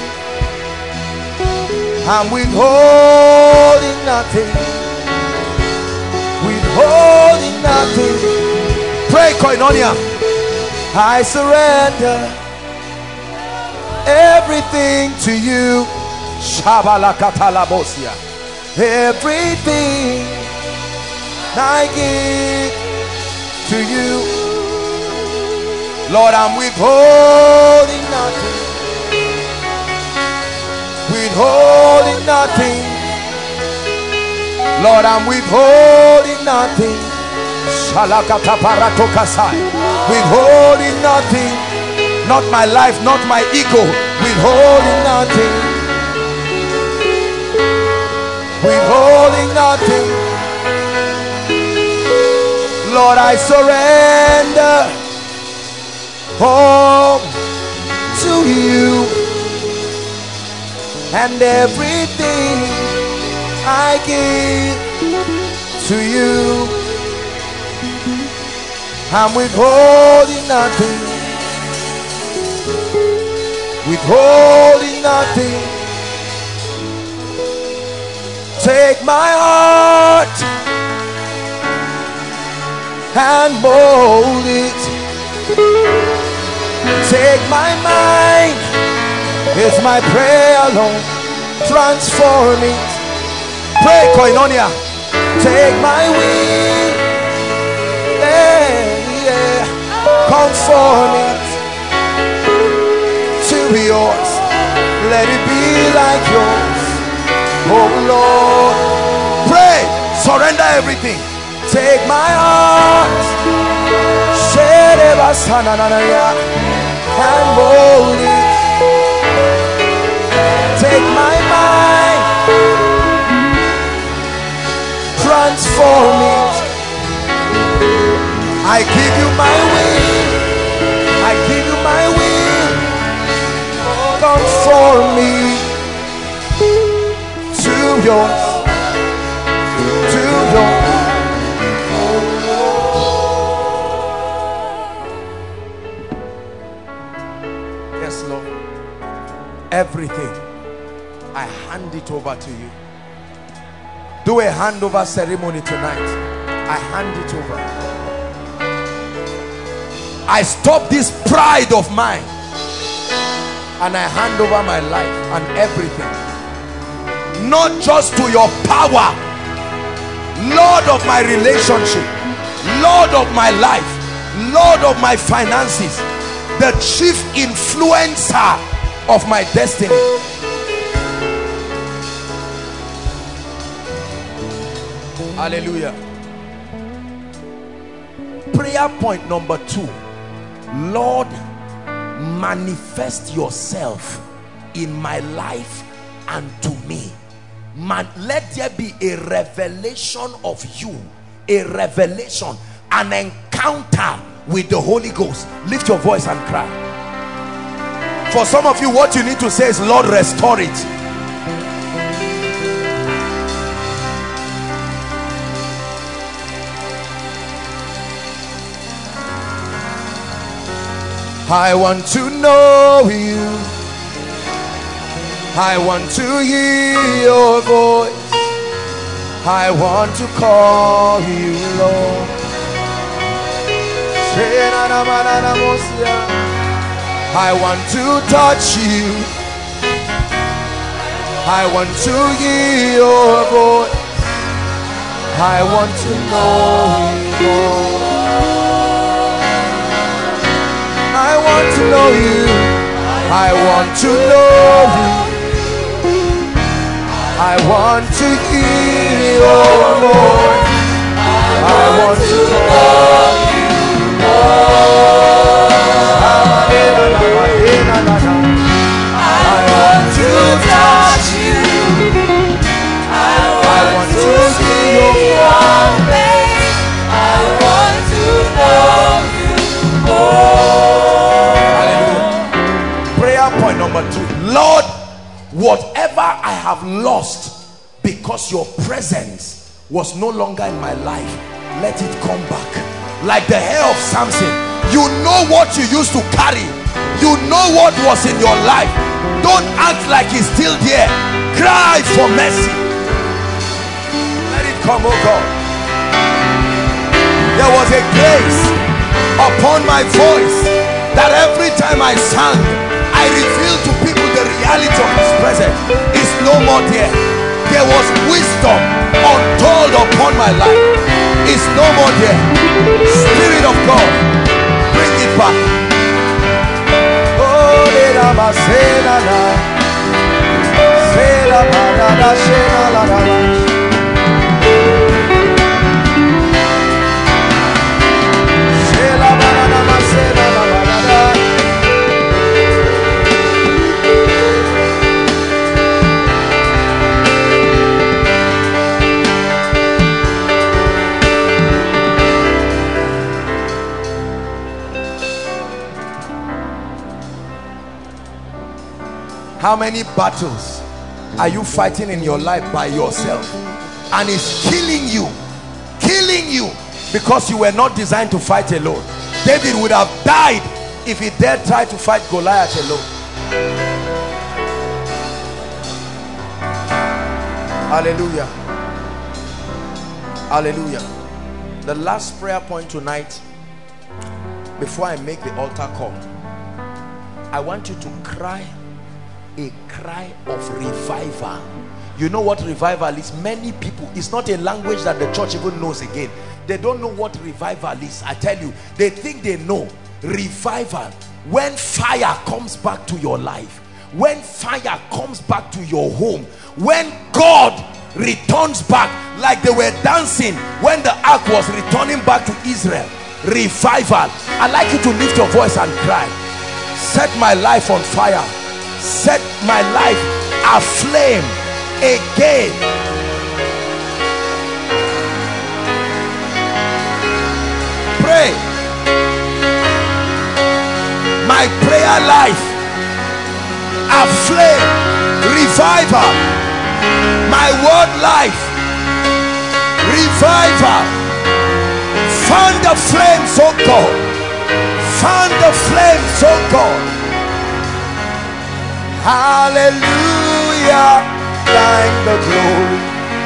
I'm withholding nothing, withholding nothing. Pray, Koinonia. I surrender everything to you. Shabalakatalabosia. Everything I give to you, Lord. I'm withholding nothing, withholding nothing, Lord. I'm withholding nothing. Withholding nothing, not my life, not my ego. Withholding nothing, withholding nothing. Lord, I surrender all to you, and everything I give to you. I'm withholding nothing, withholding nothing. Take my heart and mold it. Take my mind, it's my prayer, Lord. Transform it. Pray, Koinonia. Take my will, yeah, yeah. Conform it to yours. Let it be like yours, oh Lord. Pray, surrender everything. Take my heart, and mold it. Take my mind, transform it. I give you my will, I give you my will. Conform me to yours, to yours. Everything, I hand it over to you. Do a handover ceremony tonight. I hand it over. I stop this pride of mine, and I hand over my life and everything, not just to your power, Lord of my relationship, Lord of my life, Lord of my finances, the chief influencer of my destiny. Hallelujah. Prayer point number two: Lord, manifest yourself in my life and to me. Man, let there be a revelation of you, a revelation, an encounter with the Holy Ghost. Lift your voice and cry. For some of you, what you need to say is, Lord, restore it. I want to know you. I want to hear your voice. I want to call you Lord. I want to touch you. I want to hear your voice. I want to know you more. I want to know you. I want to know you. I want to hear your voice. I want to know you more. I want to touch you. I want to see your face. I want to know you more. Hallelujah. Prayer point number two. Lord, whatever I have lost because your presence was no longer in my life, let it come back. Like the hair of Samson, you know what you used to carry, you know what was in your life. Don't act like it's still there. Cry for mercy. Let it come, oh God. There was a grace upon my voice that every time I sang, I revealed to people the reality of his presence. Is no more there. There was wisdom untold upon my life. Is no more there. Spirit of God, bring it back. Oh, how many battles are you fighting in your life by yourself, and it's killing you, killing you, because you were not designed to fight alone? David would have died if he dared try to fight Goliath alone. Hallelujah. Hallelujah. The last prayer point tonight, before I make the altar call, I want you to cry a cry of revival. You know what revival is? Many people, it's not a language that the church even knows again. They don't know what revival is. I tell you, they think they know. Revival, when fire comes back to your life, when fire comes back to your home, when God returns back, like they were dancing when the ark was returning back to Israel. Revival. I'd like you to lift your voice and cry, set my life on fire, set my life aflame again. Pray. My prayer life aflame, revival. My word life, revival. Fan the flames, oh God. Fan the flames, oh God. Hallelujah, thine the glory.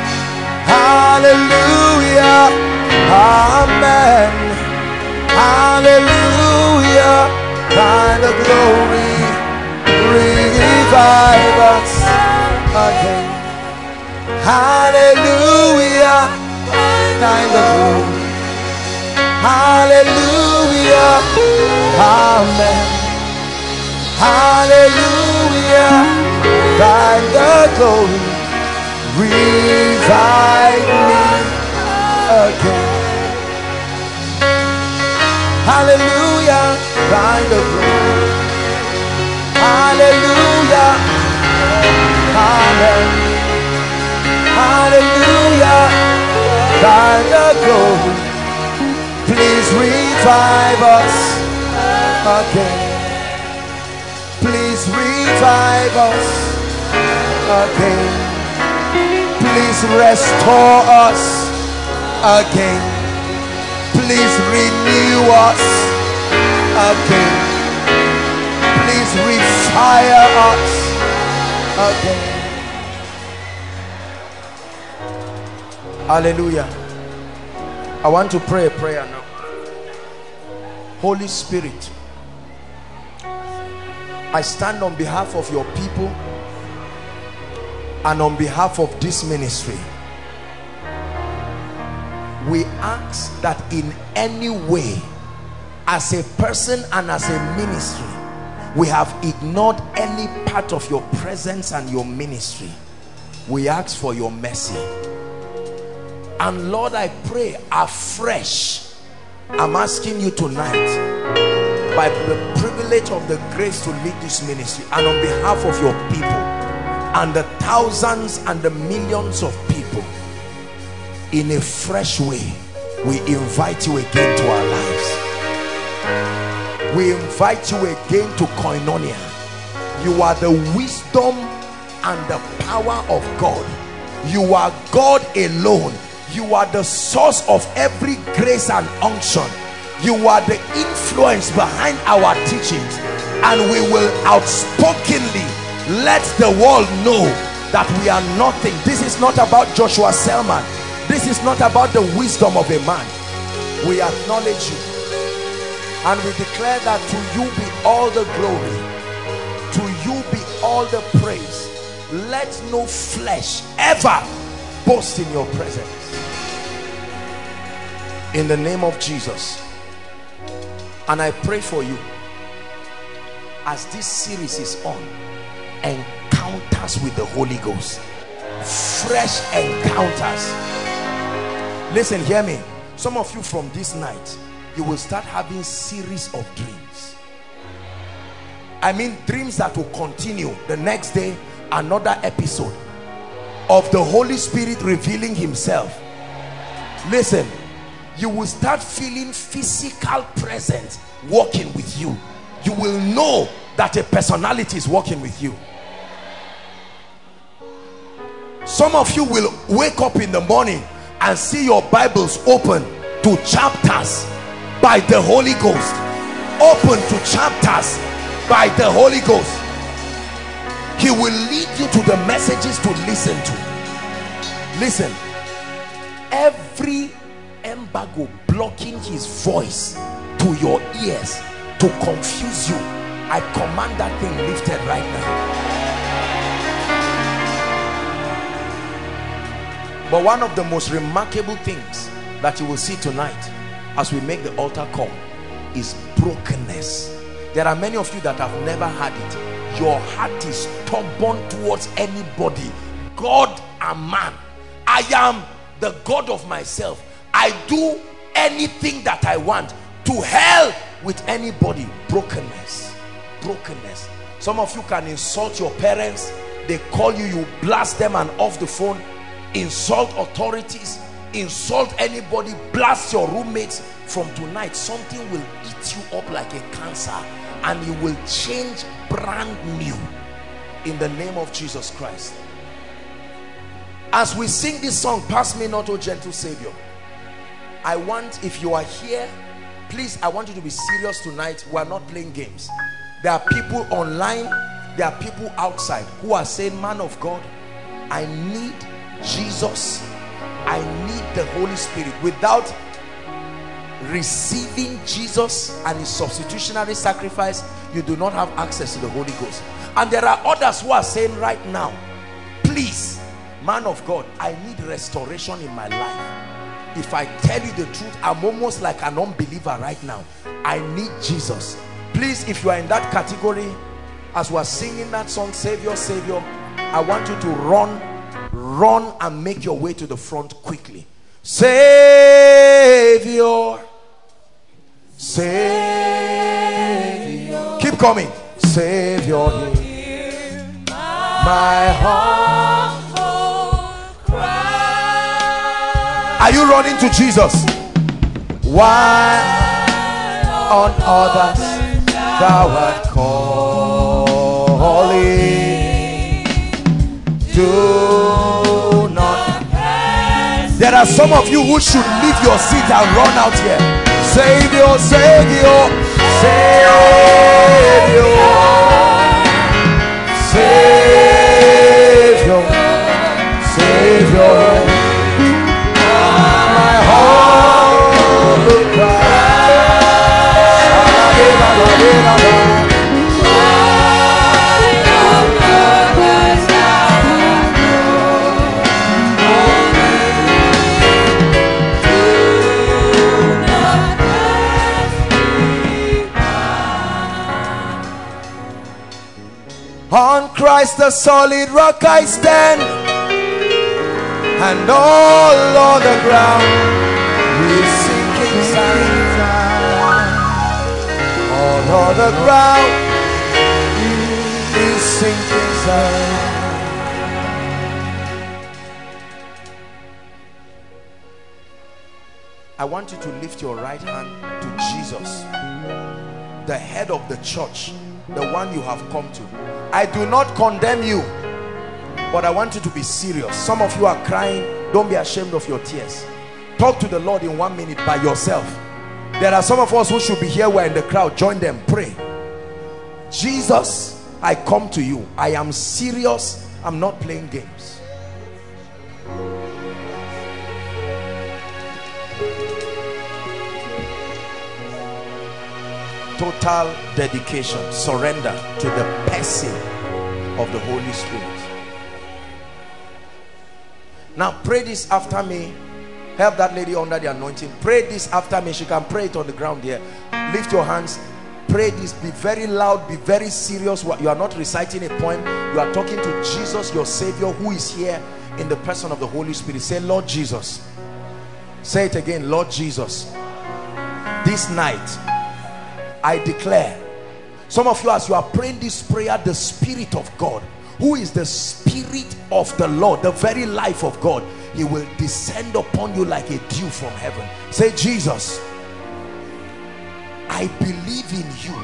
Hallelujah, amen. Hallelujah, thine the glory. Revive us again. Hallelujah, thine the glory. Hallelujah, amen. Hallelujah, thine the glory. Revive me again. Hallelujah, thine the glory. Hallelujah, amen. Hallelujah, thine the glory. Please read. revive us again. Please revive us again. Please restore us again. Please renew us again. Please refire us again. Hallelujah. I want to pray a prayer now. Holy Spirit, I stand on behalf of your people and on behalf of this ministry. We ask that in any way, as a person and as a ministry, we have ignored any part of your presence and your ministry. We ask for your mercy. And Lord, I pray afresh, I'm asking you tonight, by the privilege of the grace to lead this ministry, and on behalf of your people and the thousands and the millions of people, in a fresh way, we invite you again to our lives. We invite you again to Koinonia. You are the wisdom and the power of God. You are God alone. You are the source of every grace and unction. You are the influence behind our teachings, and we will outspokenly let the world know that we are nothing. This is not about Joshua Selman. This is not about the wisdom of a man. We acknowledge you, and we declare that to you be all the glory, to you be all the praise. Let no flesh ever boast in your presence. In the name of Jesus. And I pray for you, as this series is on, encounters with the Holy Ghost, fresh encounters. Listen, hear me. Some of you from this night, you will start having series of dreams. I mean dreams that will continue the next day, another episode of the Holy Spirit revealing himself. Listen, you will start feeling physical presence walking with you. You will know that a personality is walking with you. Some of you will wake up in the morning and see your Bibles open to chapters by the Holy Ghost. Open to chapters by the Holy Ghost. He will lead you to the messages to listen to. Listen, every embargo blocking his voice to your ears to confuse you, I command that thing lifted right now. But one of the most remarkable things that you will see tonight as we make the altar call is brokenness. There are many of you that have never had it. Your heart is stubborn towards anybody, God and man. I am the God of myself. I do anything that I want. To hell with anybody. Brokenness. Brokenness. Some of you can insult your parents. They call you, you blast them and off the phone. Insult authorities. Insult anybody. Blast your roommates. From tonight, something will eat you up like a cancer, and you will change brand new in the name of Jesus Christ. As we sing this song, "Pass Me Not, O Gentle Savior," I want, if you are here, please, I want you to be serious tonight. We are not playing games. There are people online, there are people outside who are saying, "Man of God, I need Jesus. I need the Holy Spirit." Without receiving Jesus and his substitutionary sacrifice, you do not have access to the Holy Ghost. And there are others who are saying right now, "Please, man of God, I need restoration in my life. If I tell you the truth, I'm almost like an unbeliever right now. I need Jesus." Please, if you are in that category, as we're singing that song, "Savior, Savior," I want you to run, run and make your way to the front quickly. Savior, Savior, keep coming. Savior, hear my humble cry. Are you running to Jesus? Why on others thou art calling. Do not. There are some of you who should leave your seat and run out here. Savior, Savior, Savior, Savior, Savior. My heart will cry. On Christ the solid rock I stand, and all on the ground is sinking sand. All on the ground is sinking sand. I want you to lift your right hand to Jesus, the head of the church, the one you have come to. I do not condemn you, but I want you to be serious. Some of you are crying. Don't be ashamed of your tears. Talk to the Lord in one minute by yourself. There are some of us who should be here. We're in the crowd. Join them. Pray. Jesus, I come to you. I am serious. I'm not playing games. Total dedication, surrender to the person of the Holy Spirit. Now pray this after me. Help that lady under the anointing. Pray this after me. She can pray it on the ground here. Lift your hands. Pray this. Be very loud. Be very serious. You are not reciting a poem. You are talking to Jesus, your Savior, who is here in the person of the Holy Spirit. Say, Lord Jesus. Say it again. Lord Jesus, this night I declare. Some of you, as you are praying this prayer, the Spirit of God, who is the Spirit of the Lord, the very life of God, he will descend upon you like a dew from heaven. Say, Jesus, I believe in you,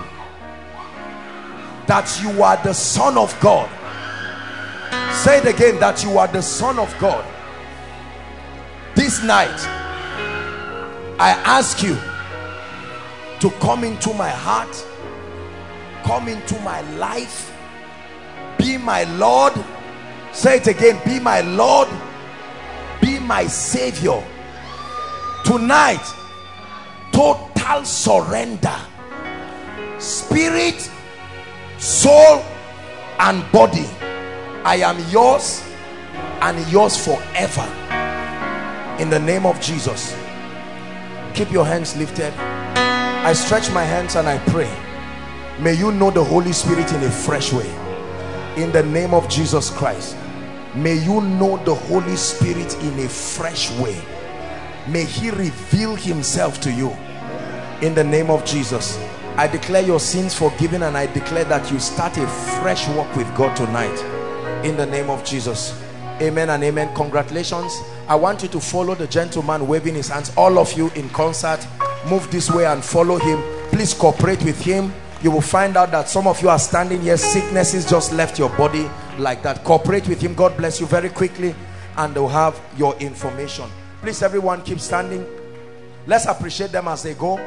that you are the Son of God. Say it again, that you are the Son of God. This night I ask you to come into my heart, come into my life, be my Lord. Say it again, be my Lord, be my Savior. Tonight, total surrender, spirit, soul and body. I am yours and yours forever, in the name of Jesus. Keep your hands lifted. I stretch my hands and I pray, may you know the Holy Spirit in a fresh way, in the name of Jesus Christ. May you know the Holy Spirit in a fresh way. May he reveal himself to you in the name of Jesus. I declare your sins forgiven, and I declare that you start a fresh walk with God tonight in the name of Jesus. Amen and amen. Congratulations. I want you to follow the gentleman waving his hands. All of you in concert, move this way and follow him. Please cooperate with him. You will find out that some of you are standing here, sicknesses just left your body like that. Cooperate with him. God bless you. Very quickly, and they'll have your information. Please, everyone, keep standing. Let's appreciate them as they go.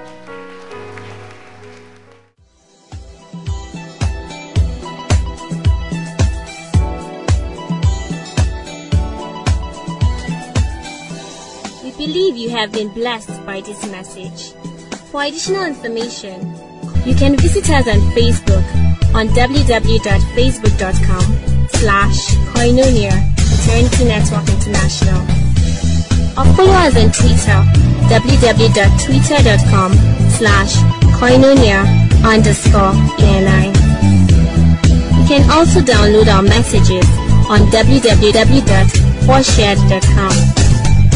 We believe you have been blessed by this message. For additional information, you can visit us on Facebook on w w w dot facebook dot com slash Koinonia Eternity Network International, or follow us on Twitter, w w w dot twitter dot com slash Koinonia underscore E N I. You can also download our messages on w w w dot forshared dot com.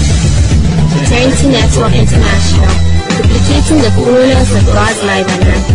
Eternity Network International, duplicating the fullness of God's life on earth.